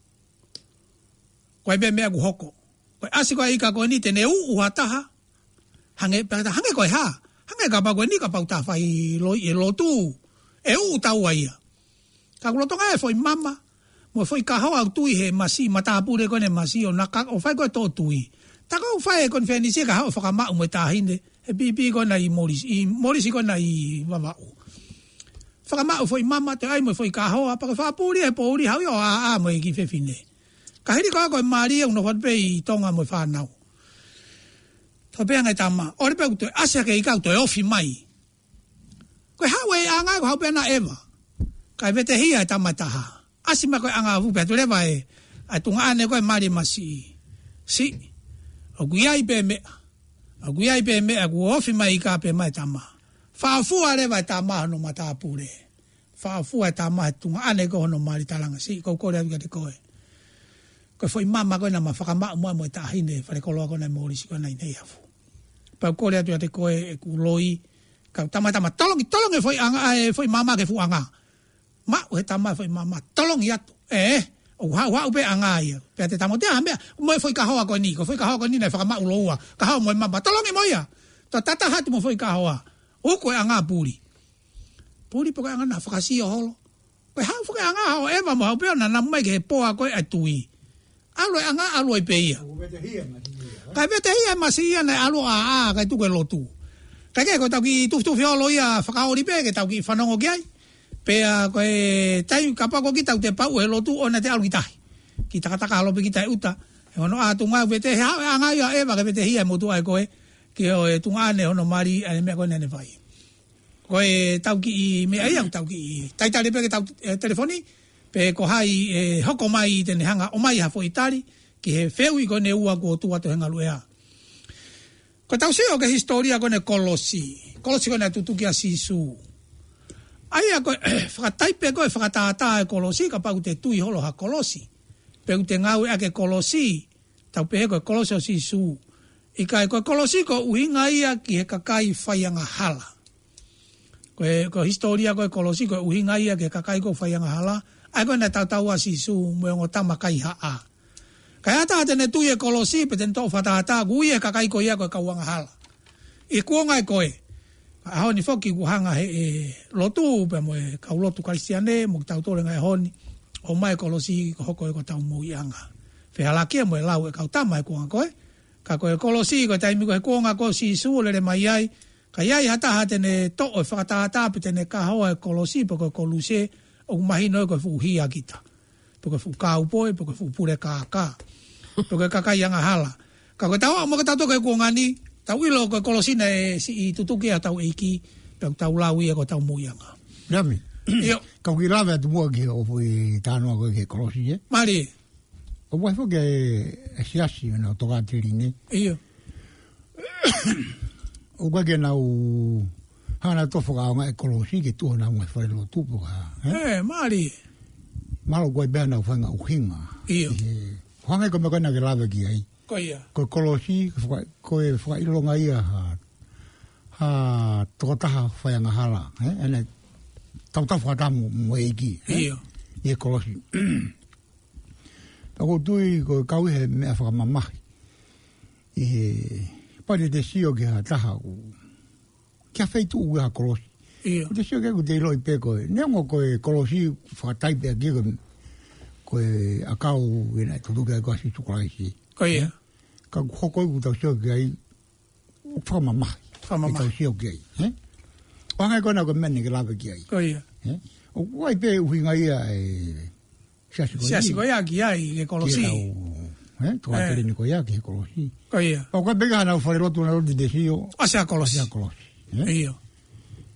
Wai be me ai hoko. Ko ase ko ika koni tene u uhataha. Hange pata hange ko ha. Hange ka ba koni ka pauta fai lo e lo tu. E u tau ai. Ka ko tonga e foi mama. Mo foi ka hawa tu he masi mata pure kone masi o naka o fai ko to tui. Ta ko fai kon fenisi ka hawa fa ma mo ta hinde. E pipi ko na i moris, i moris ko na i wawau. Whakamau foi mama te ai mo foi kahoa, paka whapuri e pōri hau yo a a mo e ki whewhine. Ka hiri ko ako e maria uno whatpe i tonga mo e whanau. Tō pēa ngai tama, ore pēa kuto e asea ke i kau to e ofi mai. Koe hau e anga ko hau pēa na ewa. Ka e vete hia e tama taha. Asima koe anga avu pēa tu lewa e, a tunga ane koe maria masi. Si, o kuiai pēa mea. A kuiai pe me a ku ofi mai ka pe mai tama. Whaafua rewa e tama hono matapure. Whaafua e tama e tunga ane ko hono mari talanga. Si, kou kore aduka te koe. Koe foi mama koe na ma whakamau mua mo e tahine. Whare koloa koe na morisi koe na inei afu. Pau kore aduka te koe e ku loi. Kau tama tama tolongi, tolongi foi anga, e foi mama ke fu anga. Ma o he tama foi mama. Tolongi atu. Eh, o ha ha upe anga ia. Pe te tamo te ame. Mo foi ka hoa ko ni, ko foi ka hoa ko ni na fa ma uloa. Ka hoa mo mama tolongi mo ia. Ta tata hatu mo foi ka hoa. O ko anga puri. Puri po anga na fa si holo. Ko ha fo anga ho eva mo pe na na mai ke po ko atui. Alo anga alo pe ia. Ka vete ia ma si ia na alo a a ka tu ke lotu. Ka ke ko ta ki tu tu fiolo ia fa ka ori pe ke ta ki fa no ke ai. Pea koe tai kapa ko kita te pau e lotu ona te alu kitai. Kita kata kalo pe kita uta. E ono a tunga vete ha anga ia eva ke vete hia motu ai koe ke o e tunga ne ono mari ane me koe nene vai. Koe tau ki me ai tau ki tai tale pe ke tau telefoni pe ko hai e hoko mai tene hanga o mai ha foi tali ki he feu i kone ua ko tua to henga luea. Ko tau se o ke historia kone Kolosi. Kolosi kone tutuki a sisu. Ai a koe, whakatai pe koe whakatata e Kolosi, ka pau te tui holo ha Kolosi. Peu te ngau e ake Kolosi, tau pe he koe Kolosi o sisu. I kai koe Kolosi ko uhinga ia ki he kakai whaianga hala. Koe, koe historia koe Kolosi ko uhinga ia ki he kakai ko whaianga hala. Ai koe na tau tau a sisu, mwe ngo tama kai haa. Kai ata tene tui e Kolosi, pe ten tau whatata, kui e kakai ko ia koe kauanga hala. I kuonga e koe. Aho ni foki kuhanga he e lotu pe mo e kau lotu kristiane mo tau tole ngai honi o mai Kolosi ko hoko e ko tau mo ianga fe halakia mo e lau e kau tama e kuanga koe ka ko e Kolosi ko taimi ko e kuanga ko si suole le mai ai ka iai hata hate ne to o whakata hata pe tene ka hoa e Kolosi po ko Koluse o mahino ko fu hia kita po ko fu kau poe po ko fu pure ka ka po ko ka ianga hala ka ko tau mo ko tau to ko e kuanga ni tau ilo ko Kolosi na e si tutuki a tau eiki tau tau laui e ko tau muianga. Nami. Iyo. Kau ki lawe atu mua ki o fui tānoa koe ke Kolosi e. Mari. O wai fo ke e siasi o na toka tiri ne. Iyo. O koe ke nau hana tofo ka o ngai Kolosi ke tuho na ungai whare lo tupo ka. Eh, mari. Malo koe bea nau whanga uhinga. Iyo. Whangai ko me koe na ke lawe ki ai. Ko ia. Ko Kolosi, ko e whakailonga ia ha, ha tokataha whaianga hala. Eh? Ene tautau whakatamu mo eiki. Iyo. Ie Kolosi. Tako tui ko kau he mea whakamamahi. I he pare te sio ke ha taha u. Kia whaitu ue ha Kolosi. Iyo. Te sio ke ku te iloi pe koe. Neongo koe Kolosi whakataipe a kia koe akau ina tutuke a koe si tukaraisi. Ko ia. Ka hoko i utau sio ki ai whamamahi. Whamamahi. Utau sio ki ai. Eh? Wangai kona ko mene ke lawe ki ai. Ko ia. Eh? O wai pe uhinga ia e siasi ko ia. Siasi ko ia ki ai ke Kolosi. Eh? Toa tere ni ko ia ki he Kolosi. Ko ia. O koe pega hana whare rotu na roti de sio. Asea Kolosi. Asea Kolosi. Iyo.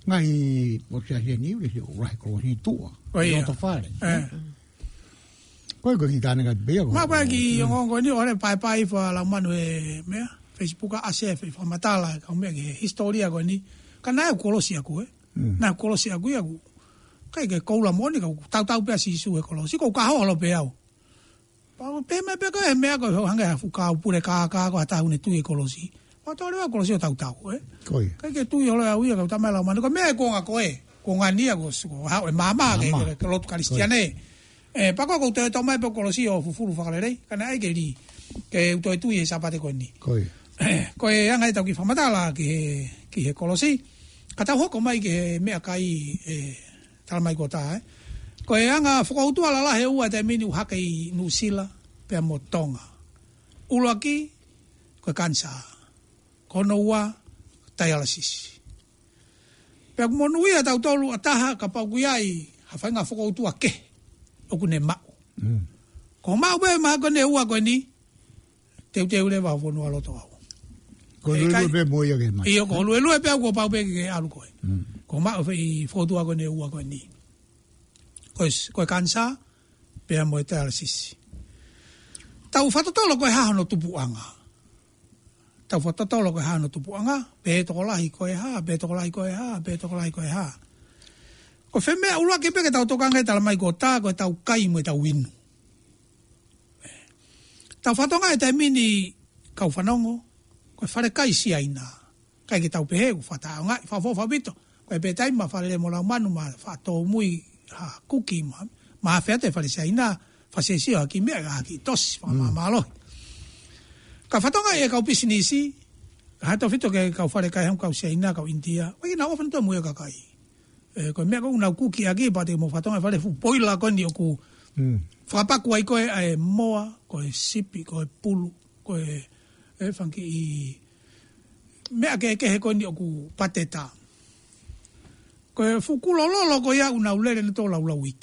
ngai o se se ni le se o rai ko ni tu Ko ia. to fare Eh. ko ko ki tane ka be ko Ma pa ki ngo ngo ni ore pai pai fa la manu e me Facebook a se fa matala ka me ki historia ko ni kana ko lo si aku e na ko lo si aku ya ku kai ke ko la moni ka tau tau pe si su e ko lo si ko ka ho lo pe au pa pe me pe ko e me ko hanga fu ka pure ka ka ko ta une tu e ko lo si pa to le ko lo si tau tau e ko kai ke tu yo lo au ya ka ta me la manu ko me ko nga ko e ko nga ni ko ha e mama ke ke lo cristiane eh pa ko te to mai pe ko lo si o fu fu fa le kana ai ke ri ke to tu e sapate ko ni ko ko e anga ta ki fa matala ke ki he ko lo si kata ho ko mai ke me kai e tal mai ko ta eh ko e anga fo tu ala la he u ate mini u hakai nu sila pe motonga ulaki ko kansa ko no wa dialysis pe mo nu ia ta tolu ataha ka pa guai ha fa nga fo tu ake o ku ne ma ko ma be ma ko ne u ko ni te te ule va fo no alo to ko lu be mo ya ke mai io ko lu lu pe ko pa pe ke alu ko ko ma fe foto ko ne u ko ni ko ko kansa pe mo dialysis tau fato tolo ko ha no tupu anga tau fato tolo ko ha no tupu anga pe to la hi ko ha pe to la hi ko ha pe to la hi ko ha ko fe me ulo ke pe ke tau to kanga tal mai ko ta ko tau kai mo tau winu tau fato nga te mini kau fanongo ko fare kai si aina kai ke tau pe ku fata nga fa fo fa bito ko pe tai ma fare mo la manu ma fa to mui ha kuki ma ma fa te fare si aina fa se si ki me ga ki tos fa ma malo ka fa tonga e ka business ha to fito ke ka fare kai ham ka si aina ka India wa na wa fa to mu ka kai e ko me ko na kuki aki pa te mo fa tonga fare fu poila ko ni ku fa pa ku ai ko e moa ko e sipi ko e pulu ko e e fanki i mea ke ke he koni oku pateta ko e fukulo lolo ko ia una ulere ni to la ula wike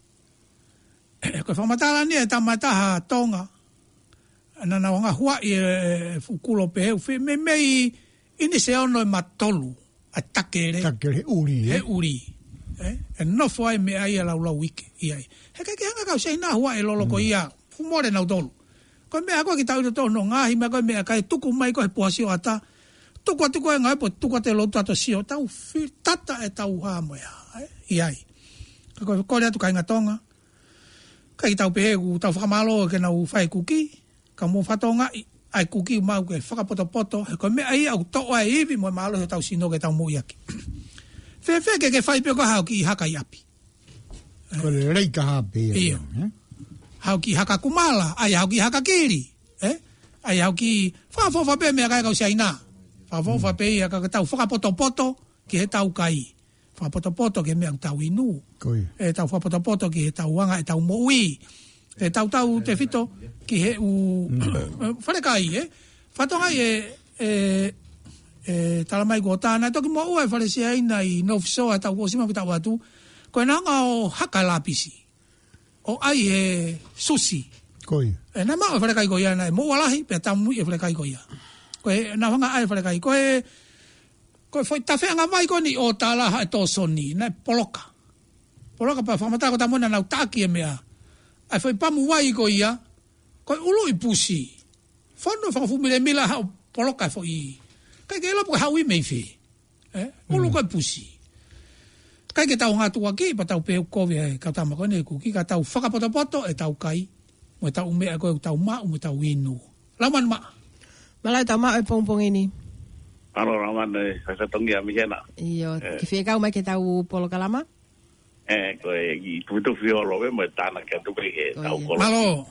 ko fa matala ni e tamata ha tonga ana na wanga hua i fukulo pe fe me me ini se ono matolu atakere takere uri e uri e no foi me ai la ula wike ia he ke ke hanga ka se na hua e lolo ko ia fumore na utolu ko me ako ki tau to no ngahi me ko me kai tuku mai ko po sio ata tuku tuku ngai po tuku te lo tato sio tau fi tata e tau ha mo ya ia ko ko le tu kai ngatonga kai tau pe ku tau fa malo ke na u fai kuki ka mo fatonga ai kuki mau ke fa poto poto ko me ai au to ai vi mo malo tau sino ke tau mo ia ki fe fe ke ke fai pe ko ha ki ha kai api ko le rei ka ha pe eh hau ki haka kumala, ai hau ki haka kiri, eh? Ai hau ki fa fa fa pe me ka ka usaina. Fa fa fa pe ka ka tau fa poto poto ki he tau kai. Fa poto poto ke me tau inu. Koi. E tau fa poto poto ki he tau wanga e tau moui. E tau tau te fito ki he u fa le kai, eh? Fa tonga e e e tala mai ko tana to ki mo u e fa le sia ina i no fso ata ko sima ta watu. Ko na o haka lapisi. O ai e susi. Koi. E na ma o fare kai koia na mo walahi pe tamu e fare kai koia. Ko e na hanga ai fare kai ko e ko foi ta fe nga mai ko ni o tala ha to soni na poloka. Poloka pa famata ko tamu na na utaki e mea. Ai foi pamu wai koia. Ko ulo i pusi. Fono fa fu mile mila ha poloka foi. Kai ke lo po ha wi me fi. Eh? Ulo ko pusi. Kai ke tau ngatu aki pa tau pe ko ve ka tama ko ne ku ki ka tau faka poto poto e tau kai mo tau me ko tau ma mo tau inu laman ma Malai tau ma e pong pong ini alo laman e sa tongi a mi hena iyo ki fe ka mai ke tau polo kalama eh ko e ki tu tu fio lo ve mo tana ke tu pe ke tau ko malo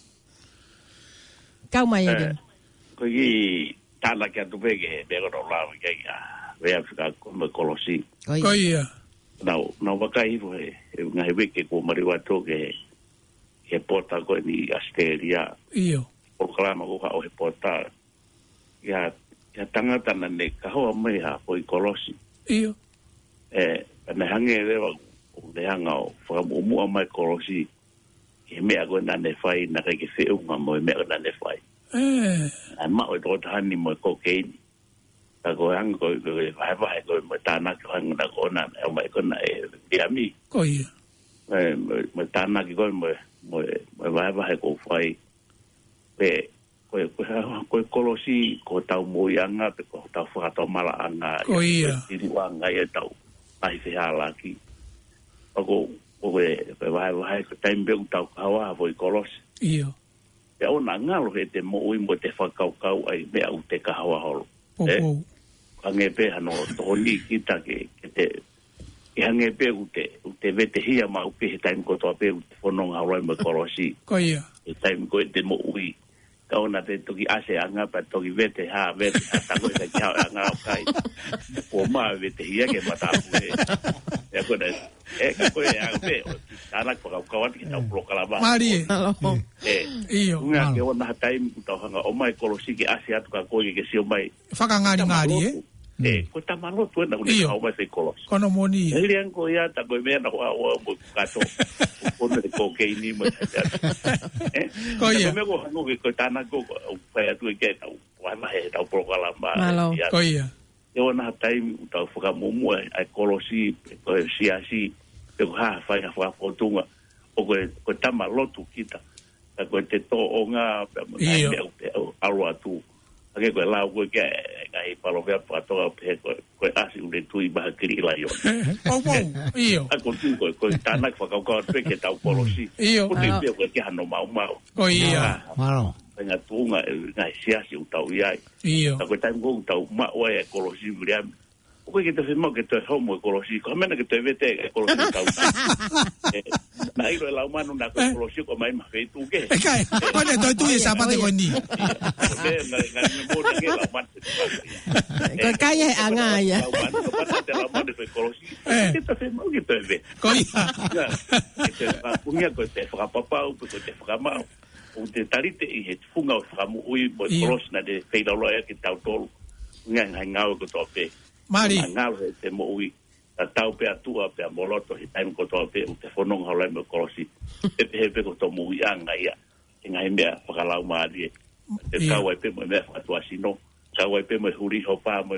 ka mai e ko ki tana ke tu pe ke be ko la ke ya ve a ka ko mo kolosi ko ia Now, now wakai ho e ngai weke ko mariwa to ke he porta ko ni Australia. Iyo. O klama ko ka o he porta. Ya ya tanga tana ne ka ho mai ha ko i kolosi. Iyo. Eh, na hange le wa o le hanga o fa mo mo mai kolosi. Ke me ago na ne fai na ke fe u ma mo me na ne fai. Eh. An ma o to tani mo ko ke. ta ko ang ko ko vai vai ko mo ta na ko ang na ko na e mai ko na e piami Ko ia. e mo ta na ko mo mo mo vai vai ko fai pe ko ko ko kolosi ko tau mo yanga pe ko tau fa to mala anga Ko ia. di wanga e tau ai fe hala ki ko ko pe vai vai ko tembe tau kawa voi kolosi Ia. e ona ngalo he te mo i mo te whakau kau ai mea u te kahawa holo. Popo. Hange pe hano toni kita ke, ke te e hange pe u te, u te vete hia ma u pe he taim kotoa pe u te whanonga hauroi mo korosi. Ko ia. E taim ko e te mo ui. Ka ona te toki ase anga pa toki vete ha vete ha tako e ka anga o kai. O maa vete hia ke matapu he. E ako na e ka koe e anga pe. Tana ko ka kawat ki tau prokalama. Mari. E. Iyo. Nga ke ona taim tau hanga o mai kolosi ke ase atu ka koe ke sio mai. Whakangari ngari, eh? E, ko tamalo tu na uni ka o mai se kolosi. Kono moni. E lian ko ia ta ko me na ko o mo kato. Ko ne ko ke ni mo. Eh? Ko ia. Me ko hango ke ko tana ko o fa atu ke tau. Wa ma he tau prokalama. Ko ia. E ona taim tau whaka momo ai kolosi ko siasi pe ko ha fa ka fa fotunga o ko ko tama lotu kita ka ko te to o nga pe mo ai me o aro atu ake ko la ko ke ai palo ve pa to pe ko ko asi u de tu i ba kri la yo o po io a ko tu ko ko tana fa ka ko pe ke tau polosi io ko te pe ko ke hano mau mau ko ia malo nga tunga nga siasi u tau ia io ko taim ko tau ma o e kolosi briam ko ke te femo ke te homo ekolosi ko mena ke te vete ekolosi tau na iro la humano na ekolosi ko mai ma fetu ke e kai pone to tu e sapate ko ni na na me mo ke la man ko kai e anga ya ko pa te la man de ekolosi ke te femo ke te ve ko ia ke pa punya ko te fra papa o ko te fra ma o te tarite i het funga o fra mu ui mo ekolosi na de feila lo e ke tau tolu nga nga ko to pe Mari. Ngalo he te mo ui. Ta tau pe atua pe a moloto he taim ko toa pe u te whanonga haulai me kolosi. E pe he pe ko to mo ui anga ia. E ngai mea whakalau maari e. Te kau ai pe mo mea whatua sino. Kau ai pe mo huri hopa mo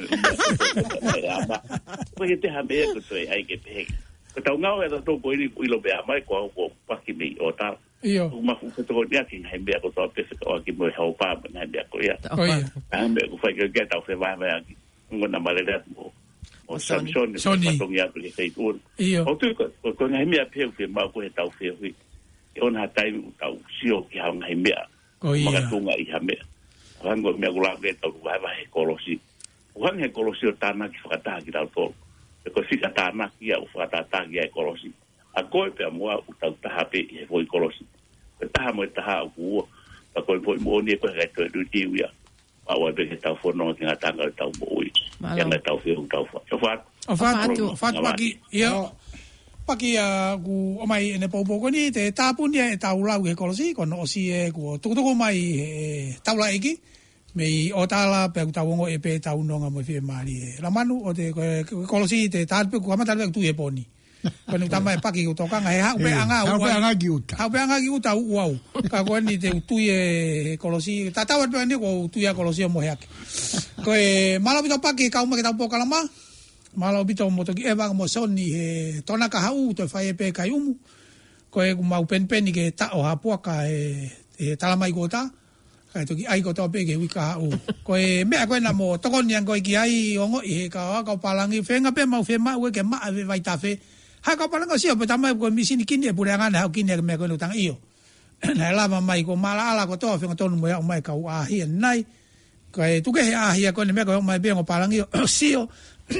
e ama. Ko he te hamea ko to e ai ke pe he. Ko tau ngau e ta tō ko ini ilo pe amai ko au ko paki mei o tala. Iyo. Ko mafu ko to nia ki ngai mea ko toa pe se ko aki mo e hopa mo ngai mea ko ia. Ko ia. Ngai mea ko whai ke ke tau se vai vai aki. Ngona malera mo o Samson o patung ya ke sei tur o tu ko ko ngai mea pe fe ma ko he tau fe hui e ona tai u tau sio ki ha ngai mea ko ia ma tunga i ha mea rango mea gula ke tau vai vai kolosi o han he kolosi o tana ki fakata ki tau to e ko fika tana ki au fakata ki ai kolosi a ko pe mo u tau ta pe e foi kolosi e ta mo ta u pa ko foi mo ni ko ga to du ti ya awa be tau fono ki ngatanga tau boi ya na tau fi tau fa so fa o fa o fa paki ia paki a ku o mai ene popo ko ni te tapu ni e tau lau ke kolosi ko no si e ku tu tu mai tau la iki me o tala pe tau ngo e pe tau no nga mo fi mari la manu o te kolosi te tapu ku amata tu e poni ko ni tama e paki ku toka nga he ha pe anga ha pe anga ki uta ha pe anga ki uta wow ka ko ni te tu e kolosi ta tau pe ni ko tu ya kolosi mo he ko e malo bito paki ka uma ke tau poka lama malo bito mo to ki eva mo soni he tona ka hau to fai pe kai umu ko e mau pen pen ke ta o hapua ka e e tala mai ko ta ka to ki ai ko to pe ke wi ka u ko e me ko na mo to kon yang ko ki ai ongo e ka ka palangi fenga pe mau fe ma we ke ma ve vai ta fe ha ka palango si o pe tama ko mi sini kini e pure nga na kini me ko no tang io na lava mai ko mala ala ko to fe to no mo mai ka u a hi nai ko e tu ke a hi ko ne me ko mai be ngo palangi si o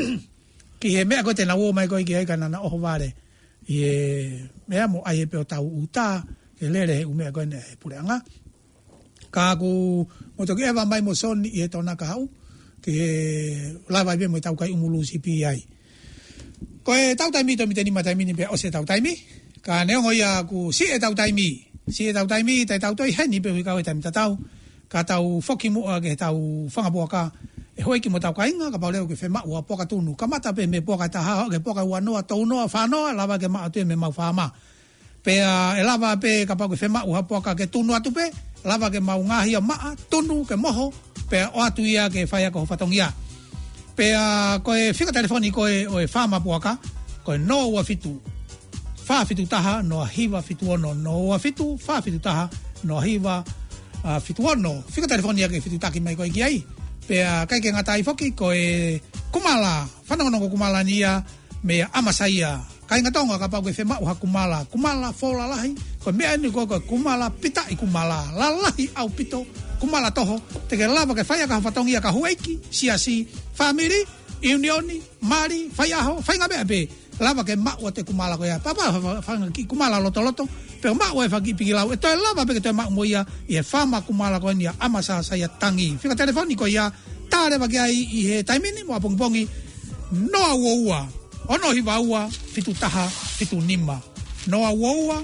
ki he me ko te na wo mai ko ki ai kana na o vale e me amo ai pe o tau uta ke lere u me ko ne pure nga ka ku mo to ke va mai mo son e to na ka u ke lava be mo tau kai umulu si pi ai ko e tau tai mi to mi te ni ma tai mi ni pe o se tau tai mi ka ne ngo ya ku si e tau tai mi si e tau tai mi tai tau toi he ni pe ka o tai mi tau ka tau foki mo ke tau fanga bo ka e hoi ki mo tau kainga ka pauleo ke fe ma ua poka tunu ka mata pe me poka ta ha ke poka ua noa tau noa fa noa lava ke ma atu me mau fa ma pe e lava pe ka pa ke fe ma ua poka ke tunu atu pe lava ke mau ngahi ma tunu ke moho pe o atu ia ke fai ko fatongia pe a ko e fika telefoni ko e o e fama puaka ko e no wa fitu fa fitu taha no hiva fitu ono no wa fitu fa fitu taha no hiva uh, fitu ono fika telefoni ke fitu taki mai ko i ai pe a kai ke ngata i foki ko e kumala fana no ko kumala nia me amasaia kai ngatonga ka pa ko fe ma kumala kumala fola lahi ko me ani ko kumala pita i kumala la lahi au pito kumala toho te ke lava ke faya ka fatongia ka hueki siasi family unioni mari faya ho faya be be lava ke ma o te kumala ko ya papa fanga ki kumala loto loto pe ma o fa ki pigila e to lava pe ke to ma moia e fama kumala ko nia amasa saya tangi fika telefonico ya tare ba ke ai i he taimini mo pongpongi no aua ono hivaua fitu taha fitu nima no aua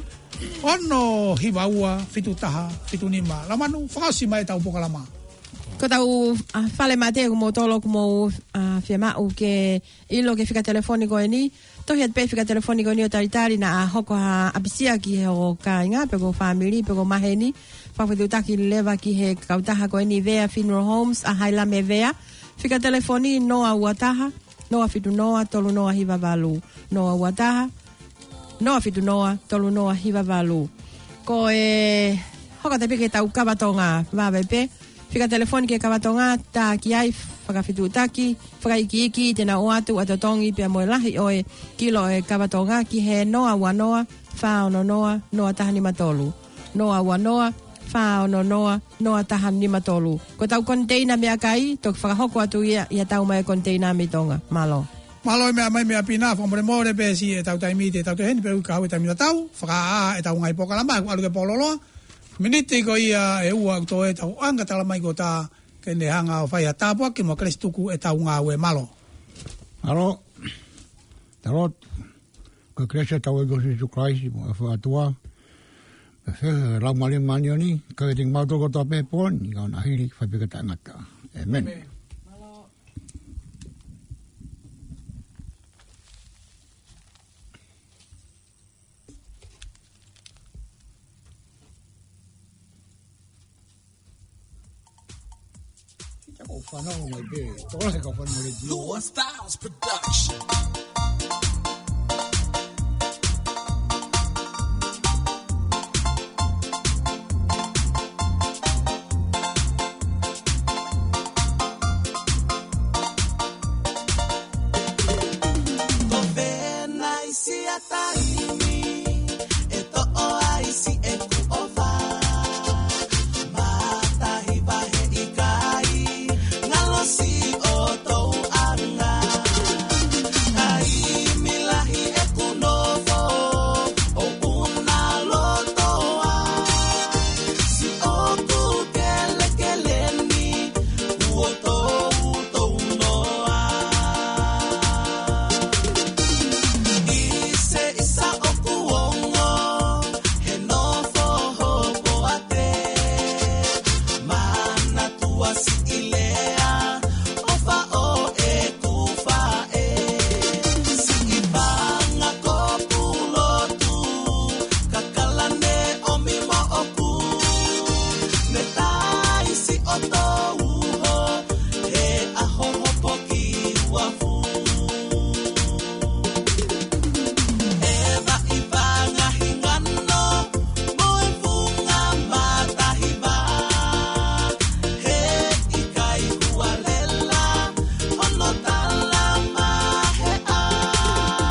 ono hivaua fitu taha fitu nima la manu fasi mai tau poka lama ko tau uh, fale mate ko mo tolo ko mo uh, firma o ke ilo ke fika telefonico ni to het pe fika telefonico ni o taritari na hoko ha abisia ki o ka nga pe ko family pe ko maheni fa fitu taki leva ki he kautaha ko ni vea funeral homes a haila me vea fika telefoni no a wataha noa fitu noa tolu noa hiva valu noa wataha noa fitu noa tolu noa hiva valu ko e hoka te peke tau kawatonga va bepe fika telefoni ke kawatonga ta ki ai faka fitu taki faka iki iki tena o atu atotongi pe mo lahi o e kilo e kawatonga ki he noa wa noa fa ono noa noa tahani matolu noa wa noa fa ono noa noa tahani matolu ko tau container me akai to faka hoko atu ia ia tau mai container mi tonga malo malo me mai me apina fo more more be si e tau taimi te tau te hen pe ka ho taimi tau faka e tau ngai poka lama alu ke pololo miniti ko ia e ua to e tau anga tala mai ko ta ke ne hanga o fai ata po ke mo kristuku e tau nga we malo alo tarot ko kresa tau e go si Christ mo fa atua Fe la mali manioni ka ting mau to ko to pe pon ni ka na hiri fa pe ka ngata. Amen. Lua Styles Production.